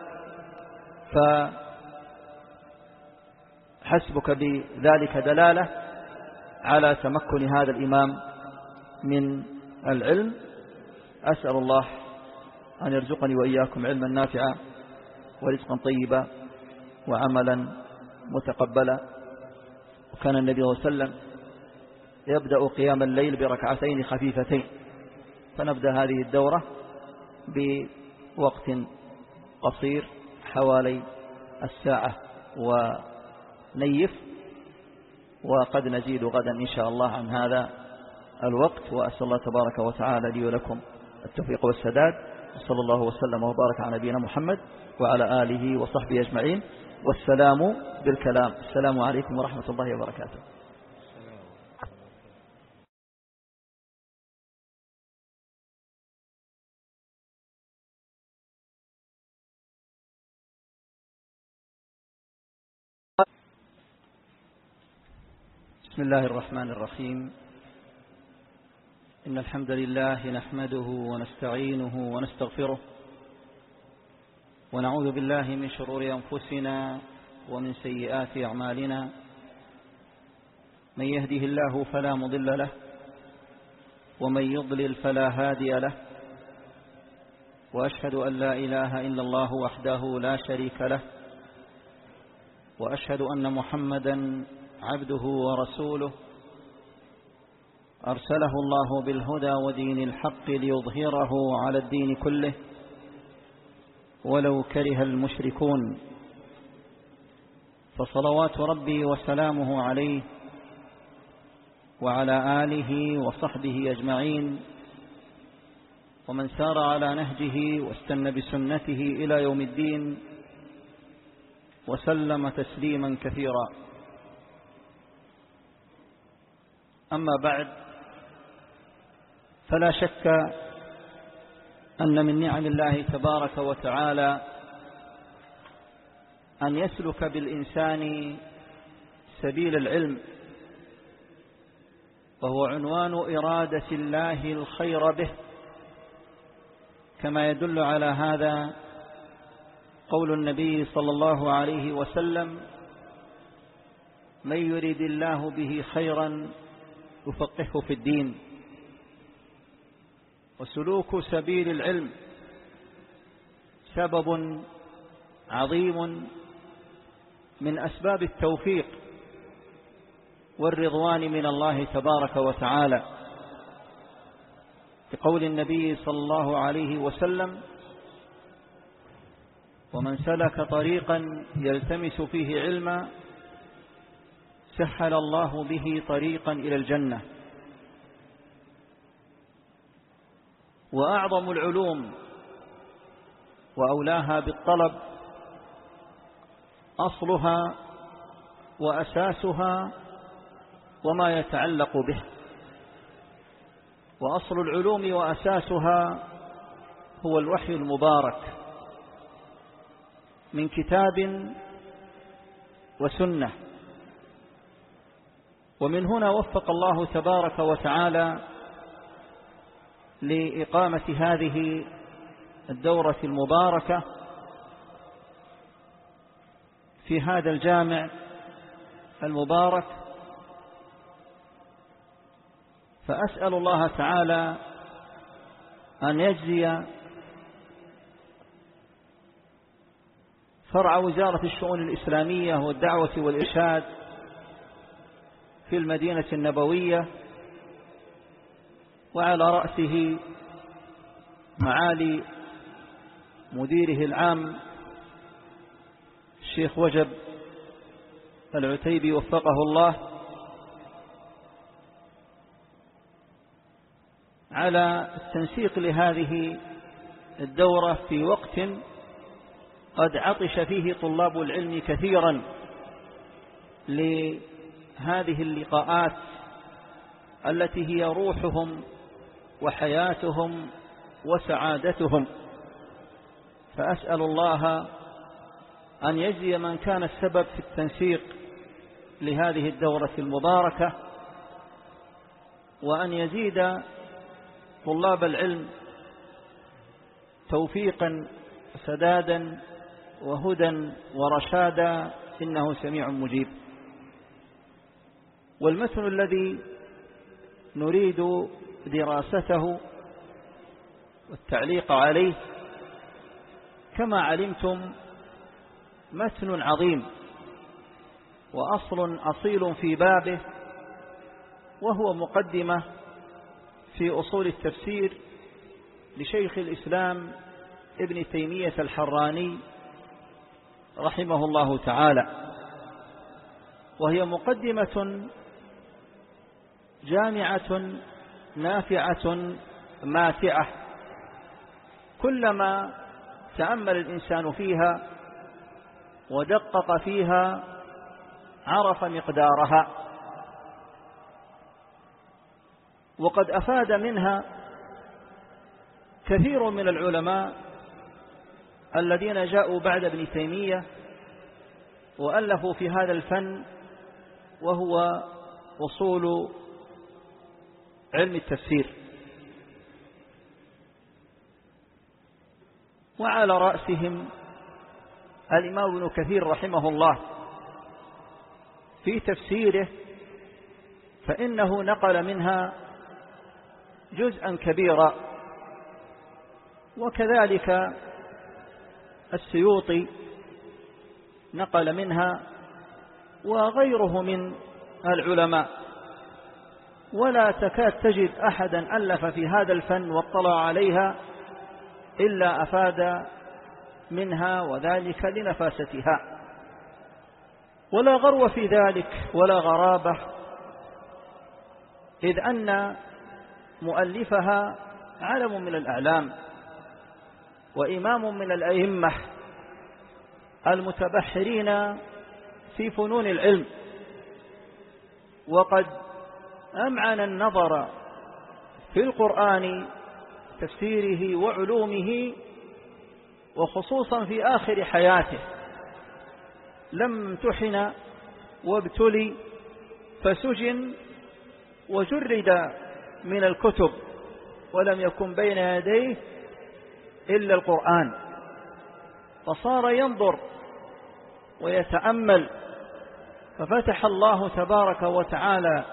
فحسبك بذلك دلالة على تمكن هذا الإمام من العلم. أسأل الله أن يرزقني وإياكم علما نافعا ورزقا طيبا وعملا متقبلا. وكان النبي صلى الله عليه وسلم يبدأ قيام الليل بركعتين خفيفتين، فنبدأ هذه الدورة بوقت قصير حوالي الساعة ونيف، وقد نزيد غدا إن شاء الله عن هذا الوقت. وأسأل الله تبارك وتعالى لي ولكم التوفيق والسداد، وصلى الله وسلم وبارك على نبينا محمد وعلى آله وصحبه أجمعين. والسلام بالكلام. السلام عليكم ورحمة الله وبركاته. بسم الله الرحمن الرحيم. إن الحمد لله نحمده ونستعينه ونستغفره، ونعوذ بالله من شرور أنفسنا ومن سيئات أعمالنا. من يهده الله فلا مضل له، ومن يضلل فلا هادي له. وأشهد أن لا إله إلا الله وحده لا شريك له، وأشهد أن محمدا عبده ورسوله أرسله الله بالهدى ودين الحق ليظهره على الدين كله ولو كره المشركون. فصلوات ربي وسلامه عليه وعلى آله وصحبه أجمعين ومن سار على نهجه واستنى بسنته إلى يوم الدين وسلم تسليما كثيرا. أما بعد، فلا شك أن من نعم الله تبارك وتعالى أن يسلك بالإنسان سبيل العلم، وهو عنوان إرادة الله الخير به، كما يدل على هذا قول النبي صلى الله عليه وسلم: من يريد الله به خيرا يفقهه في الدين. وسلوك سبيل العلم سبب عظيم من أسباب التوفيق والرضوان من الله تبارك وتعالى، بقول النبي صلى الله عليه وسلم: ومن سلك طريقا يلتمس فيه علما سهل الله به طريقا إلى الجنة. وأعظم العلوم وأولاها بالطلب أصلها وأساسها وما يتعلق به. وأصل العلوم وأساسها هو الوحي المبارك من كتاب وسنة. ومن هنا وفق الله تبارك وتعالى لإقامة هذه الدورة المباركة في هذا الجامع المبارك، فأسأل الله تعالى أن يجزي فرع وزارة الشؤون الإسلامية والدعوة والإرشاد في المدينة النبوية، وعلى رأسه معالي مديره العام الشيخ وجب العتيبي وفقه الله، على التنسيق لهذه الدورة في وقت قد عطش فيه طلاب العلم كثيرا لهذه اللقاءات التي هي روحهم وحياتهم وسعادتهم. فأسأل الله أن يجزي من كان السبب في التنسيق لهذه الدورة المباركة، وأن يزيد طلاب العلم توفيقا وسدادا وهدى ورشادا، إنه سميع مجيب. والمتن الذي نريد دراسته والتعليق عليه كما علمتم متن عظيم وأصل أصيل في بابه، وهو مقدمة في أصول التفسير لشيخ الإسلام ابن تيمية الحراني رحمه الله تعالى، وهي مقدمة جامعة نافعة ماتعة، كلما تأمل الإنسان فيها ودقق فيها عرف مقدارها. وقد أفاد منها كثير من العلماء الذين جاءوا بعد ابن تيمية وألفوا في هذا الفن، وهو أصول علم التفسير. وعلى رأسهم الإمام ابن كثير رحمه الله في تفسيره، فإنه نقل منها جزءا كبيرا. وكذلك السيوطي نقل منها، وغيره من العلماء، ولا تكاد تجد أحدا ألف في هذا الفن واطلع عليها إلا أفاد منها، وذلك لنفاستها. ولا غرو في ذلك ولا غرابة، إذ أن مؤلفها علم من الأعلام وإمام من الأئمة المتبحرين في فنون العلم، وقد أمعن النظر في القرآن تفسيره وعلومه، وخصوصا في آخر حياته لم امتحن وابتلي فسجن وجرد من الكتب، ولم يكن بين يديه إلا القرآن، فصار ينظر ويتأمل، ففتح الله تبارك وتعالى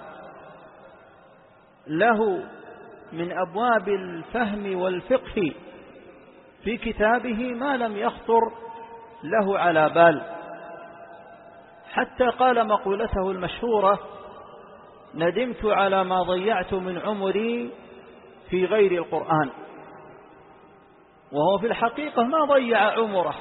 له من أبواب الفهم والفقه في كتابه ما لم يخطر له على بال، حتى قال مقولته المشهورة: ندمت على ما ضيعت من عمري في غير القرآن. وهو في الحقيقة ما ضيع عمره،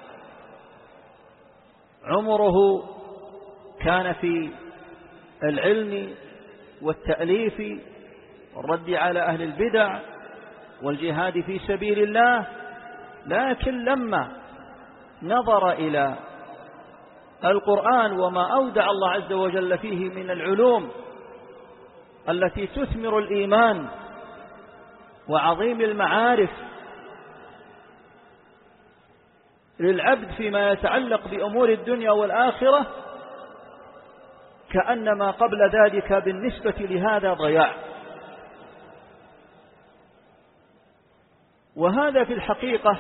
عمره كان في العلم والتأليف والرد على أهل البدع والجهاد في سبيل الله، لكن لما نظر إلى القرآن وما أودع الله عز وجل فيه من العلوم التي تثمر الإيمان وعظيم المعارف للعبد فيما يتعلق بأمور الدنيا والآخرة، كأنما قبل ذلك بالنسبة لهذا ضياع. وهذا في الحقيقة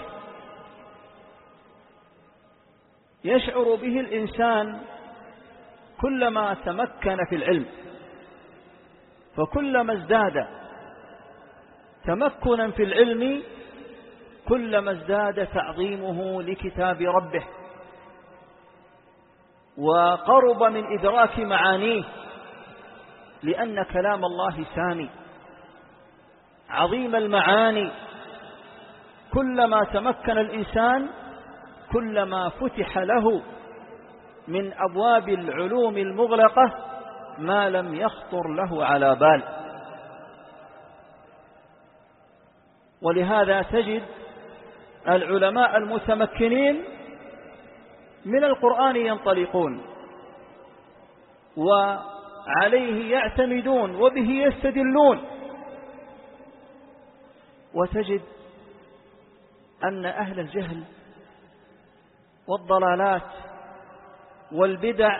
يشعر به الإنسان كلما تمكن في العلم، فكلما ازداد تمكنا في العلم كلما ازداد تعظيمه لكتاب ربه، وقرب من إدراك معانيه، لأن كلام الله سامي عظيم المعاني. كلما تمكن الإنسان كلما فتح له من أبواب العلوم المغلقة ما لم يخطر له على بال. ولهذا تجد العلماء المتمكنين من القرآن ينطلقون وعليه يعتمدون وبه يستدلون، وتجد أن أهل الجهل والضلالات والبدع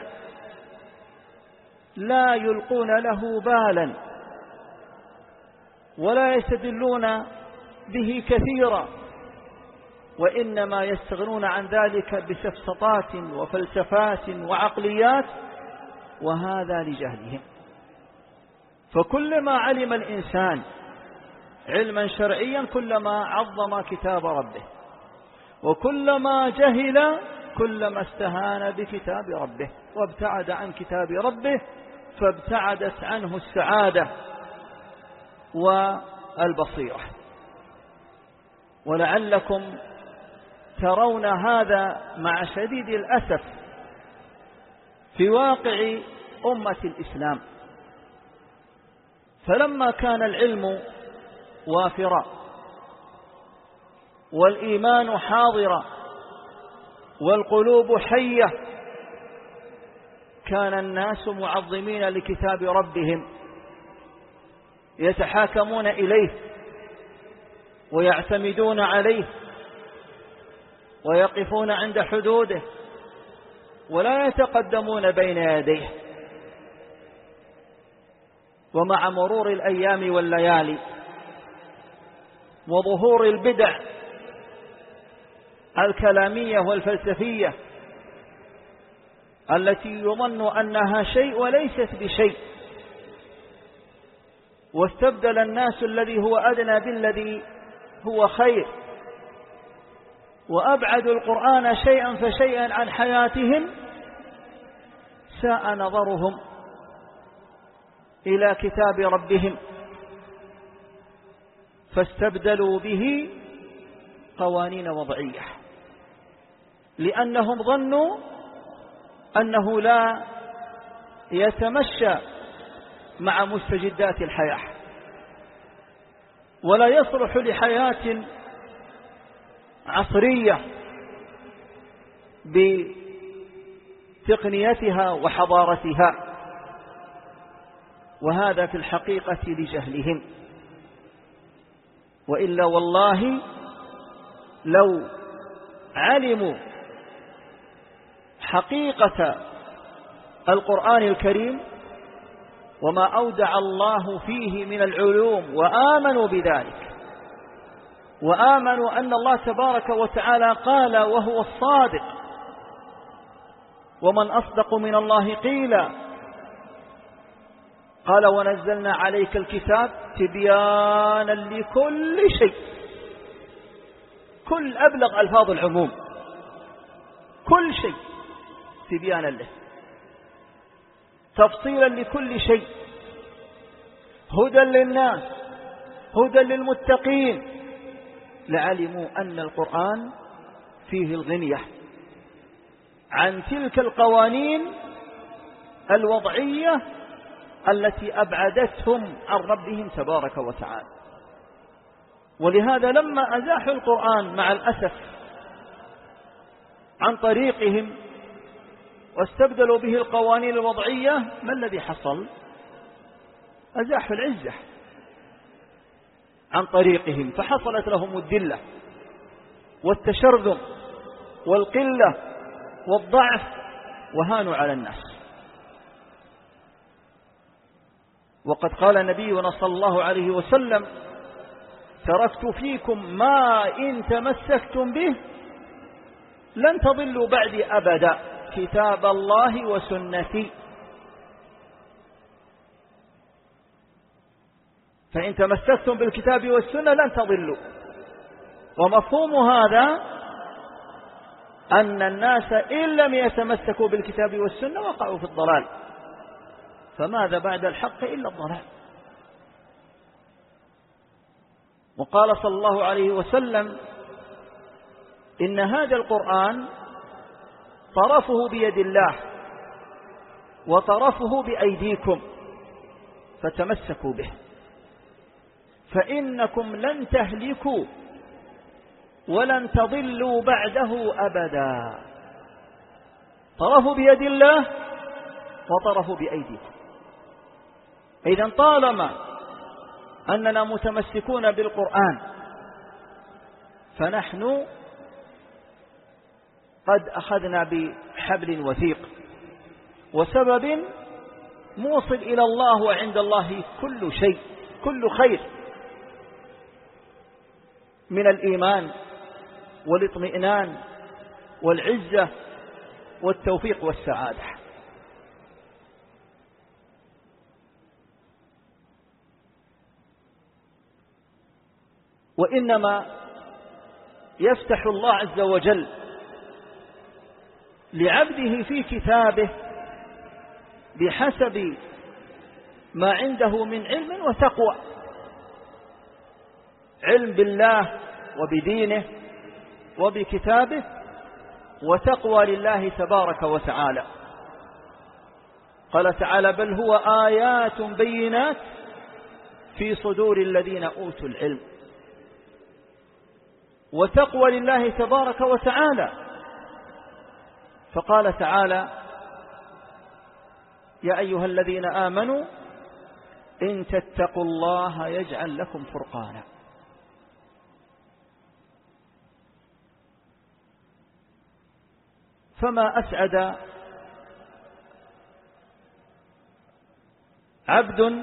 لا يلقون له بالا ولا يستدلون به كثيرا، وإنما يستغنون عن ذلك بسفسطات وفلسفات وعقليات، وهذا لجهلهم. فكلما علم الإنسان علما شرعيا كلما عظم كتاب ربه، وكلما جهل كلما استهان بكتاب ربه وابتعد عن كتاب ربه، فابتعدت عنه السعادة والبصيرة. ولعلكم ترون هذا مع شديد الأسف في واقع أمة الإسلام. فلما كان العلم وافرا والإيمان حاضرا والقلوب حية، كان الناس معظمين لكتاب ربهم، يتحاكمون إليه ويعتمدون عليه ويقفون عند حدوده ولا يتقدمون بين يديه. ومع مرور الأيام والليالي وظهور البدع الكلامية والفلسفية التي يظن أنها شيء وليست بشيء، واستبدل الناس الذي هو أدنى بالذي هو خير، وأبعدوا القرآن شيئا فشيئا عن حياتهم، ساء نظرهم إلى كتاب ربهم، فاستبدلوا به قوانين وضعية، لأنهم ظنوا أنه لا يتمشى مع مستجدات الحياة. ولا يصلح لحياة عصرية بتقنيتها وحضارتها، وهذا في الحقيقة لجهلهم. وإلا والله لو علموا حقيقة القرآن الكريم وما أودع الله فيه من العلوم وآمنوا بذلك، وآمنوا أن الله تبارك وتعالى قال وهو الصادق، ومن أصدق من الله قيلا، قال ونزلنا عليك الكتاب تبيانا لكل شيء، كل أبلغ ألفاظ العموم، كل شيء تبيانا له، تفصيلا لكل شيء، هدى للناس، هدى للمتقين، لعلموا أن القرآن فيه الغنية عن تلك القوانين الوضعية التي أبعدتهم عن ربهم تبارك وتعالى. ولهذا لما أزاحوا القرآن مع الأسف عن طريقهم واستبدلوا به القوانين الوضعية، ما الذي حصل؟ أزاحوا العزة عن طريقهم، فحصلت لهم الذلة والتشرذم والقلة والضعف، وهانوا على الناس. وقد قال نبينا صلى الله عليه وسلم: تركت فيكم ما إن تمسكتم به لن تضلوا بعدي أبدا، كتاب الله وسنتي. فإن تمسكتم بالكتاب والسنة لن تضلوا. ومفهوم هذا أن الناس إن لم يتمسكوا بالكتاب والسنة وقعوا في الضلال، فماذا بعد الحق إلا الضلال. وقال صلى الله عليه وسلم: إن هذا القرآن طرفه بيد الله وطرفه بأيديكم فتمسكوا به، فإنكم لن تهلكوا ولن تضلوا بعده أبدا. طرفه بيد الله وطرفه بأيديكم. إذن طالما أننا متمسكون بالقرآن فنحن قد أخذنا بحبل وثيق وسبب موصل إلى الله، وعند الله كل شيء، كل خير من الإيمان والاطمئنان والعزة والتوفيق والسعادة. وإنما يفتح الله عز وجل لعبده في كتابه بحسب ما عنده من علم وتقوى، علم بالله وبدينه وبكتابه، وتقوى لله تبارك وتعالى. قال تعالى: بل هو آيات بينات في صدور الذين أوتوا العلم. وتقوى لله تبارك وتعالى، فقال تعالى: يا أيها الذين آمنوا إن تتقوا الله يجعل لكم فرقانا. فما أسعد عبد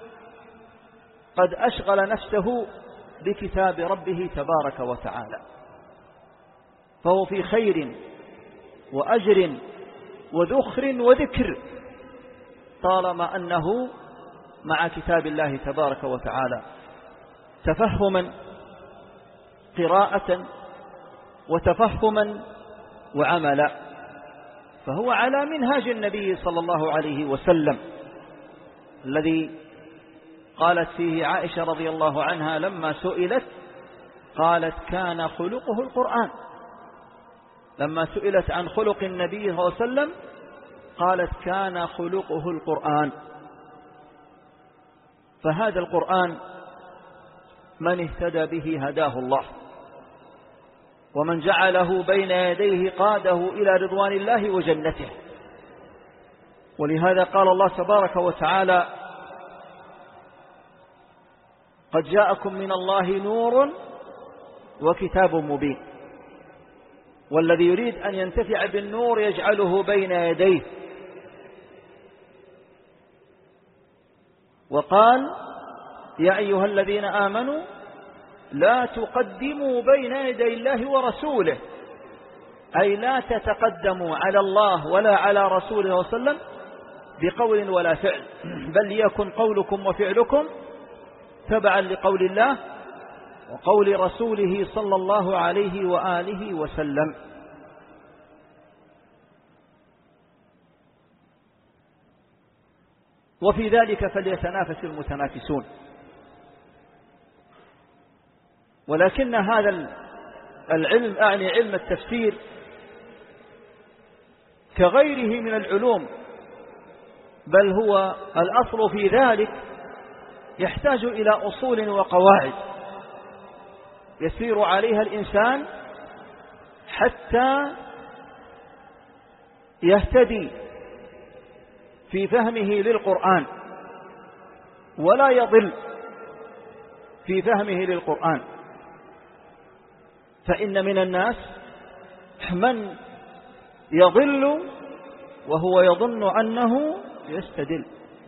قد أشغل نفسه بكتاب ربه تبارك وتعالى، فهو في خير وأجر وذخر وذكر طالما أنه مع كتاب الله تبارك وتعالى تفهما قراءة وتفهما وعملا. فهو على منهاج النبي صلى الله عليه وسلم الذي قالت فيه عائشة رضي الله عنها لما سئلت قالت: كان خلقه القرآن. لما سئلت عن خلق النبي صلى الله عليه وسلم قالت: كان خلقه القرآن. فهذا القرآن من اهتدى به هداه الله، ومن جعله بين يديه قاده إلى رضوان الله وجنته. ولهذا قال الله تبارك وتعالى: قد جاءكم من الله نور وكتاب مبين. والذي يريد أن ينتفع بالنور يجعله بين يديه. وقال: يا أيها الذين آمنوا لا تقدموا بين يدي الله ورسوله، أي لا تتقدموا على الله ولا على رسوله وسلم بقول ولا فعل، بل ليكن قولكم وفعلكم تبعا لقول الله وقول رسوله صلى الله عليه وآله وسلم. وفي ذلك فليتنافس المتنافسون. ولكن هذا العلم، أعني علم التفسير، كغيره من العلوم، بل هو الأصل في ذلك، يحتاج إلى أصول وقواعد يسير عليها الإنسان حتى يهتدي في فهمه للقرآن ولا يضل في فهمه للقرآن. فإن من الناس من يضل وهو يظن أنه يستدل،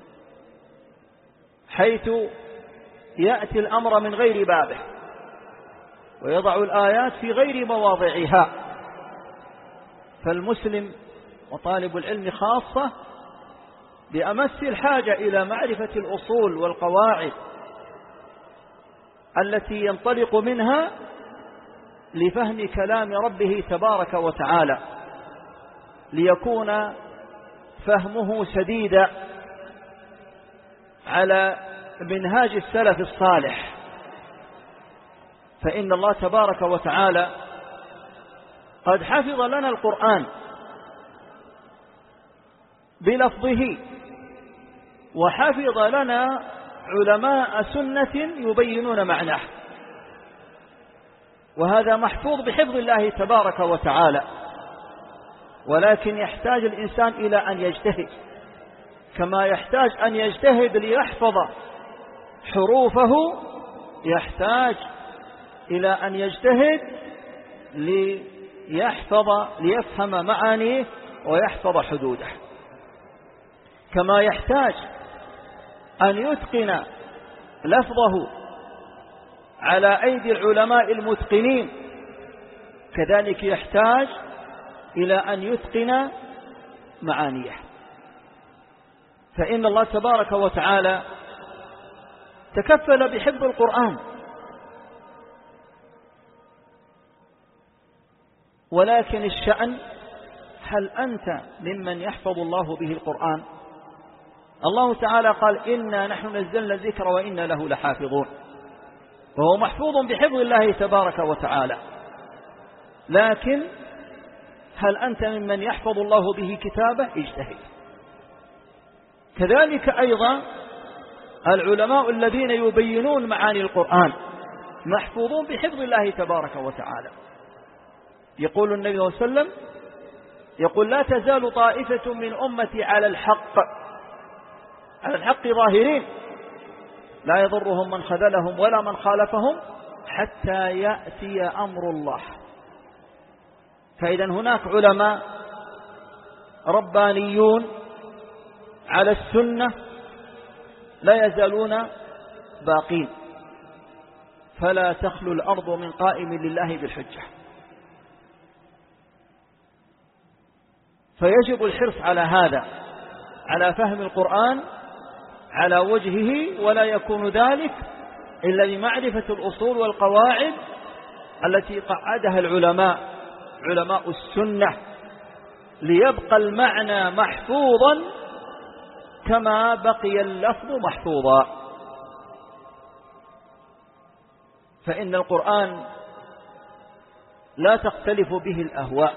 حيث يأتي الأمر من غير بابه ويضع الآيات في غير مواضعها. فالمسلم وطالب العلم خاصة بأمس الحاجة إلى معرفة الأصول والقواعد التي ينطلق منها لفهم كلام ربه تبارك وتعالى، ليكون فهمه سديدا على منهاج السلف الصالح. فإن الله تبارك وتعالى قد حفظ لنا القرآن بلفظه، وحفظ لنا علماء سنة يبينون معناه، وهذا محفوظ بحفظ الله تبارك وتعالى. ولكن يحتاج الإنسان إلى أن يجتهد، كما يحتاج أن يجتهد ليحفظ حروفه، يحتاج إلى أن يجتهد ليحفظ ليفهم معانيه ويحفظ حدوده. كما يحتاج أن يتقن لفظه على أيدي العلماء المتقنين، كذلك يحتاج إلى أن يتقن معانيه. فإن الله تبارك وتعالى تكفل بحفظ القرآن، ولكن الشأن هل أنت ممن يحفظ الله به القرآن؟ الله تعالى قال: إنا نحن نزلنا الذكر وإنا له لحافظون، وهو محفوظ بحفظ الله تبارك وتعالى. لكن هل أنت ممن يحفظ الله به كتابه؟ اجتهد. كذلك أيضا العلماء الذين يبينون معاني القرآن محفوظون بحفظ الله تبارك وتعالى. يقول النبي صلى الله عليه وسلم: يقول: لا تزال طائفة من أمتي على الحق على الحق ظاهرين، لا يضرهم من خذلهم ولا من خالفهم حتى يأتي أمر الله. فإذا هناك علماء ربانيون على السنة لا يزالون باقين، فلا تخلو الأرض من قائم لله بالحجة. فيجب الحرص على هذا، على فهم القرآن على وجهه، ولا يكون ذلك إلا بمعرفة الأصول والقواعد التي قعدها العلماء علماء السنة، ليبقى المعنى محفوظا كما بقي اللفظ محفوظا. فإن القرآن لا تختلف به الأهواء،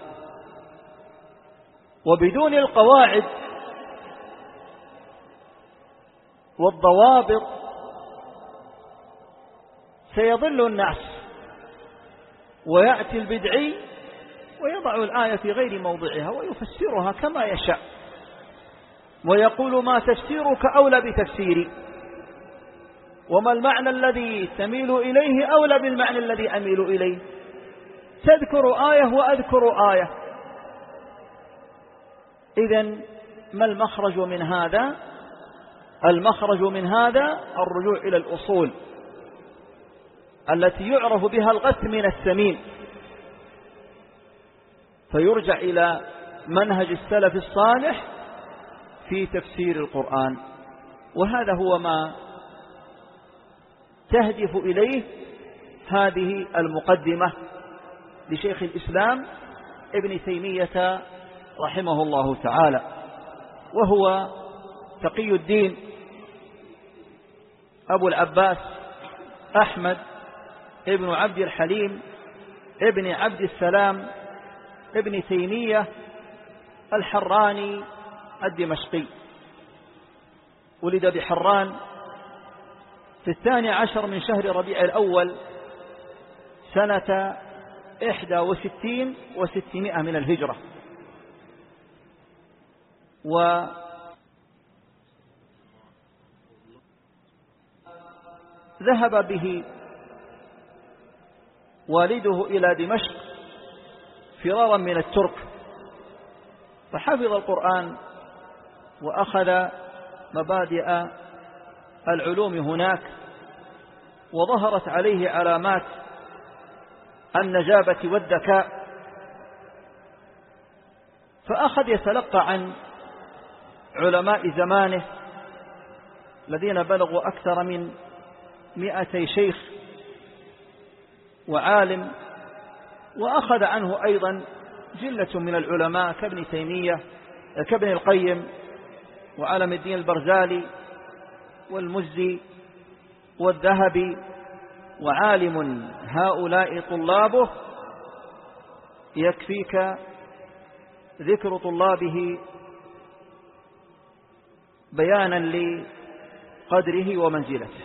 وبدون القواعد والضوابط سيضل الناس، ويأتي البدعي ويضع الآية في غير موضعها ويفسرها كما يشاء، ويقول ما تفسيرك أولى بتفسيري، وما المعنى الذي تميل إليه أولى بالمعنى الذي أميل إليه، تذكر آية وأذكر آية. إذن ما المخرج من هذا؟ المخرج من هذا الرجوع إلى الأصول التي يعرف بها الغث من السمين، فيرجع إلى منهج السلف الصالح في تفسير القرآن. وهذا هو ما تهدف إليه هذه المقدمة لشيخ الإسلام ابن تيمية رحمه الله تعالى، وهو تقي الدين أبو العباس أحمد ابن عبد الحليم ابن عبد السلام ابن تيمية الحراني الدمشقي. ولد بحران في الثاني عشر من شهر ربيع الأول سنة إحدى وستين وستمائة من الهجرة، وذهب به والده إلى دمشق فرارا من الترك، فحفظ القرآن وأخذ مبادئ العلوم هناك، وظهرت عليه علامات النجابة والذكاء، فأخذ يتلقى عن علماء زمانه الذين بلغوا أكثر من مئتي شيخ وعالم، وأخذ عنه أيضا جلة من العلماء كابن تيمية كابن القيم وعلم الدين البرزالي والمزي والذهبي، وعالم هؤلاء طلابه يكفيك ذكر طلابه بيانا لقدره ومنزلته.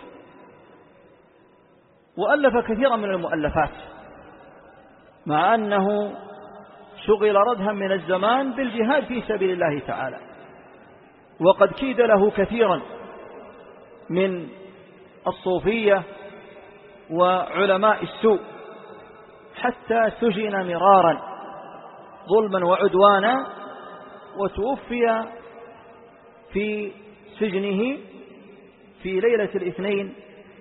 وألف كثيرا من المؤلفات، مع أنه شغل ردها من الزمان بالجهاد في سبيل الله تعالى، وقد كيد له كثيرا من الصوفية وعلماء السوء، حتى سجن مرارا ظلما وعدوانا، وتوفي في سجنه في ليلة الاثنين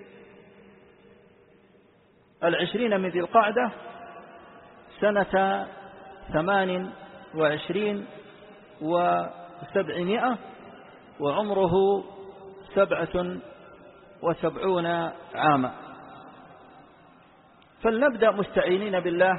العشرين من ذي القعدة سنة ثمان وعشرين وسبعمائة، وعمره سبعة وسبعون عاما. فلنبدأ مستعينين بالله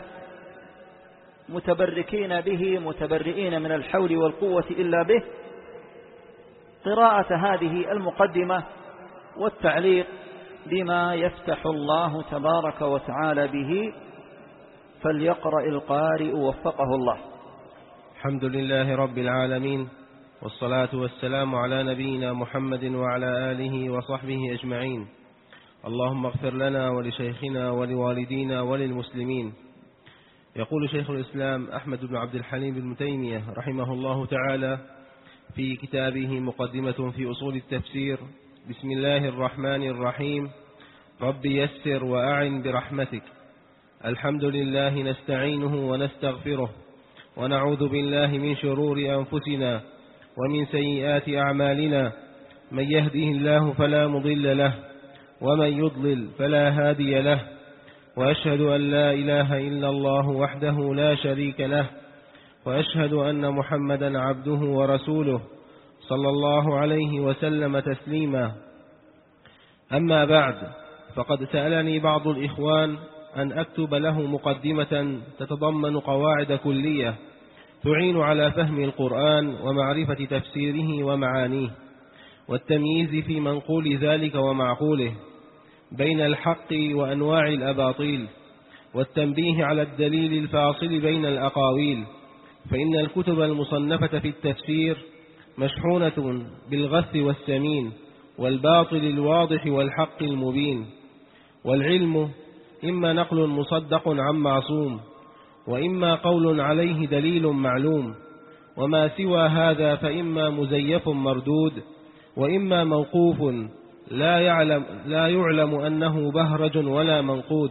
متبركين به متبرئين من الحول والقوة إلا به قراءة هذه المقدمة والتعليق بما يفتح الله تبارك وتعالى به، فليقرأ القارئ وفقه الله. الحمد لله رب العالمين، والصلاة والسلام على نبينا محمد وعلى آله وصحبه أجمعين. اللهم اغفر لنا ولشيخنا ولوالدينا وللمسلمين. يقول شيخ الإسلام أحمد بن عبد الحليم بن تيمية رحمه الله تعالى في كتابه مقدمة في أصول التفسير: بسم الله الرحمن الرحيم. رب يسر وأعن برحمتك. الحمد لله نستعينه ونستغفره، ونعوذ بالله من شرور أنفسنا ومن سيئات أعمالنا، من يهده الله فلا مضل له، ومن يضلل فلا هادي له، وأشهد أن لا إله إلا الله وحده لا شريك له، وأشهد أن محمدا عبده ورسوله صلى الله عليه وسلم تسليما. أما بعد، فقد سألني بعض الإخوان أن أكتب له مقدمة تتضمن قواعد كلية تعين على فهم القرآن ومعرفة تفسيره ومعانيه، والتمييز في منقول ذلك ومعقوله، بين الحق وأنواع الأباطيل، والتنبيه على الدليل الفاصل بين الأقاويل، فإن الكتب المصنفة في التفسير مشحونة بالغث والسمين والباطل الواضح والحق المبين، والعلم إما نقل مصدق عن معصوم، وإما قول عليه دليل معلوم، وما سوى هذا فإما مزيف مردود، وإما موقوف لا يعلم, لا يعلم أنه بهرج ولا منقود.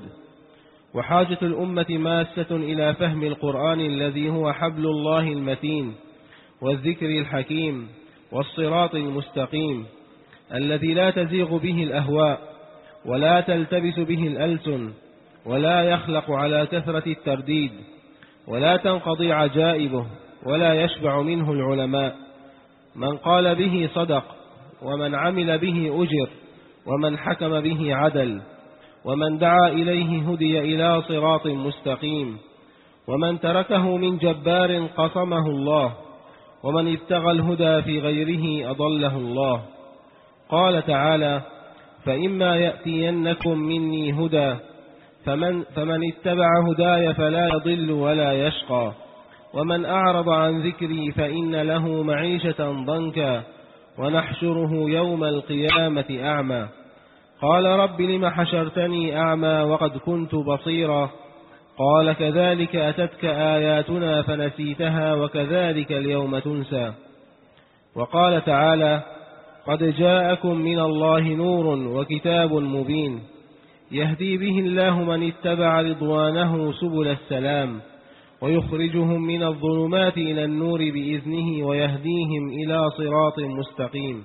وحاجة الأمة ماسة إلى فهم القرآن الذي هو حبل الله المتين والذكر الحكيم والصراط المستقيم الذي لا تزيغ به الأهواء ولا تلتبس به الألسن ولا يخلق على كثرة الترديد ولا تنقضي عجائبه ولا يشبع منه العلماء. من قال به صدق، ومن عمل به أجر، ومن حكم به عدل، ومن دعا إليه هدي إلى صراط مستقيم، ومن تركه من جبار قصمه الله، ومن ابتغى الهدى في غيره أضله الله. قال تعالى: فإما يأتينكم مني هدى فمن, فمن اتبع هداي فلا يضل ولا يشقى، ومن أعرض عن ذكري فإن له معيشة ضنكا ونحشره يوم القيامة أعمى. قال: رب لم حشرتني أعمى وقد كنت بصيرا؟ قال: كذلك أتتك آياتنا فنسيتها وكذلك اليوم تنسى. وقال تعالى: قد جاءكم من الله نور وكتاب مبين يهدي به الله من اتبع رضوانه سبل السلام ويخرجهم من الظلمات إلى النور بإذنه ويهديهم إلى صراط مستقيم.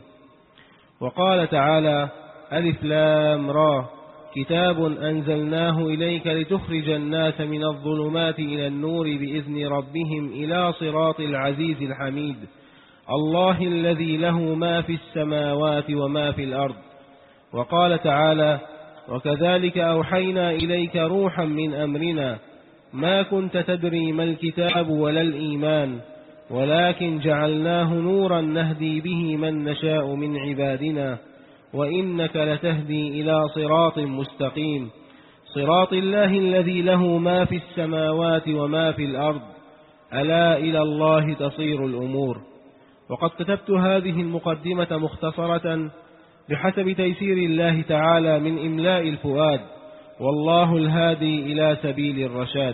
وقال تعالى: ألف لام را كتاب أنزلناه إليك لتخرج الناس من الظلمات إلى النور بإذن ربهم إلى صراط العزيز الحميد الله الذي له ما في السماوات وما في الأرض. وقال تعالى: وكذلك أوحينا إليك روحا من أمرنا ما كنت تدري ما الكتاب ولا الإيمان ولكن جعلناه نورا نهدي به من نشاء من عبادنا وإنك لتهدي إلى صراط مستقيم صراط الله الذي له ما في السماوات وما في الأرض ألا إلى الله تصير الأمور. وقد كتبت هذه المقدمة مختصرة بحسب تيسير الله تعالى من إملاء الفؤاد، والله الهادي إلى سبيل الرشاد.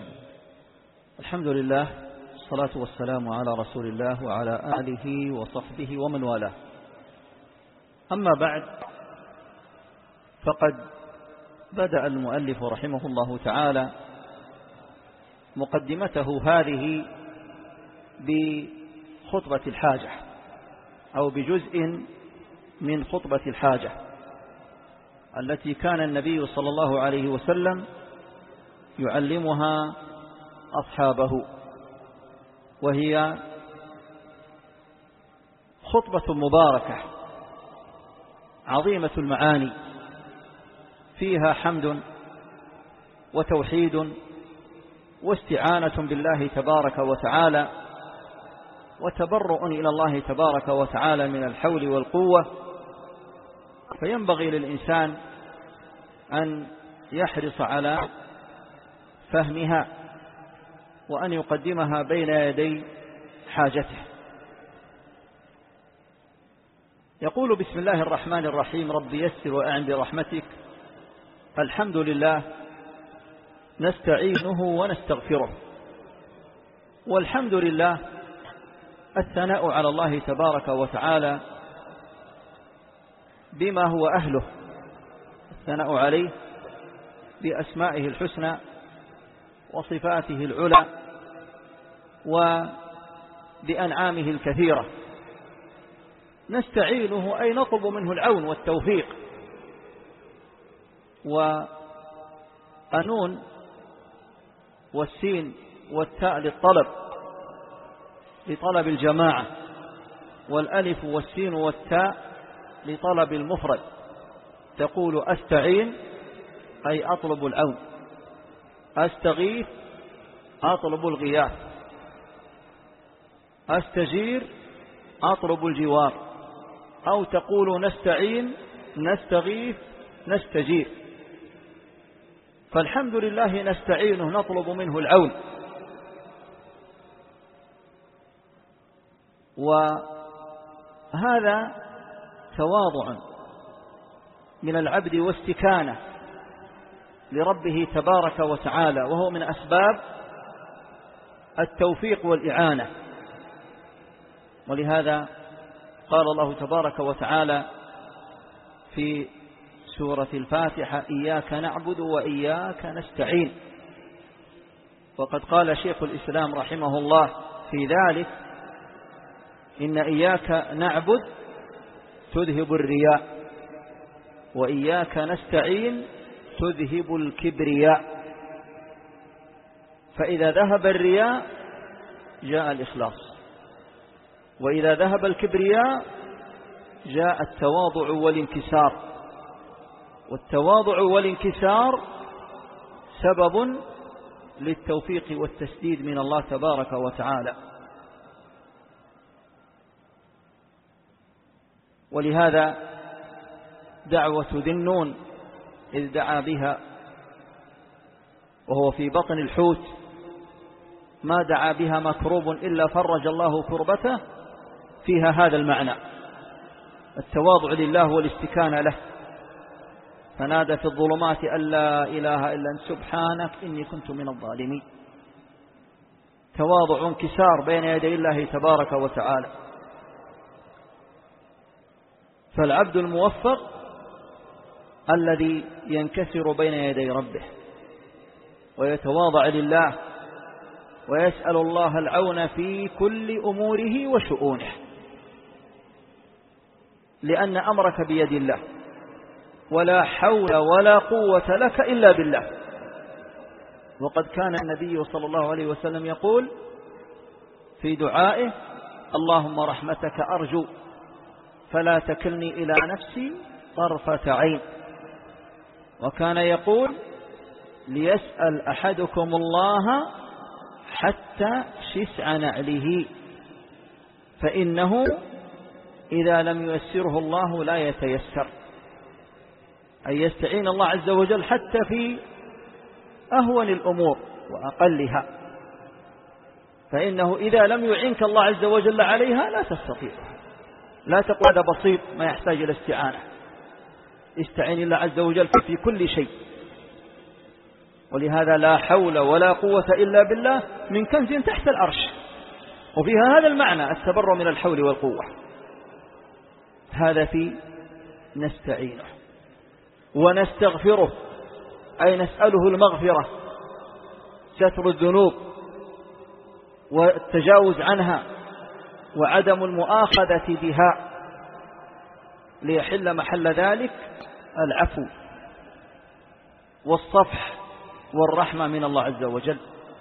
الحمد لله، الصلاة والسلام على رسول الله وعلى آله وصحبه ومن والاه. أما بعد، فقد بدأ المؤلف رحمه الله تعالى مقدمته هذه بخطبة الحاجة أو بجزء من خطبة الحاجة التي كان النبي صلى الله عليه وسلم يعلمها أصحابه، وهي خطبة مباركة عظيمة المعاني، فيها حمد وتوحيد واستعانة بالله تبارك وتعالى وتبرؤ إلى الله تبارك وتعالى من الحول والقوة. فينبغي للإنسان أن يحرص على فهمها وأن يقدمها بين يدي حاجته. يقول: بسم الله الرحمن الرحيم، رب يسر وأعن برحمتك، الحمد لله نستعينه ونستغفره. والحمد لله الثناء على الله تبارك وتعالى بما هو أهله، الثناء عليه بأسمائه الحسنى وصفاته العلى وبأنعامه الكثيرة. نستعينه أي نطلب منه العون والتوفيق. والنون والسين والتاء للطلب لطلب الجماعة، والألف والسين والتاء لطلب المفرد. تقول أستعين أي أطلب العون، أستغيث أطلب الغياث، أستجير أطلب الجوار، أو تقول نستعين نستغيث نستجير. فالحمد لله نستعينه نطلب منه العون. وهذا تواضع من العبد واستكانة لربه تبارك وتعالى، وهو من أسباب التوفيق والإعانة. ولهذا قال الله تبارك وتعالى في سورة الفاتحة: إياك نعبد وإياك نستعين. وقد قال شيخ الإسلام رحمه الله في ذلك: إن إياك نعبد تذهب الرياء، وإياك نستعين تذهب الكبرياء. فإذا ذهب الرياء جاء الإخلاص، وإذا ذهب الكبرياء جاء التواضع والانكسار. والتواضع والانكسار سبب للتوفيق والتسديد من الله تبارك وتعالى. ولهذا دعوة ذي النون إذ دعا بها وهو في بطن الحوت ما دعا بها مكروب إلا فرج الله كربته، فيها هذا المعنى: التواضع لله والاستكانة له. فنادى في الظلمات أن لا إله إلا أنت سبحانك إني كنت من الظالمين. تواضع وانكسار بين يدي الله تبارك وتعالى. فالعبد الموفق الذي ينكسر بين يدي ربه ويتواضع لله ويسأل الله العون في كل أموره وشؤونه، لأن أمرك بيد الله، ولا حول ولا قوة لك إلا بالله. وقد كان النبي صلى الله عليه وسلم يقول في دعائه: اللهم رحمتك أرجو فلا تكلني إلى نفسي طرفة عين. وكان يقول: ليسأل أحدكم الله حتى شسع نعله، فإنه إذا لم ييسره الله لا يتيسر. أن يستعين الله عز وجل حتى في أهون الأمور وأقلها، فإنه إذا لم يعنك الله عز وجل عليها لا تستطيع. لا تقول هذا بسيط ما يحتاج إلى استعانة. استعين الله عز وجل في كل شيء. ولهذا لا حول ولا قوة إلا بالله من كنز تحت العرش، وفيها هذا المعنى: التبرؤ من الحول والقوة. هذا في نستعينه ونستغفره، أي نسأله المغفرة، ستر الذنوب والتجاوز عنها وعدم المؤاخذة بها، ليحل محل ذلك العفو والصفح والرحمة من الله عز وجل.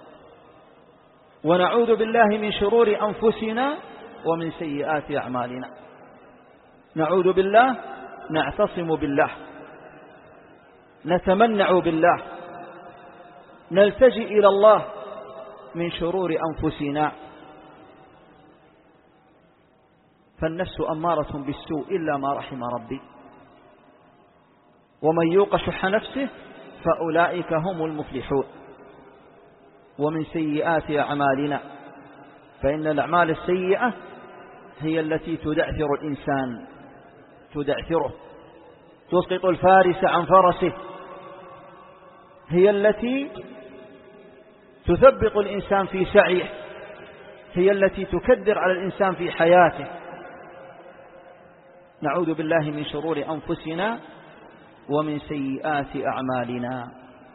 ونعوذ بالله من شرور أنفسنا ومن سيئات أعمالنا. نعوذ بالله، نعتصم بالله، نتمنع بالله، نلتجئ إلى الله من شرور أنفسنا. فالنفس أمارة بالسوء إلا ما رحم ربي، ومن يوق شح نفسه فأولئك هم المفلحون. ومن سيئات أعمالنا، فإن الأعمال السيئة هي التي تدعثر الإنسان، تدعثره، تسقط الفارس عن فرسه، هي التي تثبط الإنسان في سعيه، هي التي تكدر على الإنسان في حياته. نعوذ بالله من شرور أنفسنا ومن سيئات أعمالنا.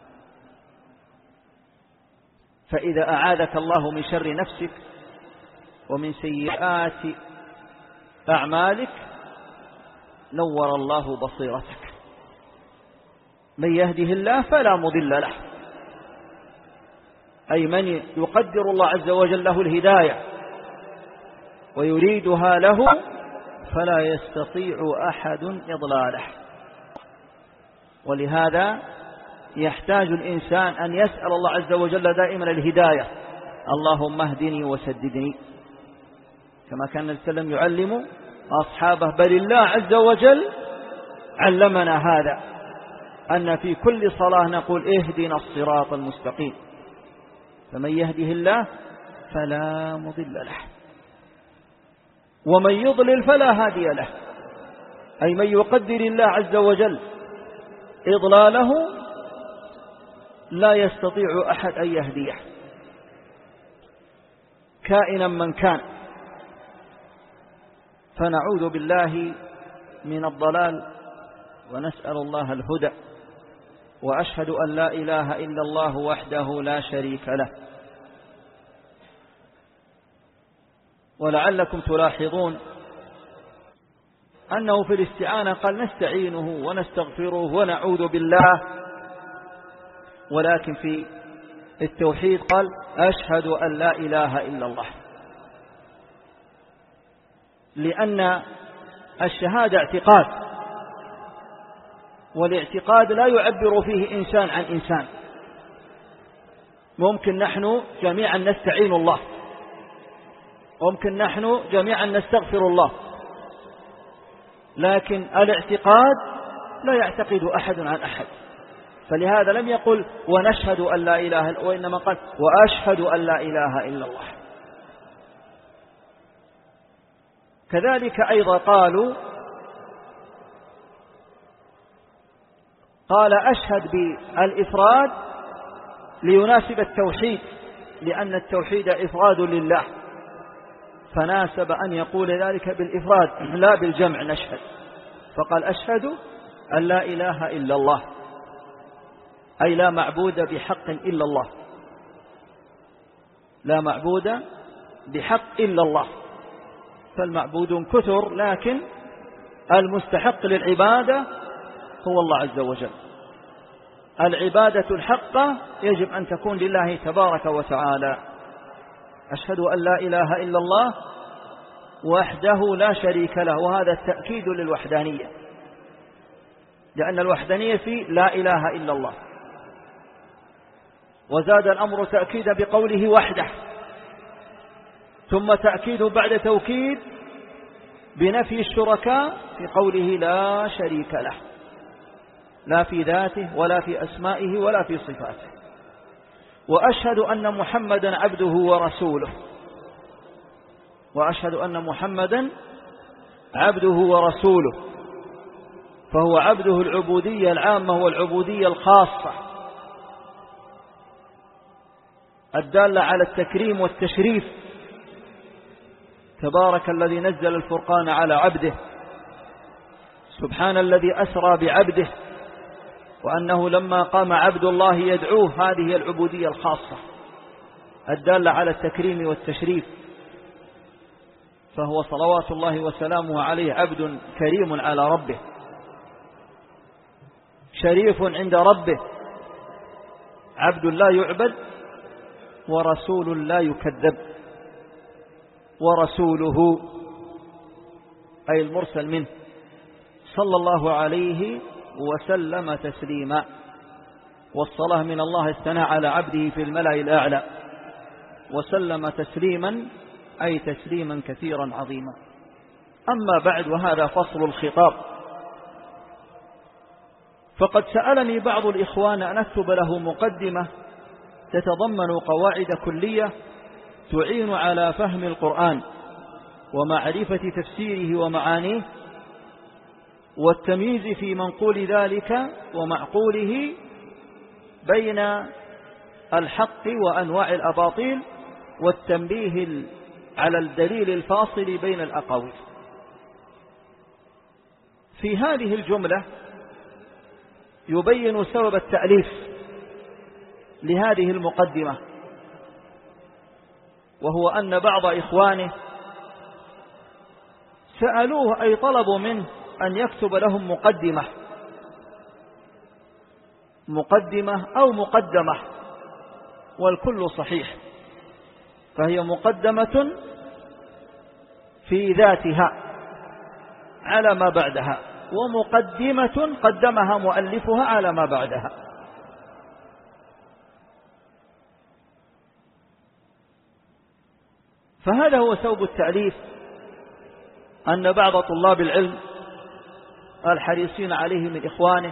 فإذا أعاذك الله من شر نفسك ومن سيئات أعمالك نور الله بصيرتك. من يهده الله فلا مضل له، أي من يقدر الله عز وجل له الهداية ويريدها له فلا يستطيع أحد إضلاله. ولهذا يحتاج الإنسان أن يسأل الله عز وجل دائما الهداية: اللهم اهدني وسددني، كما كان النبي صلى الله عليه وسلم يعلم أصحابه. بل الله عز وجل علمنا هذا، أن في كل صلاة نقول: اهدنا الصراط المستقيم. فمن يهده الله فلا مضل له، ومن يضلل فلا هادي له. أي من يقدر الله عز وجل إضلاله لا يستطيع أحد أن يهديه كائنا من كان. فنعوذ بالله من الضلال ونسأل الله الهدى. وأشهد أن لا إله إلا الله وحده لا شريك له. ولعلكم تلاحظون أنه في الاستعانة قال نستعينه ونستغفره ونعوذ بالله، ولكن في التوحيد قال أشهد أن لا إله إلا الله، لأن الشهادة اعتقاد، والاعتقاد لا يعبر فيه إنسان عن إنسان. ممكن نحن جميعا نستعين الله، ممكن نحن جميعا نستغفر الله، لكن الاعتقاد لا يعتقد أحد عن أحد. فلهذا لم يقل ونشهد أن لا إله إلا، وإنما قال وأشهد أن لا إله إلا الله. كذلك أيضا قالوا قال أشهد بالإفراد ليناسب التوحيد، لأن التوحيد إفراد لله، فناسب أن يقول ذلك بالإفراد لا بالجمع نشهد، فقال أشهد أن لا إله إلا الله، أي لا معبود بحق إلا الله، لا معبود بحق إلا الله. فالمعبودون كثر، لكن المستحق للعبادة هو الله عز وجل. العبادة الحقة يجب أن تكون لله تبارك وتعالى. أشهد أن لا إله إلا الله وحده لا شريك له، وهذا التأكيد للوحدانية، لأن الوحدانية في لا إله إلا الله. وزاد الأمر تأكيدا بقوله وحده، ثم تأكيد بعد توكيد بنفي الشركاء في قوله لا شريك له، لا في ذاته ولا في أسمائه ولا في صفاته. وأشهد أن محمدا عبده ورسوله، وأشهد أن محمدا عبده ورسوله، فهو عبده العبودية العامة والعبودية الخاصة الدالة على التكريم والتشريف. تبارك الذي نزل الفرقان على عبده، سبحان الذي أسرى بعبده، وأنه لما قام عبد الله يدعوه، هذه العبودية الخاصة الدالة على التكريم والتشريف. فهو صلوات الله وسلامه عليه عبد كريم على ربه، شريف عند ربه، عبد لا يعبد ورسول لا يكذب. ورسوله أي المرسل منه صلى الله عليه وسلم تسليما. والصلاة من الله الثناء على عبده في الملأ الأعلى، وسلم تسليما أي تسليما كثيرا عظيما. أما بعد، وهذا فصل الخطاب، فقد سألني بعض الإخوان أن أكتب له مقدمة تتضمن قواعد كلية تعين على فهم القرآن ومعرفة تفسيره ومعانيه، والتمييز في منقول ذلك ومعقوله بين الحق وأنواع الأباطيل، والتنبيه على الدليل الفاصل بين الأقاويل. في هذه الجملة يبين سبب التأليف لهذه المقدمة، وهو أن بعض إخوانه سألوه أي طلبوا منه أن يكتب لهم مقدمة مقدمة أو مقدمة، والكل صحيح، فهي مقدمة في ذاتها على ما بعدها، ومقدمة قدمها مؤلفها على ما بعدها. فهذا هو سبب التأليف، أن بعض طلاب العلم الحريصين عليه من إخوانه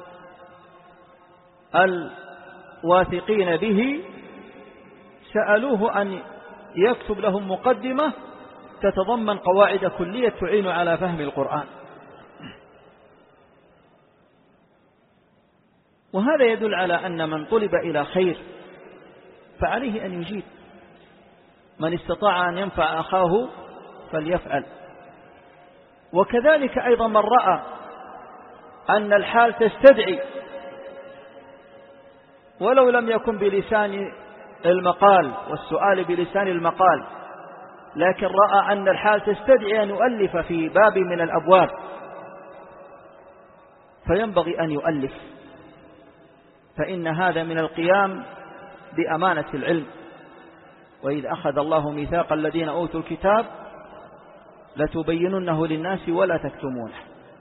الواثقين به سألوه أن يكتب لهم مقدمة تتضمن قواعد كلية تعين على فهم القرآن. وهذا يدل على أن من طلب إلى خير فعليه أن يجيب، من استطاع أن ينفع أخاه فليفعل. وكذلك أيضا من رأى أن الحال تستدعي ولو لم يكن بلسان المقال والسؤال بلسان المقال، لكن رأى أن الحال تستدعي أن يؤلف في باب من الأبواب، فينبغي أن يؤلف، فإن هذا من القيام بأمانة العلم. وإذ أخذ الله ميثاق الذين أوتوا الكتاب لتبيننه للناس ولا تكتمونه.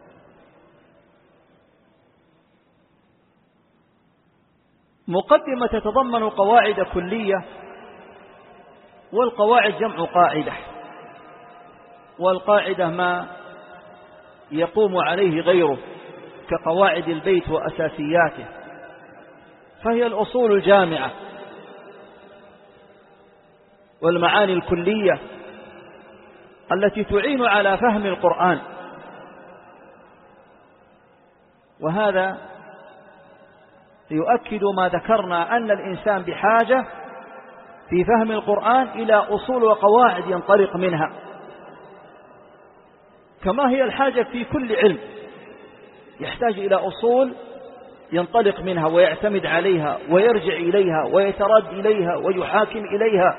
مقدمة تتضمن قواعد كلية، والقواعد جمع قاعدة، والقاعدة ما يقوم عليه غيره كقواعد البيت وأساسياته، فهي الأصول الجامعة والمعاني الكلية التي تعين على فهم القرآن. وهذا يؤكد ما ذكرنا أن الإنسان بحاجة في فهم القرآن إلى أصول وقواعد ينطلق منها، كما هي الحاجة في كل علم يحتاج إلى أصول ينطلق منها ويعتمد عليها ويرجع إليها ويترد إليها ويحاكم إليها.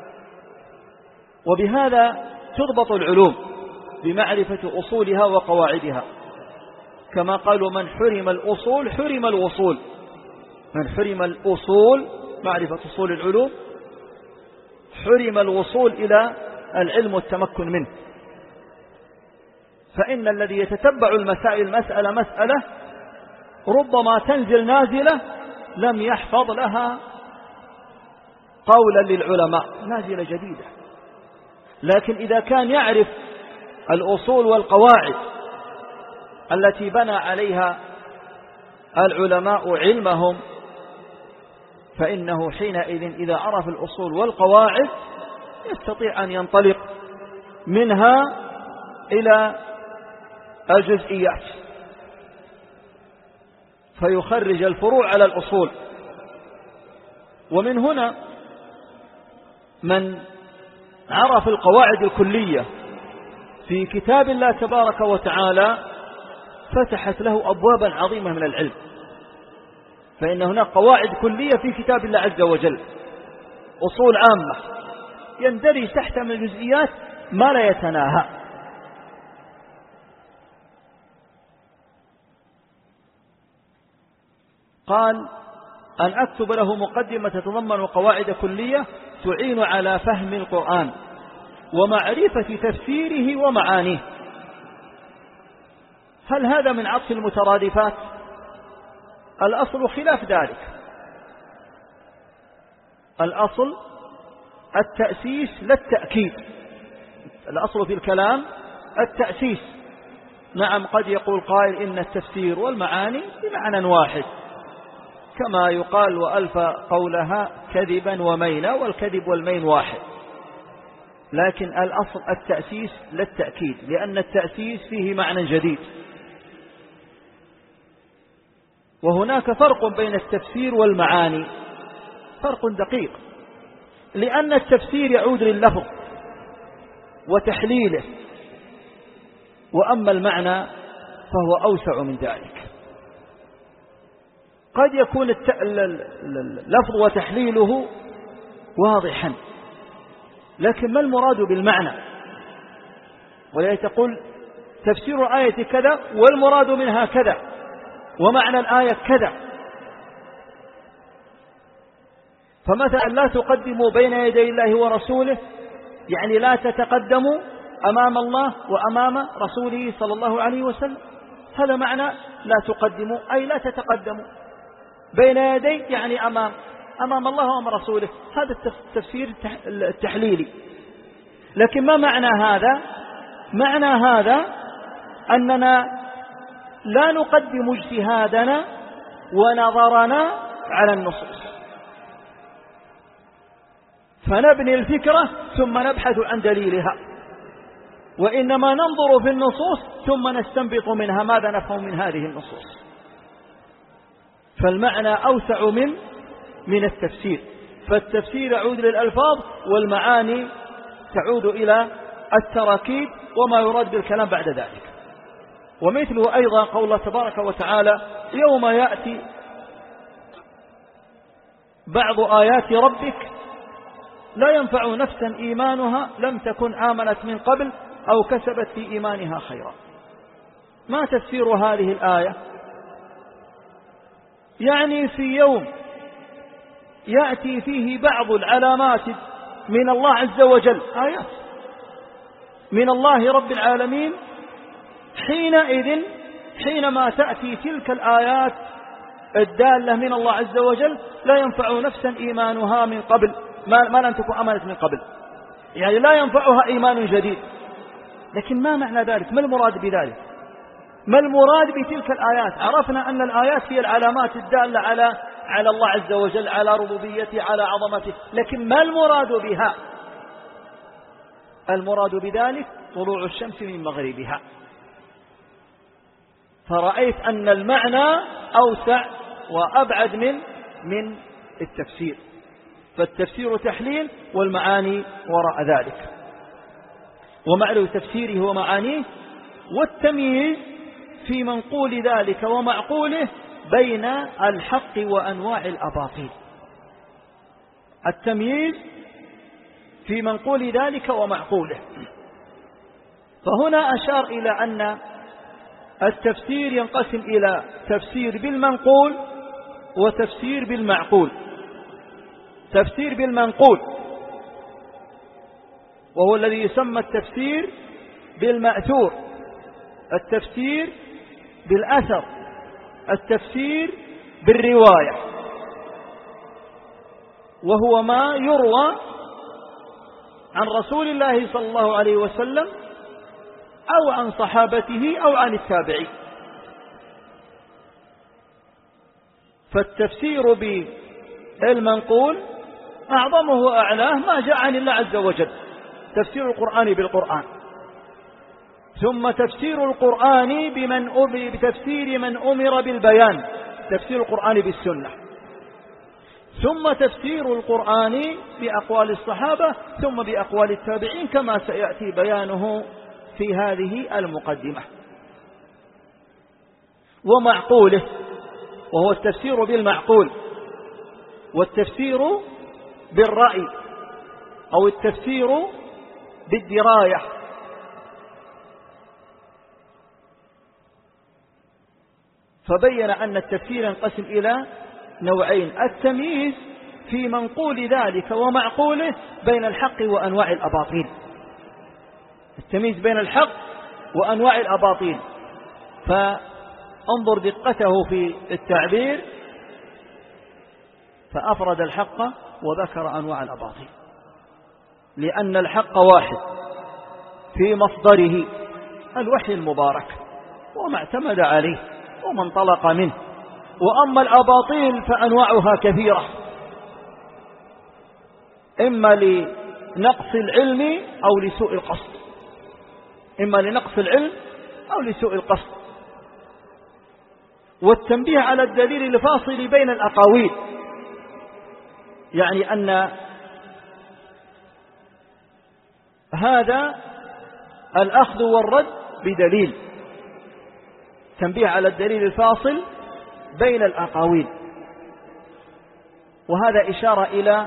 وبهذا تضبط العلوم بمعرفة أصولها وقواعدها، كما قالوا من حرم الأصول حرم الوصول. من حرم الأصول معرفة أصول العلوم حرم الوصول إلى العلم والتمكن منه. فإن الذي يتتبع المسائل مسألة مسألة ربما تنزل نازلة لم يحفظ لها قولا للعلماء، نازلة جديدة. لكن إذا كان يعرف الأصول والقواعد التي بنى عليها العلماء علمهم، فإنه حينئذ إذا عرف الأصول والقواعد يستطيع أن ينطلق منها إلى الجزئيات فيخرج الفروع على الأصول. ومن هنا من عرف القواعد الكلية في كتاب الله تبارك وتعالى فتحت له أبوابا عظيمة من العلم، فإن هناك قواعد كلية في كتاب الله عز وجل، أصول عامة يندرج تحت من الجزئيات ما لا يتناهى. قال أن أكتب له مقدمة تتضمن قواعد كلية تعين على فهم القرآن ومعرفة تفسيره ومعانيه. هل هذا من عطف المترادفات؟ الأصل خلاف ذلك. الأصل التأسيس لا التأكيد. الأصل في الكلام التأسيس. نعم قد يقول قائل إن التفسير والمعاني بمعنى واحد، كما يقال وألف قولها كذبا ومينا، والكذب والمين واحد. لكن الأصل التأسيس لا التأكيد، لأن التأسيس فيه معنى جديد. وهناك فرق بين التفسير والمعاني، فرق دقيق، لأن التفسير يعود لللفظ وتحليله، وأما المعنى فهو أوسع من ذلك. قد يكون اللفظ وتحليله واضحا، لكن ما المراد بالمعنى؟ ولا تقول تفسير الآية كذا والمراد منها كذا ومعنى الآية كذا. فمثلا لا تقدموا بين يدي الله ورسوله، يعني لا تتقدموا أمام الله وأمام رسوله صلى الله عليه وسلم. هذا معنى لا تقدموا، أي لا تتقدموا بين يدي، يعني أمام أمام الله وأمام رسوله. هذا التفسير التحليلي. لكن ما معنى هذا؟ معنى هذا أننا لا نقدم اجتهادنا ونظرنا على النصوص، فنبني الفكرة ثم نبحث عن دليلها، وإنما ننظر في النصوص ثم نستنبط منها ماذا نفهم من هذه النصوص. فالمعنى أوسع من من التفسير، فالتفسير يعود للألفاظ والمعاني تعود إلى التراكيب وما يراد بالكلام بعد ذلك. ومثله أيضا قول الله تبارك وتعالى: يوم يأتي بعض آيات ربك لا ينفع نفسا إيمانها لم تكن آمنت من قبل أو كسبت في إيمانها خيرا. ما تفسير هذه الآية؟ يعني في يوم يأتي فيه بعض العلامات من الله عز وجل، آيات من الله رب العالمين، حينئذ حينما تأتي تلك الآيات الدالة من الله عز وجل لا ينفع نفسا إيمانها من قبل ما, ما لم تكن أمنت من قبل، يعني لا ينفعها إيمان جديد. لكن ما معنى ذلك؟ ما المراد بذلك؟ ما المراد بتلك الآيات؟ عرفنا أن الآيات هي العلامات الدالة على على الله عز وجل، على ربوبيته، على عظمته، لكن ما المراد بها؟ المراد بذلك طلوع الشمس من مغربها. فرأيت أن المعنى أوسع وأبعد من من التفسير، فالتفسير تحليل والمعاني وراء ذلك، ومعنى تفسيره ومعانيه، والتمييز في منقول ذلك ومعقوله بين الحق وأنواع الأباطيل. التمييز في منقول ذلك ومعقوله. فهنا أشار إلى أن التفسير ينقسم إلى تفسير بالمنقول وتفسير بالمعقول. تفسير بالمنقول وهو الذي يسمى التفسير بالمأثور، التفسير بالأثر، التفسير بالرواية، وهو ما يروى عن رسول الله صلى الله عليه وسلم أو عن صحابته أو عن التابعين. فالتفسير بالمنقول أعظمه وأعلاه ما جاء عن الله عز وجل، تفسير القرآن بالقرآن، ثم تفسير القرآن بمن أمر بتفسير من أمر بالبيان، تفسير القرآن بالسنة، ثم تفسير القرآن بأقوال الصحابة، ثم بأقوال التابعين كما سيأتي بيانه في هذه المقدمة. ومعقوله وهو التفسير بالمعقول، والتفسير بالرأي أو التفسير بالدراية. فبين أن التفسير ينقسم إلى نوعين: التمييز في منقول ذلك ومعقوله بين الحق وأنواع الأباطيل، التمييز بين الحق وأنواع الأباطيل. فانظر دقته في التعبير، فأفرد الحق وذكر أنواع الأباطيل، لأن الحق واحد في مصدره الوحي المبارك وما اعتمد عليه وما انطلق منه، وأما الأباطيل فأنواعها كثيرة، إما لنقص العلم أو لسوء القصد، إما لنقص العلم أو لسوء القصد. والتنبيه على الدليل الفاصل بين الأقاويل، يعني أن هذا الأخذ والرد بدليل، تنبيه على الدليل الفاصل بين الأقاويل. وهذا إشارة إلى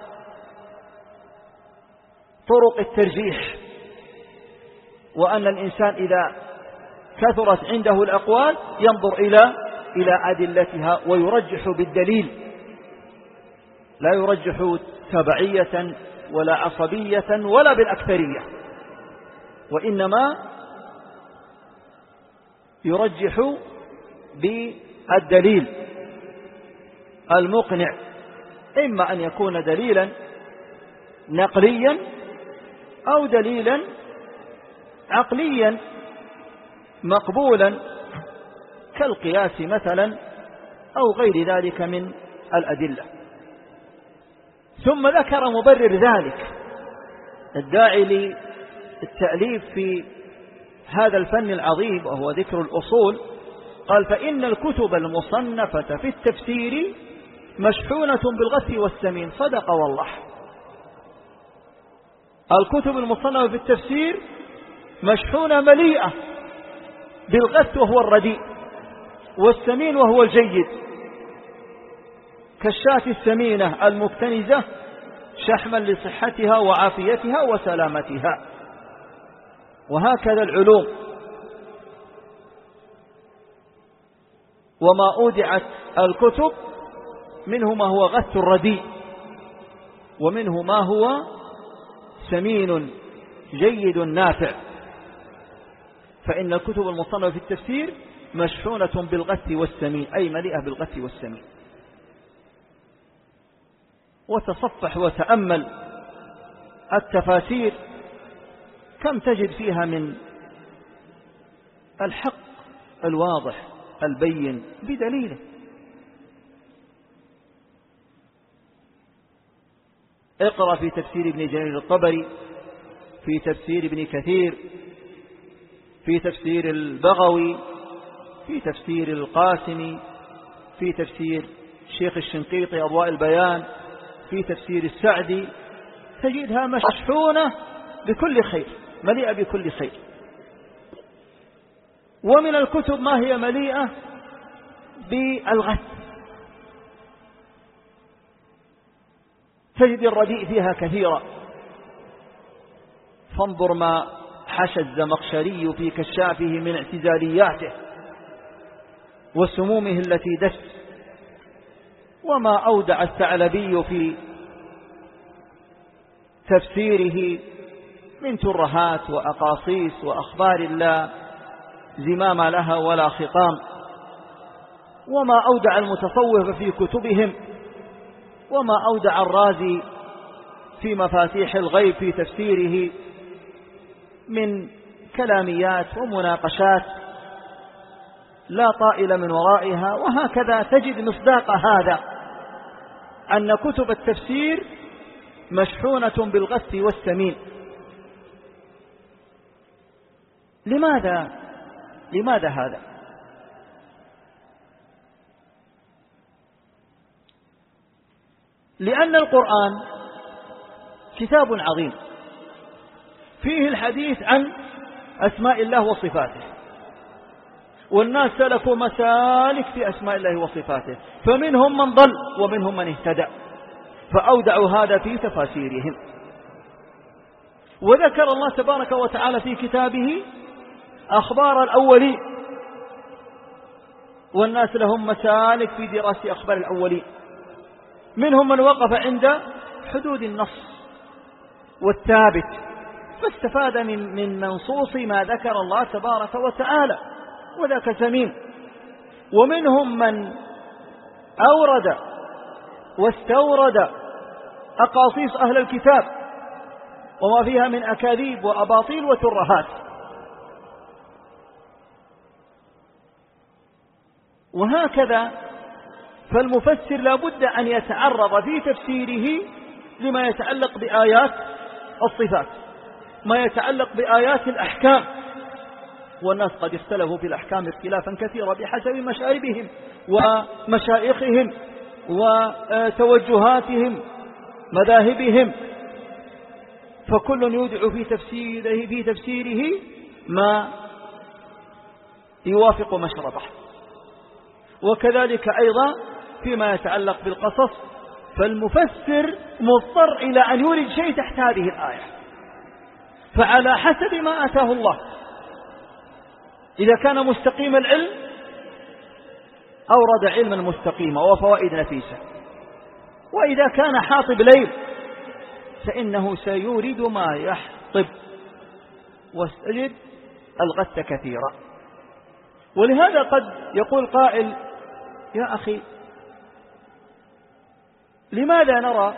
طرق الترجيح، وأن الإنسان إذا كثرت عنده الأقوال ينظر إلى إلى أدلتها ويرجح بالدليل، لا يرجح تبعية ولا عصبية ولا بالأكثرية، وإنما يرجح بالدليل المقنع، إما أن يكون دليلا نقليا أو دليلا عقليا مقبولا كالقياس مثلا أو غير ذلك من الأدلة. ثم ذكر مبرر ذلك الداعي للتأليف في هذا الفن العظيم وهو ذكر الأصول، قال فإن الكتب المصنفة في التفسير مشحونة بالغث والسمين. صدق والله، الكتب المصنفة في التفسير مشحونة مليئة بالغث وهو الرديء، والسمين وهو الجيد، كالشاة السمينة المكتنزة شحما لصحتها وعافيتها وسلامتها. وهكذا العلوم، وما أودعت الكتب منه ما هو غث رديء، ومنه ما هو سمين جيد نافع. فإن الكتب المصنفة في التفسير مشحونة بالغث والسمين، أي مليئة بالغث والسمين. وتصفح وتأمل التفاسير كم تجد فيها من الحق الواضح البين بدليله. اقرأ في تفسير ابن جرير الطبري، في تفسير ابن كثير، في تفسير البغوي، في تفسير القاسمي، في تفسير الشيخ الشنقيطي أضواء البيان، في تفسير السعدي، تجدها مشحونة بكل خير، مليئة بكل خير. ومن الكتب ما هي مليئة بالغث، تجد الرديء فيها كثيرا. فانظر ما حشى الزمخشري في كشافه من اعتزالياته وسمومه التي دس، وما أودع الثعلبي في تفسيره من ترهات وأقاصيص وأخبار لا زمام لها ولا خطام، وما أودع المتصوف في كتبهم، وما أودع الرازي في مفاتيح الغيب في تفسيره من كلاميات ومناقشات لا طائل من ورائها. وهكذا تجد مصداق هذا أن كتب التفسير مشحونة بالغث والسمين. لماذا؟ لماذا هذا؟ لأن القرآن كتاب عظيم فيه الحديث عن أسماء الله وصفاته، والناس سلكوا مسالك في أسماء الله وصفاته، فمنهم من ضل ومنهم من اهتدى، فأودعوا هذا في تفاسيرهم. وذكر الله تبارك وتعالى في كتابه أخبار الأولين، والناس لهم مسالك في دراسة أخبار الأولين، منهم من وقف عند حدود النص والثابت فاستفاد من من منصوص ما ذكر الله تبارك وتعالى، وذاك سمين. ومنهم من أورد واستورد أقاصيص أهل الكتاب وما فيها من أكاذيب وأباطيل وترهات. وهكذا فالمفسر لا بد أن يتعرض في تفسيره لما يتعلق بآيات الصفات، ما يتعلق بآيات الأحكام. والناس قد اختلفوا في الأحكام اختلافا كثيرا بحسب مشاربهم ومشايخهم وتوجهاتهم مذاهبهم، فكل يودع في تفسيره, في تفسيره ما يوافق مشربه. وكذلك أيضا فيما يتعلق بالقصص، فالمفسر مضطر إلى أن يورد شيء تحت هذه الآية، فعلى حسب ما أتاه الله. إذا كان مستقيم العلم أورد علما مستقيما وفوائد نفيسة، وإذا كان حاطب ليل فإنه سيورد ما يحطب واستجد الغث كثيرا. ولهذا قد يقول قائل: يا أخي، لماذا نرى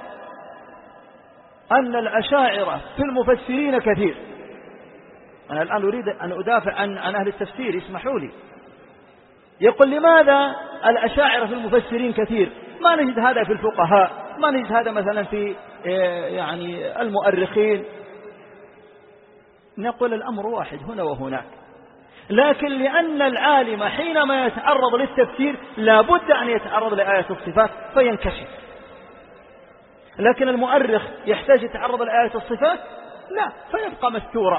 أن الأشاعرة في المفسرين كثير؟ أنا الآن أريد أن أدافع عن, عن أهل التفسير، اسمحوا لي. يقول: لماذا الأشاعرة في المفسرين كثير؟ ما نجد هذا في الفقهاء، ما نجد هذا مثلا في يعني المؤرخين. نقول الأمر واحد هنا وهناك. لكن لأن العالم حينما يتعرض للتفسير لا بد أن يتعرض لآية الصفات فينكشف. لكن المؤرخ يحتاج يتعرض لآية الصفات؟ لا، فيبقى مستورا.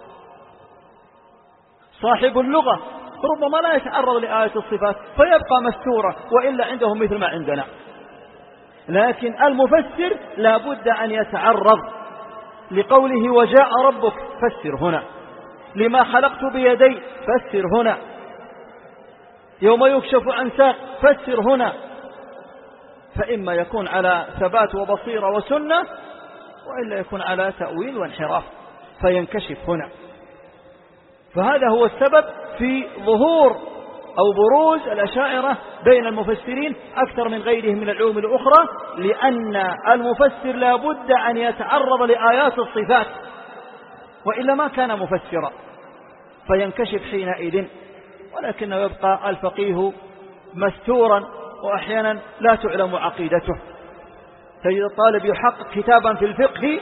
صاحب اللغة ربما لا يتعرض لآية الصفات فيبقى مستورا، وإلا عندهم مثل ما عندنا. لكن المفسر لا بد أن يتعرض لقوله وجاء ربك، فسر هنا. لما خلقت بيدي، فسر هنا. يوم يكشف عن ساق، فسر هنا. فإما يكون على ثبات وبصيرة وسنة، وإلا يكون على تأويل وانحراف فينكشف هنا. فهذا هو السبب في ظهور أو بروز الأشاعرة بين المفسرين أكثر من غيرهم من العلوم الأخرى، لأن المفسر لا بد أن يتعرض لآيات الصفات، وإلا ما كان مفسرا فينكشف حينئذ. ولكنه يبقى الفقيه مستورا، وأحيانا لا تعلم عقيدته. تجد الطالب يحقق كتابا في الفقه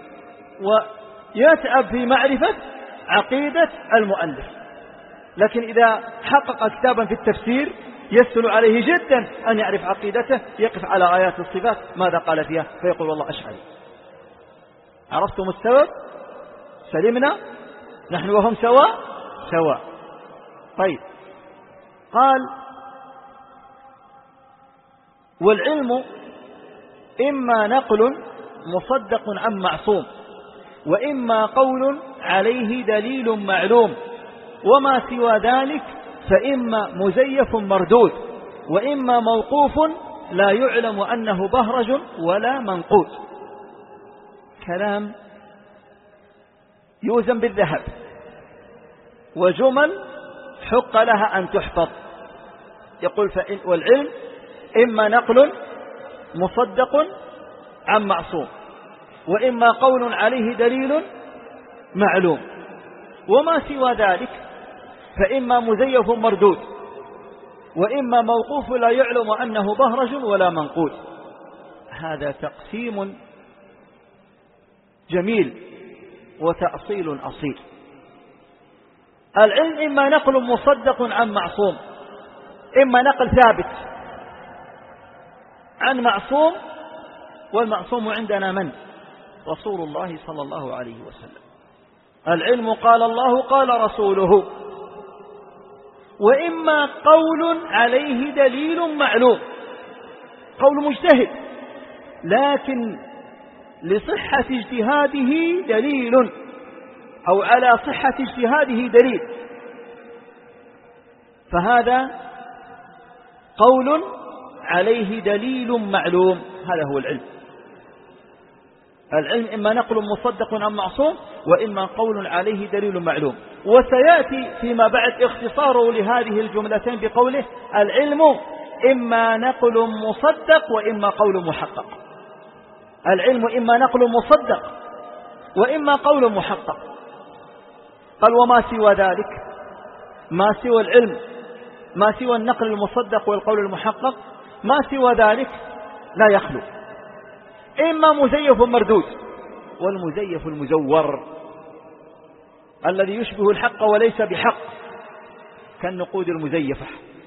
ويتعب في معرفة عقيدة المؤلف، لكن إذا حقق كتابا في التفسير يسهل عليه جدا أن يعرف عقيدته، يقف على آيات الصفات ماذا قال فيها فيقول والله أشعري. عرفتم السبب؟ سلمنا نحن وهم سواء سواء. طيب، قال والعلم إما نقل مصدق عن معصوم، وإما قول عليه دليل معلوم، وما سوى ذلك فإما مزيف مردود، وإما موقوف لا يعلم أنه بهرج ولا منقود. كلام يوزن بالذهب، وجمل حق لها أن تحفظ. يقول فإن والعلم إما نقل مصدق عن معصوم، وإما قول عليه دليل معلوم، وما سوى ذلك فإما مزيف مردود، وإما موقوف لا يعلم أنه بهرج ولا منقود. هذا تقسيم جميل وتأصيل أصيل. العلم إما نقل مصدق عن معصوم، إما نقل ثابت عن معصوم، والمعصوم عندنا من؟ رسول الله صلى الله عليه وسلم. العلم قال الله قال رسوله. وإما قول عليه دليل معلوم، قول مجتهد لكن لصحة اجتهاده دليل، أو على صحة اجتهاده دليل، فهذا قول عليه دليل معلوم. هذا هو العلم. العلم إما نقل مصدق عن معصوم، وإما قول عليه دليل معلوم. وسيأتي فيما بعد اختصاره لهذه الجملتين بقوله العلم إما نقل مصدق وإما قول محقق. العلم إما نقل مصدق وإما قول محقق. قال وما سوى ذلك، ما سوى العلم، ما سوى النقل المصدق والقول المحقق، ما سوى ذلك لا يخلو. إما مزيف مردود، والمزيف المزور الذي يشبه الحق وليس بحق، كالنقود المزيفة،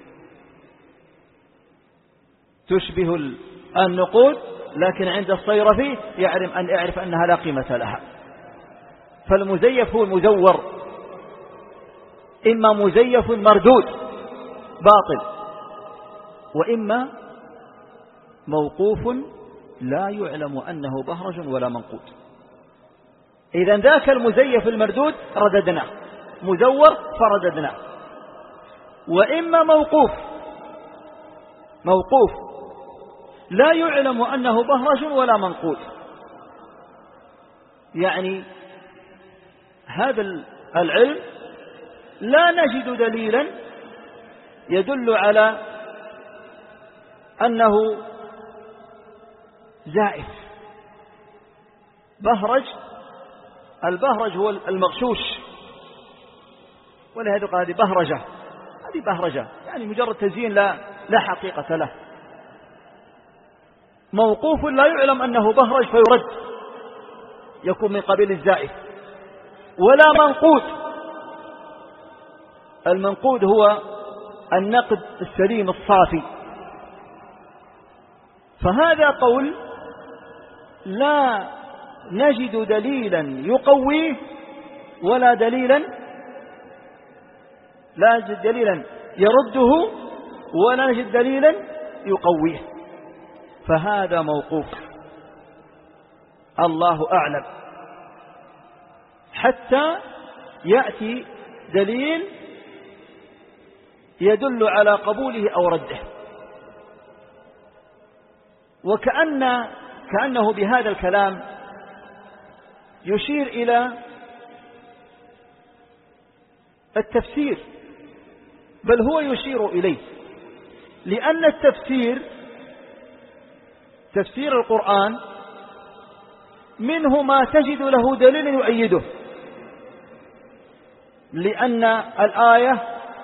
تشبه النقود لكن عند الصيرفي يعرف أن يعرف أنها لا قيمة لها. فالمزيف هو المزور. إما مزيف مردود باطل، وإما موقوف لا يعلم أنه بهرج ولا منقود. إذا ذاك المزيف المردود رددناه، مزور فرددناه. وإما موقوف، موقوف لا يعلم أنه بهرج ولا منقود. يعني هذا العلم لا نجد دليلا يدل على أنه زائف بهرج. البهرج هو المغشوش، ولهذا قال هذه بهرجة، هذه بهرجة يعني مجرد تزيين لا لا حقيقة له. موقوف لا يعلم أنه بهرج فيرد، يكون من قبيل الزائف. ولا منقود، المنقود هو النقد السليم الصافي. فهذا قول لا نجد دليلا يقويه ولا دليلا لا نجد دليلا يرده ولا نجد دليلا يقويه، فهذا موقوف، الله أعلم، حتى يأتي دليل يدل على قبوله أو رده. وكأن كأنه بهذا الكلام يشير إلى التفسير، بل هو يشير إليه، لأن التفسير تفسير القرآن منه ما تجد له دليل يؤيده، لأن الآية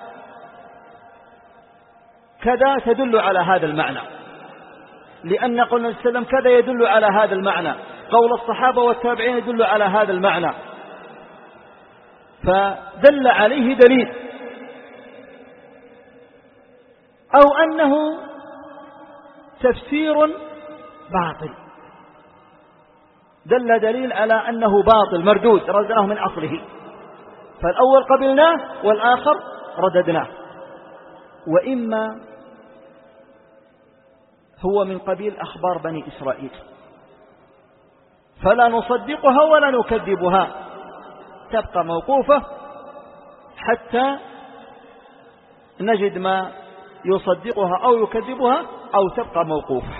كذا تدل على هذا المعنى، لأن قول النبي صلى الله عليه وسلم كذا يدل على هذا المعنى، قول الصحابة والتابعين يدل على هذا المعنى، فدل عليه دليل، أو أنه تفسير باطل، دل دليل على أنه باطل مردود ردناه من أصله، فالأول قبلناه والآخر رددناه. وإما هو من قبيل أخبار بني إسرائيل فلا نصدقها ولا نكذبها، تبقى موقوفة حتى نجد ما يصدقها أو يكذبها، أو تبقى موقوفة.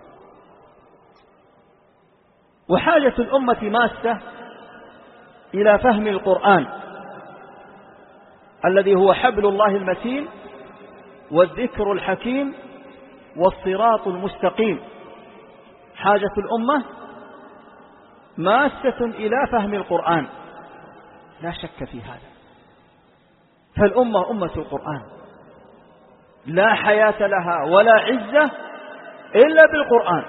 وحاجة الأمة ماسة إلى فهم القرآن الذي هو حبل الله المتين والذكر الحكيم والصراط المستقيم. حاجة الأمة ماسة إلى فهم القرآن، لا شك في هذا، فالأمة أمة القرآن لا حياة لها ولا عزة إلا بالقرآن،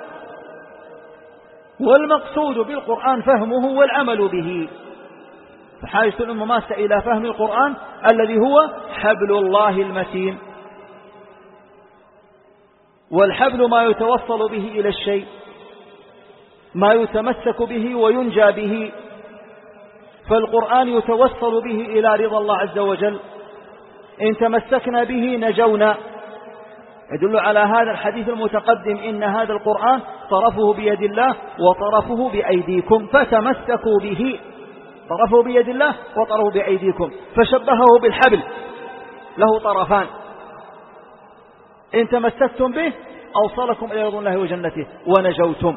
والمقصود بالقرآن فهمه والعمل به. فحاجة الأمة ماسة إلى فهم القرآن الذي هو حبل الله المتين، والحبل ما يتوصل به إلى الشيء، ما يتمسك به وينجى به، فالقرآن يتوصل به إلى رضا الله عز وجل، إن تمسكنا به نجونا. يدل على هذا الحديث المتقدم إن هذا القرآن طرفه بيد الله وطرفه بأيديكم فتمسكوا به، طرفه بيد الله وطرفه بأيديكم، فشبهه بالحبل له طرفان، إن تمسكتم به أوصلكم إلى رضا الله وجنته ونجوتم،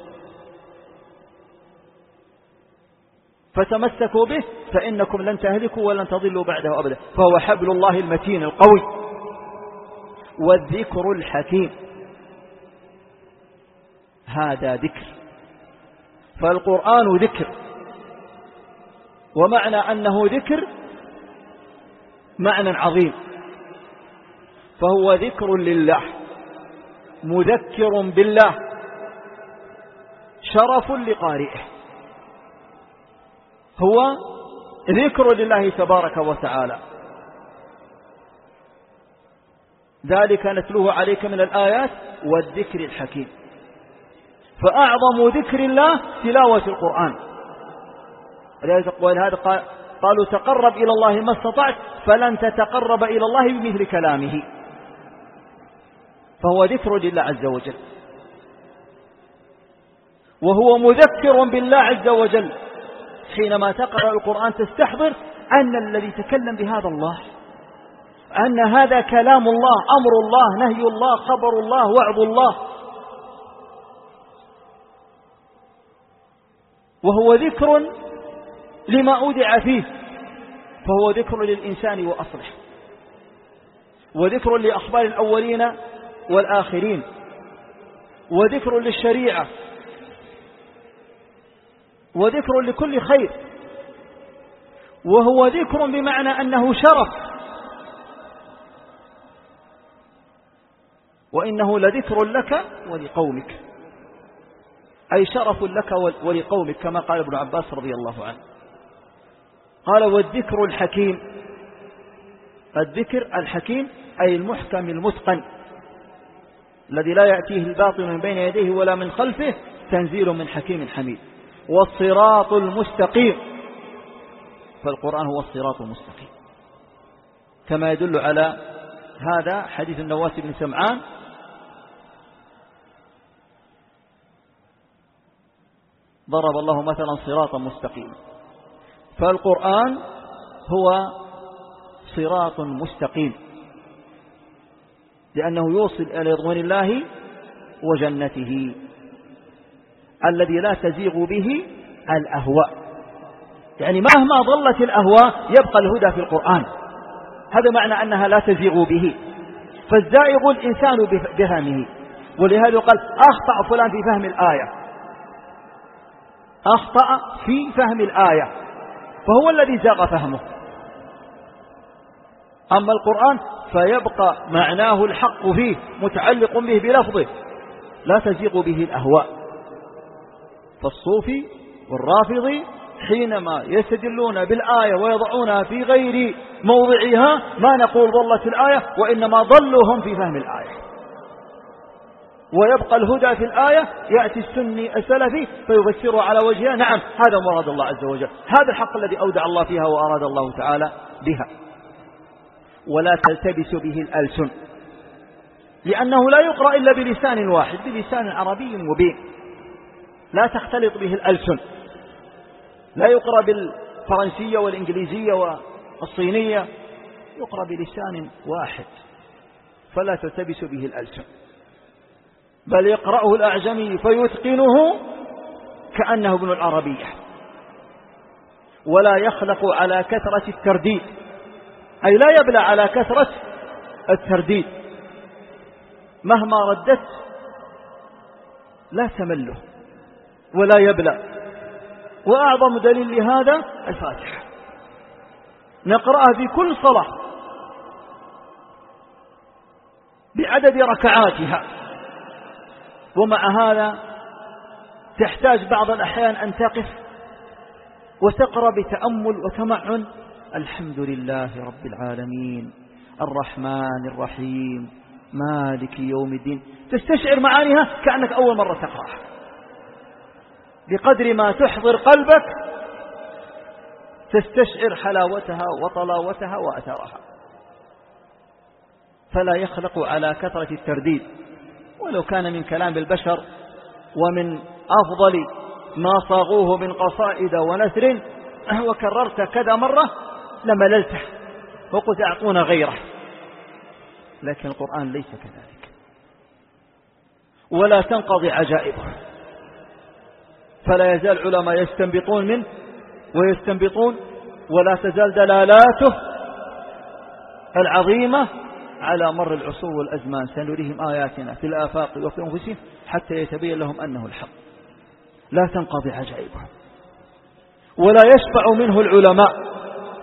فتمسكوا به فإنكم لن تهلكوا ولن تضلوا بعده أبدا. فهو حبل الله المتين القوي والذكر الحكيم، هذا ذكر، فالقرآن ذكر، ومعنى أنه ذكر معنى عظيم، فهو ذكر لله مذكر بالله شرف لقارئه، هو ذكر لله تبارك وتعالى. ذلك نتلوه عليك من الآيات والذكر الحكيم، فأعظم ذكر الله تلاوة القرآن. ولهذا قالوا تقرب إلى الله ما استطعت فلن تتقرب إلى الله بمثل كلامه، فهو ذكر لله عز وجل، وهو مذكر بالله عز وجل. حينما تقرأ القرآن تستحضر أن الذي تكلم بهذا الله، أن هذا كلام الله، أمر الله، نهي الله، خبر الله، وعظ الله، وهو ذكر لما أودع فيه، فهو ذكر للإنسان وأصله، وذكر لأخبار الأولين والآخرين، وذكر للشريعة، وذكر لكل خير، وهو ذكر بمعنى أنه شرف، وإنه لذكر لك ولقومك، أي شرف لك ولقومك، كما قال ابن عباس رضي الله عنه. قال والذكر الحكيم، الذكر الحكيم أي المحكم المتقن الذي لا يأتيه الباطل من بين يديه ولا من خلفه، تنزيل من حكيم حميد. والصراط المستقيم، فالقرآن هو الصراط المستقيم، كما يدل على هذا حديث النواس بن سمعان ضرب الله مثلا صراطا مستقيما. فالقرآن هو صراط مستقيم لأنه يوصل إلى رضوان الله وجنته الذي لا تزيغ به الأهواء. يعني مهما ضلت الأهواء يبقى الهدى في القرآن، هذا معنى أنها لا تزيغ به. فالزائغ الإنسان بفهمه، ولهذا قال أخطأ فلان في فهم الآية، أخطأ في فهم الآية، فهو الذي زاغ فهمه. أما القرآن فيبقى معناه الحق فيه متعلق به بلفظه، لا تزيغ به الأهواء. فالصوفي والرافضي حينما يستدلون بالآية ويضعونها في غير موضعها ما نقول ضلت الآية، وإنما ضلوا هم في فهم الآية. ويبقى الهدى في الآية، يأتي السني السلفي فيفسره على وجهها، نعم هذا مراد الله عز وجل، هذا الحق الذي أودع الله فيها وأراد الله تعالى بها. ولا تلتبس به الألسن، لأنه لا يقرأ إلا بلسان واحد، بلسان عربي مبين، لا تختلط به الألسن. لا يقرأ بالفرنسية والإنجليزية والصينية، يقرأ بلسان واحد، فلا تلتبس به الألسن، بل يقرأه الأعجمي فيتقنه كأنه ابن العربية. ولا يخلق على كثرة الترديد، أي لا يبلى على كثرة الترديد، مهما ردت لا تمله ولا يبلى. وأعظم دليل لهذا الفاتحة، نقرأها في كل صلاة بعدد ركعاتها، ومع هذا تحتاج بعض الأحيان أن تقف وتقرأ بتأمل وتمعن: الحمد لله رب العالمين الرحمن الرحيم مالك يوم الدين، تستشعر معانيها كأنك أول مرة تقرأها، بقدر ما تحضر قلبك تستشعر حلاوتها وطلاوتها وأثرها. فلا يخلق على كثرة الترديد، ولو كان من كلام البشر ومن أفضل ما صاغوه من قصائد ونثر وكررت كذا مرة لمللته وقلت أعطونا غيره، لكن القرآن ليس كذلك، ولا تنقضي عجائبه. فلا يزال علماء يستنبطون منه ويستنبطون، ولا تزال دلالاته العظيمة على مر العصور والأزمان. سنريهم آياتنا في الآفاق وفي أنفسهم حتى يتبين لهم أنه الحق. لا تنقضي عجائبه. ولا يشفع منه العلماء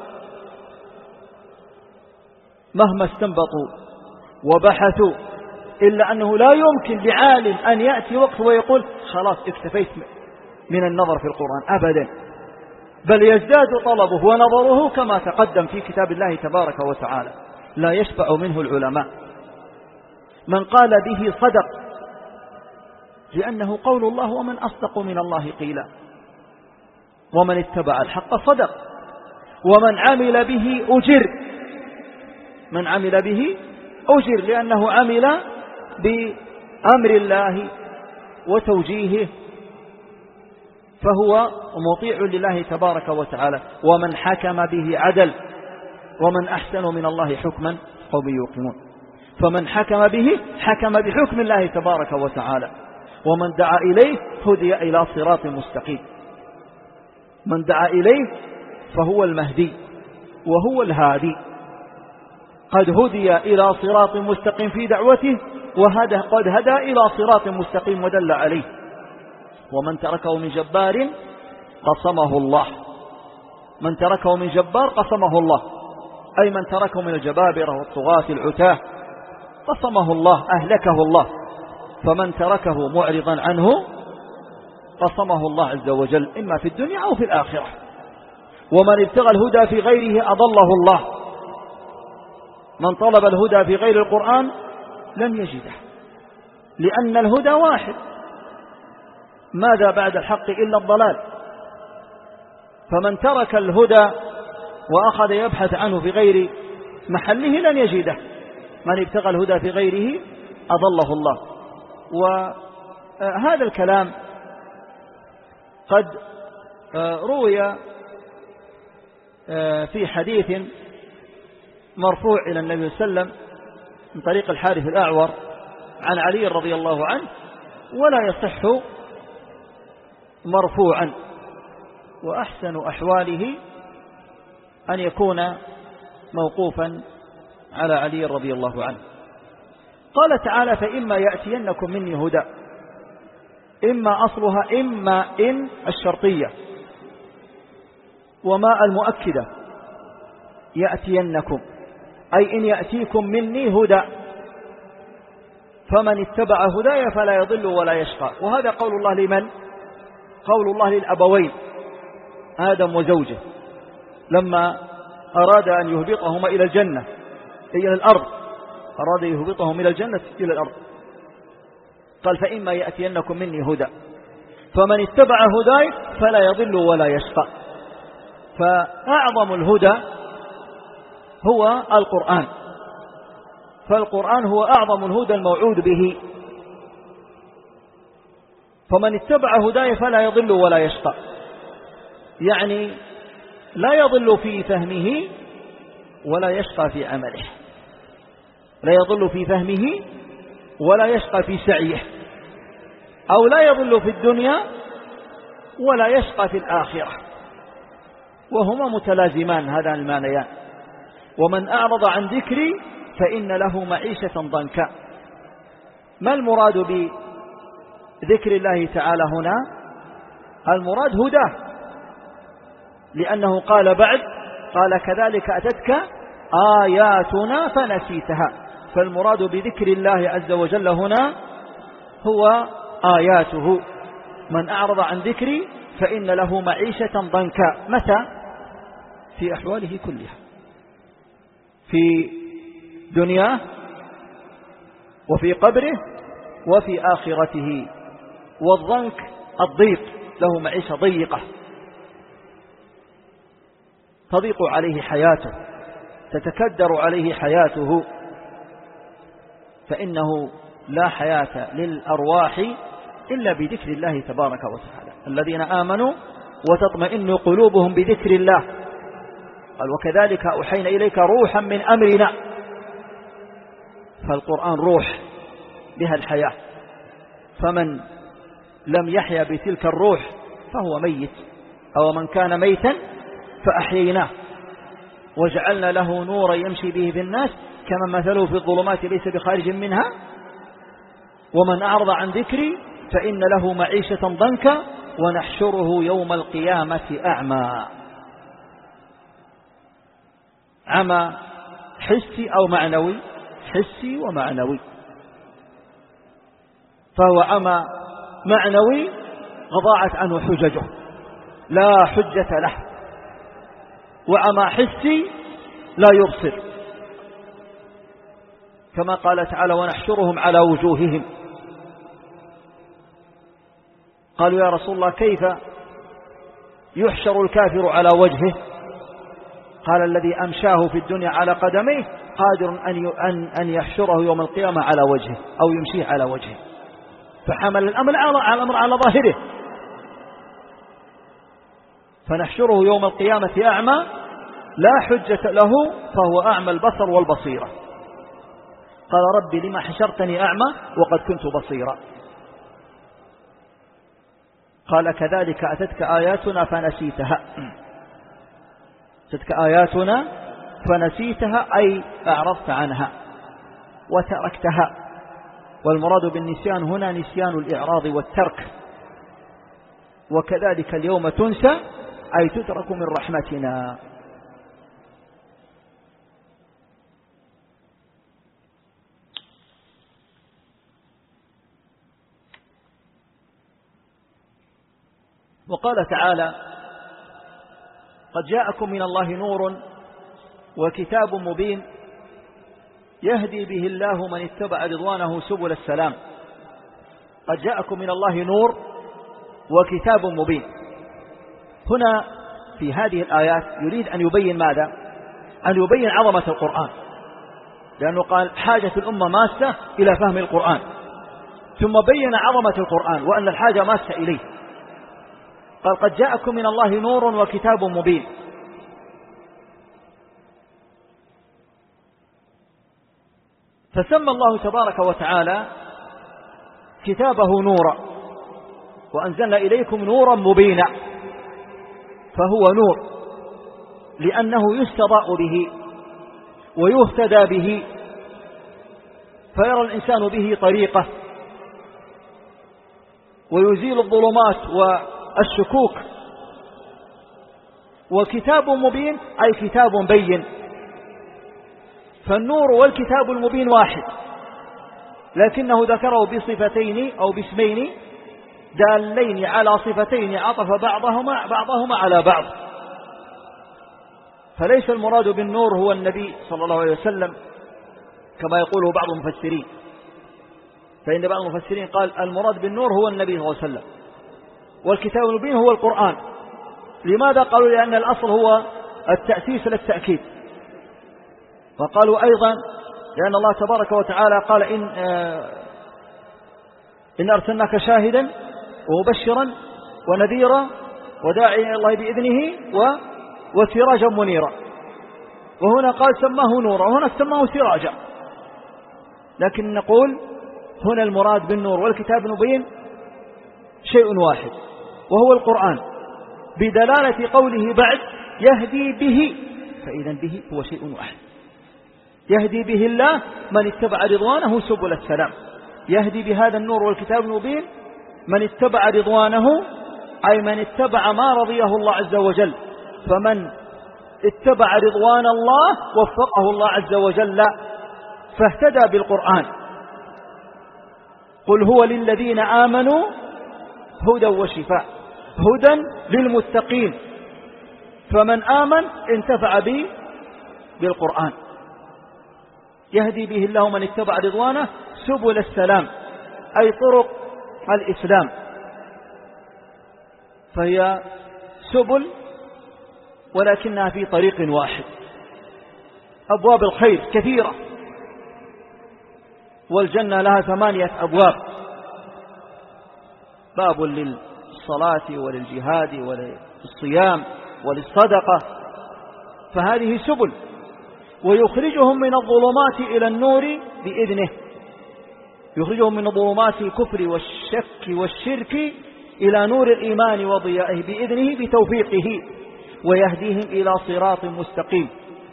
مهما استنبطوا وبحثوا، إلا أنه لا يمكن لعالم أن يأتي وقت ويقول خلاص اكتفيت من النظر في القرآن، أبدا، بل يزداد طلبه ونظره كما تقدم في كتاب الله تبارك وتعالى. لا يشفع منه العلماء. من قال به صدق، لأنه قول الله: ومن أصدق من الله قيلا. ومن اتبع الحق صدق، ومن عمل به أجر. من عمل به أجر لأنه عمل بأمر الله وتوجيهه، فهو مطيع لله تبارك وتعالى. ومن حكم به عدل، ومن أحسن من الله حكما قوم يوقنون. فمن حكم به حكم بحكم الله تبارك وتعالى. ومن دعا إليه هدي إلى صراط مستقيم. من دعا إليه فهو المهدي وهو الهادي، قد هدي إلى صراط مستقيم في دعوته، وهدى قد هدى إلى صراط مستقيم ودل عليه. ومن تركه من جبار قصمه الله. من تركه من جبار قصمه الله، أي من تركه من الجبابرة والطغاة العتاه قصمه الله، أهلكه الله. فمن تركه معرضا عنه قصمه الله عز وجل، إما في الدنيا أو في الآخرة. ومن ابتغى الهدى في غيره أضله الله. من طلب الهدى في غير القرآن لن يجده، لأن الهدى واحد، ماذا بعد الحق إلا الضلال؟ فمن ترك الهدى وأخذ يبحث عنه في غير محله لن يجده. من ابتغى الهدى في غيره أضله الله. وهذا الكلام قد روي في حديث مرفوع إلى النبي صلى الله عليه وسلم من طريق الحارث الأعور عن علي رضي الله عنه، ولا يصح مرفوعا، وأحسن أحواله أن يكون موقوفا على علي رضي الله عنه. قال تعالى: فإما يأتينكم مني هدى. إما أصلها إما إن الشرطية، وما المؤكدة يأتينكم، أي إن يأتيكم مني هدى، فمن اتبع هداي فلا يضل ولا يشقى. وهذا قول الله لمن؟ قول الله للأبوين آدم وزوجه لما أراد أن يهبطهما إلى الجنة إلى الأرض، أراد يهبطهم إلى الجنة إلى الأرض، قال: فإما يأتينكم مني هدى، فمن اتبع هداي فلا يضل ولا يشقى. فأعظم الهدى هو القرآن، فالقرآن هو أعظم الهدى الموعود به. فمن اتبع هداي فلا يضل ولا يشقى، يعني لا يضل في فهمه ولا يشقى في عمله، لا يضل في فهمه ولا يشقى في سعيه، أو لا يضل في الدنيا ولا يشقى في الآخرة، وهما متلازمان هذان المعنيان. ومن أعرض عن ذكري فإن له معيشة ضنكا. ما المراد بذكر الله تعالى هنا؟ المراد هداه، لأنه قال بعد قال: كذلك أتتك آياتنا فنسيتها. فالمراد بذكر الله عز وجل هنا هو آياته. من أعرض عن ذكري فإن له معيشة ضنكا. متى؟ في أحواله كلها، في دنياه وفي قبره وفي آخرته. والضنك الضيق، له معيشة ضيقة تضيق عليه حياته، تتكدر عليه حياته، فإنه لا حياة للأرواح إلا بذكر الله تبارك وتعالى. الذين آمنوا وتطمئن قلوبهم بذكر الله، قال: وكذلك أوحينا إليك روحا من أمرنا. فالقرآن روح بها الحياة، فمن لم يحيا بتلك الروح فهو ميت. أو من كان ميتا فأحييناه وجعلنا له نورا يمشي به في الناس كمن مثله في الظلمات ليس بخارج منها. ومن أعرض عن ذكري فإن له معيشة ضنكا ونحشره يوم القيامة أعمى. عمى حسي أو معنوي؟ حسي ومعنوي. فهو عمى معنوي غضاعت عنه حججه، لا حجة له. وعمى حسي لا يبصر، كما قال تعالى: ونحشرهم على وجوههم. قالوا: يا رسول الله كيف يحشر الكافر على وجهه؟ قال: الذي أمشاه في الدنيا على قدميه قادر أن أن يحشره يوم القيامة على وجهه أو يمشيه على وجهه. فحمل الأمر على الأمر على ظاهره. فنحشره يوم القيامة أعمى لا حجة له، فهو أعمى البصر والبصيرة. قال: ربي لما حشرتني أعمى وقد كنت بصيرا. قال: كذلك أتتك آياتنا فنسيتها. أتتك آياتنا فنسيتها، أي أعرضت عنها وتركتها. والمراد بالنسيان هنا نسيان الإعراض والترك. وكذلك اليوم تنسى، أي تترك من رحمتنا. وقال تعالى: قد جاءكم من الله نور وكتاب مبين يهدي به الله من اتبع رضوانه سبل السلام. قد جاءكم من الله نور وكتاب مبين. هنا في هذه الآيات يريد أن يبين ماذا؟ أن يبين عظمة القرآن، لأنه قال حاجة الأمة ماسة إلى فهم القرآن، ثم بين عظمة القرآن وأن الحاجة ماسة إليه. قال قد جاءكم من الله نور وكتاب مبين. فسمى الله تبارك وتعالى كتابه نورا، وأنزلنا إليكم نورا مبينا، فهو نور لأنه يستضاء به ويهتدى به، فيرى الإنسان به طريقة ويزيل الظلمات والشكوك. وكتاب مبين أي كتاب بين، فالنور والكتاب المبين واحد، لكنه ذكره بصفتين أو باسمين دالين على صفتين عطف بعضهما بعضهما على بعض. فليس المراد بالنور هو النبي صلى الله عليه وسلم كما يقوله بعض المفسرين، فإن بعض المفسرين قال المراد بالنور هو النبي صلى الله عليه وسلم، والكتاب المبين هو القرآن. لماذا؟ قالوا لأن الأصل هو التأسيس للتأكيد. وقالوا أيضا لأن الله تبارك وتعالى قال إن, آه إن أرسلناك شاهدا ومبشرا ونذيرا وداعيا إلى الله بإذنه وسراجا منيرا، وهنا قال سماه نورا وهنا سماه سراجا. لكن نقول هنا المراد بالنور والكتاب المبين شيء واحد وهو القرآن، بدلالة قوله بعد يهدي به، فإذا به هو شيء واحد. يهدي به الله من اتبع رضوانه سبل السلام. يهدي بهذا النور والكتاب المبين من اتبع رضوانه، أي من اتبع ما رضيه الله عز وجل. فمن اتبع رضوان الله وفقه الله عز وجل فاهتدى بالقرآن. قل هو للذين آمنوا هدى وشفاء، هدى للمتقين، فمن آمن انتفع به بالقرآن. يهدي به الله من اتبع رضوانه سبل السلام، أي طرق الإسلام، فهي سبل ولكنها في طريق واحد. أبواب الخير كثيرة، والجنة لها ثمانية أبواب: باب للصلاة وللجهاد وللصيام وللصدقة، فهذه سبل. ويخرجهم من الظلمات إلى النور بإذنه، يخرجهم من ظلمات الكفر والشك والشرك إلى نور الإيمان وضيائه بإذنه بتوفيقه، ويهديهم إلى صراط مستقيم،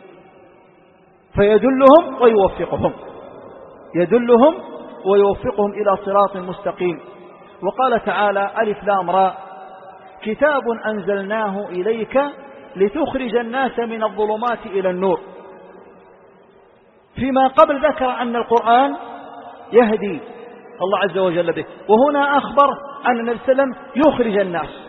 فيدلهم ويوفقهم، يدلهم ويوفقهم إلى صراط مستقيم. وقال تعالى: ألف لام راء، كتاب أنزلناه إليك لتخرج الناس من الظلمات إلى النور. فيما قبل ذكر أن القرآن يهدي الله عز وجل به، وهنا أخبر أن النبي صلى الله عليه وسلم يخرج الناس.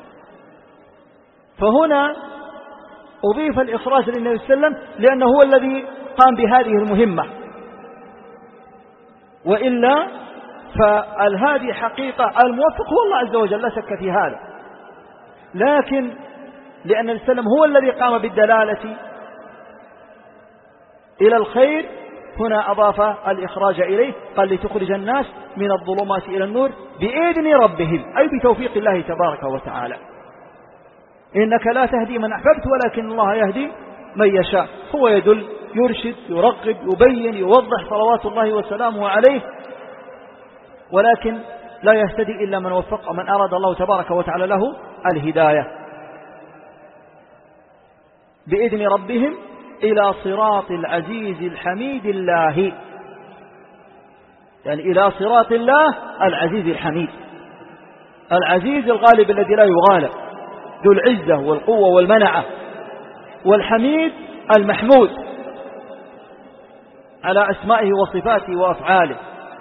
فهنا أضيف الإخراج للنبي صلى الله عليه وسلم لأنه هو الذي قام بهذه المهمة، وإلا فالهادي حقيقة الموفق هو الله عز وجل، لا شك في هذا. لكن لأن النبي صلى الله عليه وسلم هو الذي قام بالدلالة إلى الخير، هنا أضاف الإخراج إليه، قال لتخرج الناس من الظلمات إلى النور بإذن ربهم، أي بتوفيق الله تبارك وتعالى. إنك لا تهدي من أحببت ولكن الله يهدي من يشاء. هو يدل، يرشد، يرغب، يبين، يوضح صلوات الله وسلامه عليه، ولكن لا يهتدي إلا من وفق، من أراد الله تبارك وتعالى له الهداية. بإذن ربهم إلى صراط العزيز الحميد الله، يعني إلى صراط الله العزيز الحميد. العزيز الغالب الذي لا يغالب، ذو العزة والقوة والمنعة. والحميد المحمود على أسمائه وصفاته وأفعاله.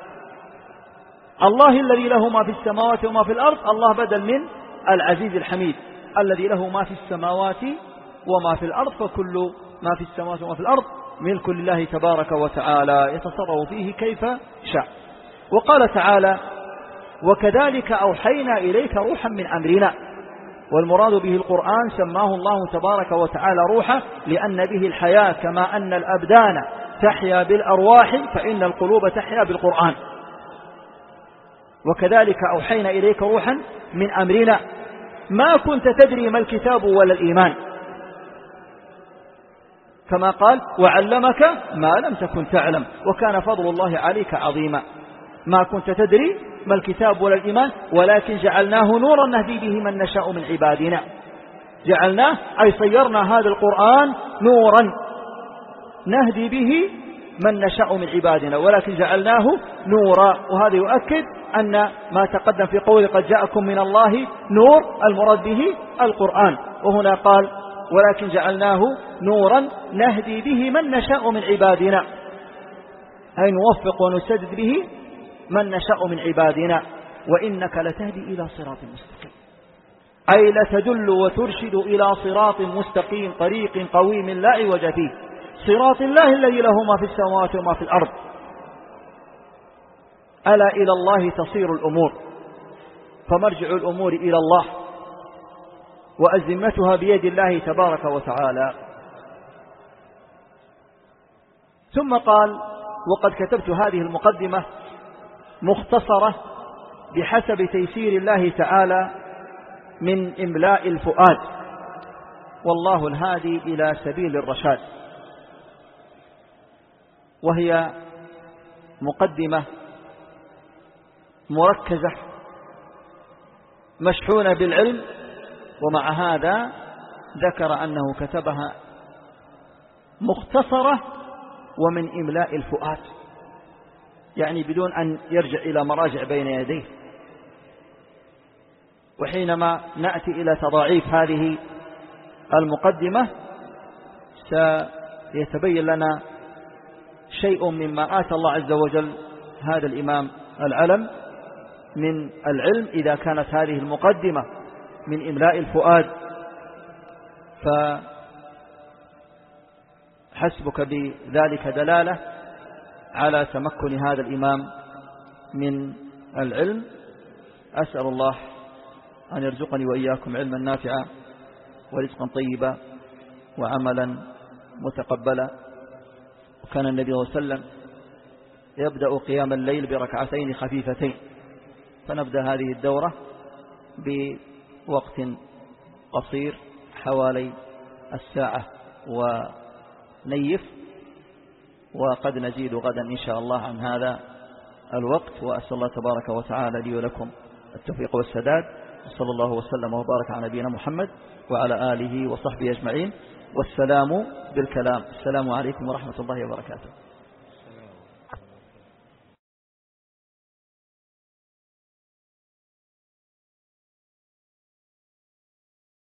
الله الذي له ما في السماوات وما في الأرض، الله بدل من العزيز الحميد الذي له ما في السماوات وما في الأرض، فكل ما في السماوات وما في الأرض ملك لله تبارك وتعالى يتصرف فيه كيف شاء. وقال تعالى وكذلك أوحينا إليك روحا من أمرنا، والمراد به القرآن سماه الله تبارك وتعالى روحا لأن به الحياة، كما أن الأبدان تحيا بالأرواح فإن القلوب تحيا بالقرآن. وكذلك أوحينا إليك روحا من أمرنا ما كنت تدري ما الكتاب ولا الإيمان، كما قال وعلمك ما لم تكن تعلم وكان فضل الله عليك عظيما. ما كنت تدري ما الكتاب ولا الإيمان ولكن جعلناه نورا نهدي به من نشاء من عبادنا. جعلناه أي صيرنا هذا القرآن نورا نهدي به من نشاء من عبادنا، ولكن جعلناه نورا. وهذا يؤكد أن ما تقدم في قوله قد جاءكم من الله نور المراد به القرآن، وهنا قال ولكن جعلناه نورا نهدي به من نشاء من عبادنا، أي نوفق ونسدد به من نشاء من عبادنا. وإنك لتهدي إلى صراط مستقيم، أي لتدل وترشد إلى صراط مستقيم طريق قويم لا عوج فيه، صراط الله الذي له ما في السماوات وما في الأرض. ألا إلى الله تصير الأمور، فمرجع الأمور إلى الله وأزمتها بيد الله تبارك وتعالى. ثم قال وقد كتبت هذه المقدمة مختصرة بحسب تيسير الله تعالى من إملاء الفؤاد، والله الهادي إلى سبيل الرشاد. وهي مقدمة مركزة مشحونة بالعلم، ومع هذا ذكر أنه كتبها مختصرة ومن إملاء الفؤاد، يعني بدون أن يرجع إلى مراجع بين يديه. وحينما نأتي إلى تضاعيف هذه المقدمة سيتبين لنا شيء مما آتى الله عز وجل هذا الإمام العلم من العلم إذا كانت هذه المقدمة من إملاء الفؤاد، فحسبك بذلك دلالة على تمكن هذا الإمام من العلم. أسأل الله أن يرزقني وإياكم علما نافعا ورزقا طيبا وعملا متقبلا. وكان النبي صلى الله عليه وسلم يبدأ قيام الليل بركعتين خفيفتين، فنبدأ هذه الدورة بوقت قصير حوالي الساعة ونيف، وقد نزيد غدا إن شاء الله عن هذا الوقت. وأسأل الله تبارك وتعالى لي ولكم التوفيق والسداد، صلى الله وسلم وبارك على نبينا محمد وعلى آله وصحبه أجمعين. والسلام بالكلام. السلام عليكم ورحمة الله وبركاته.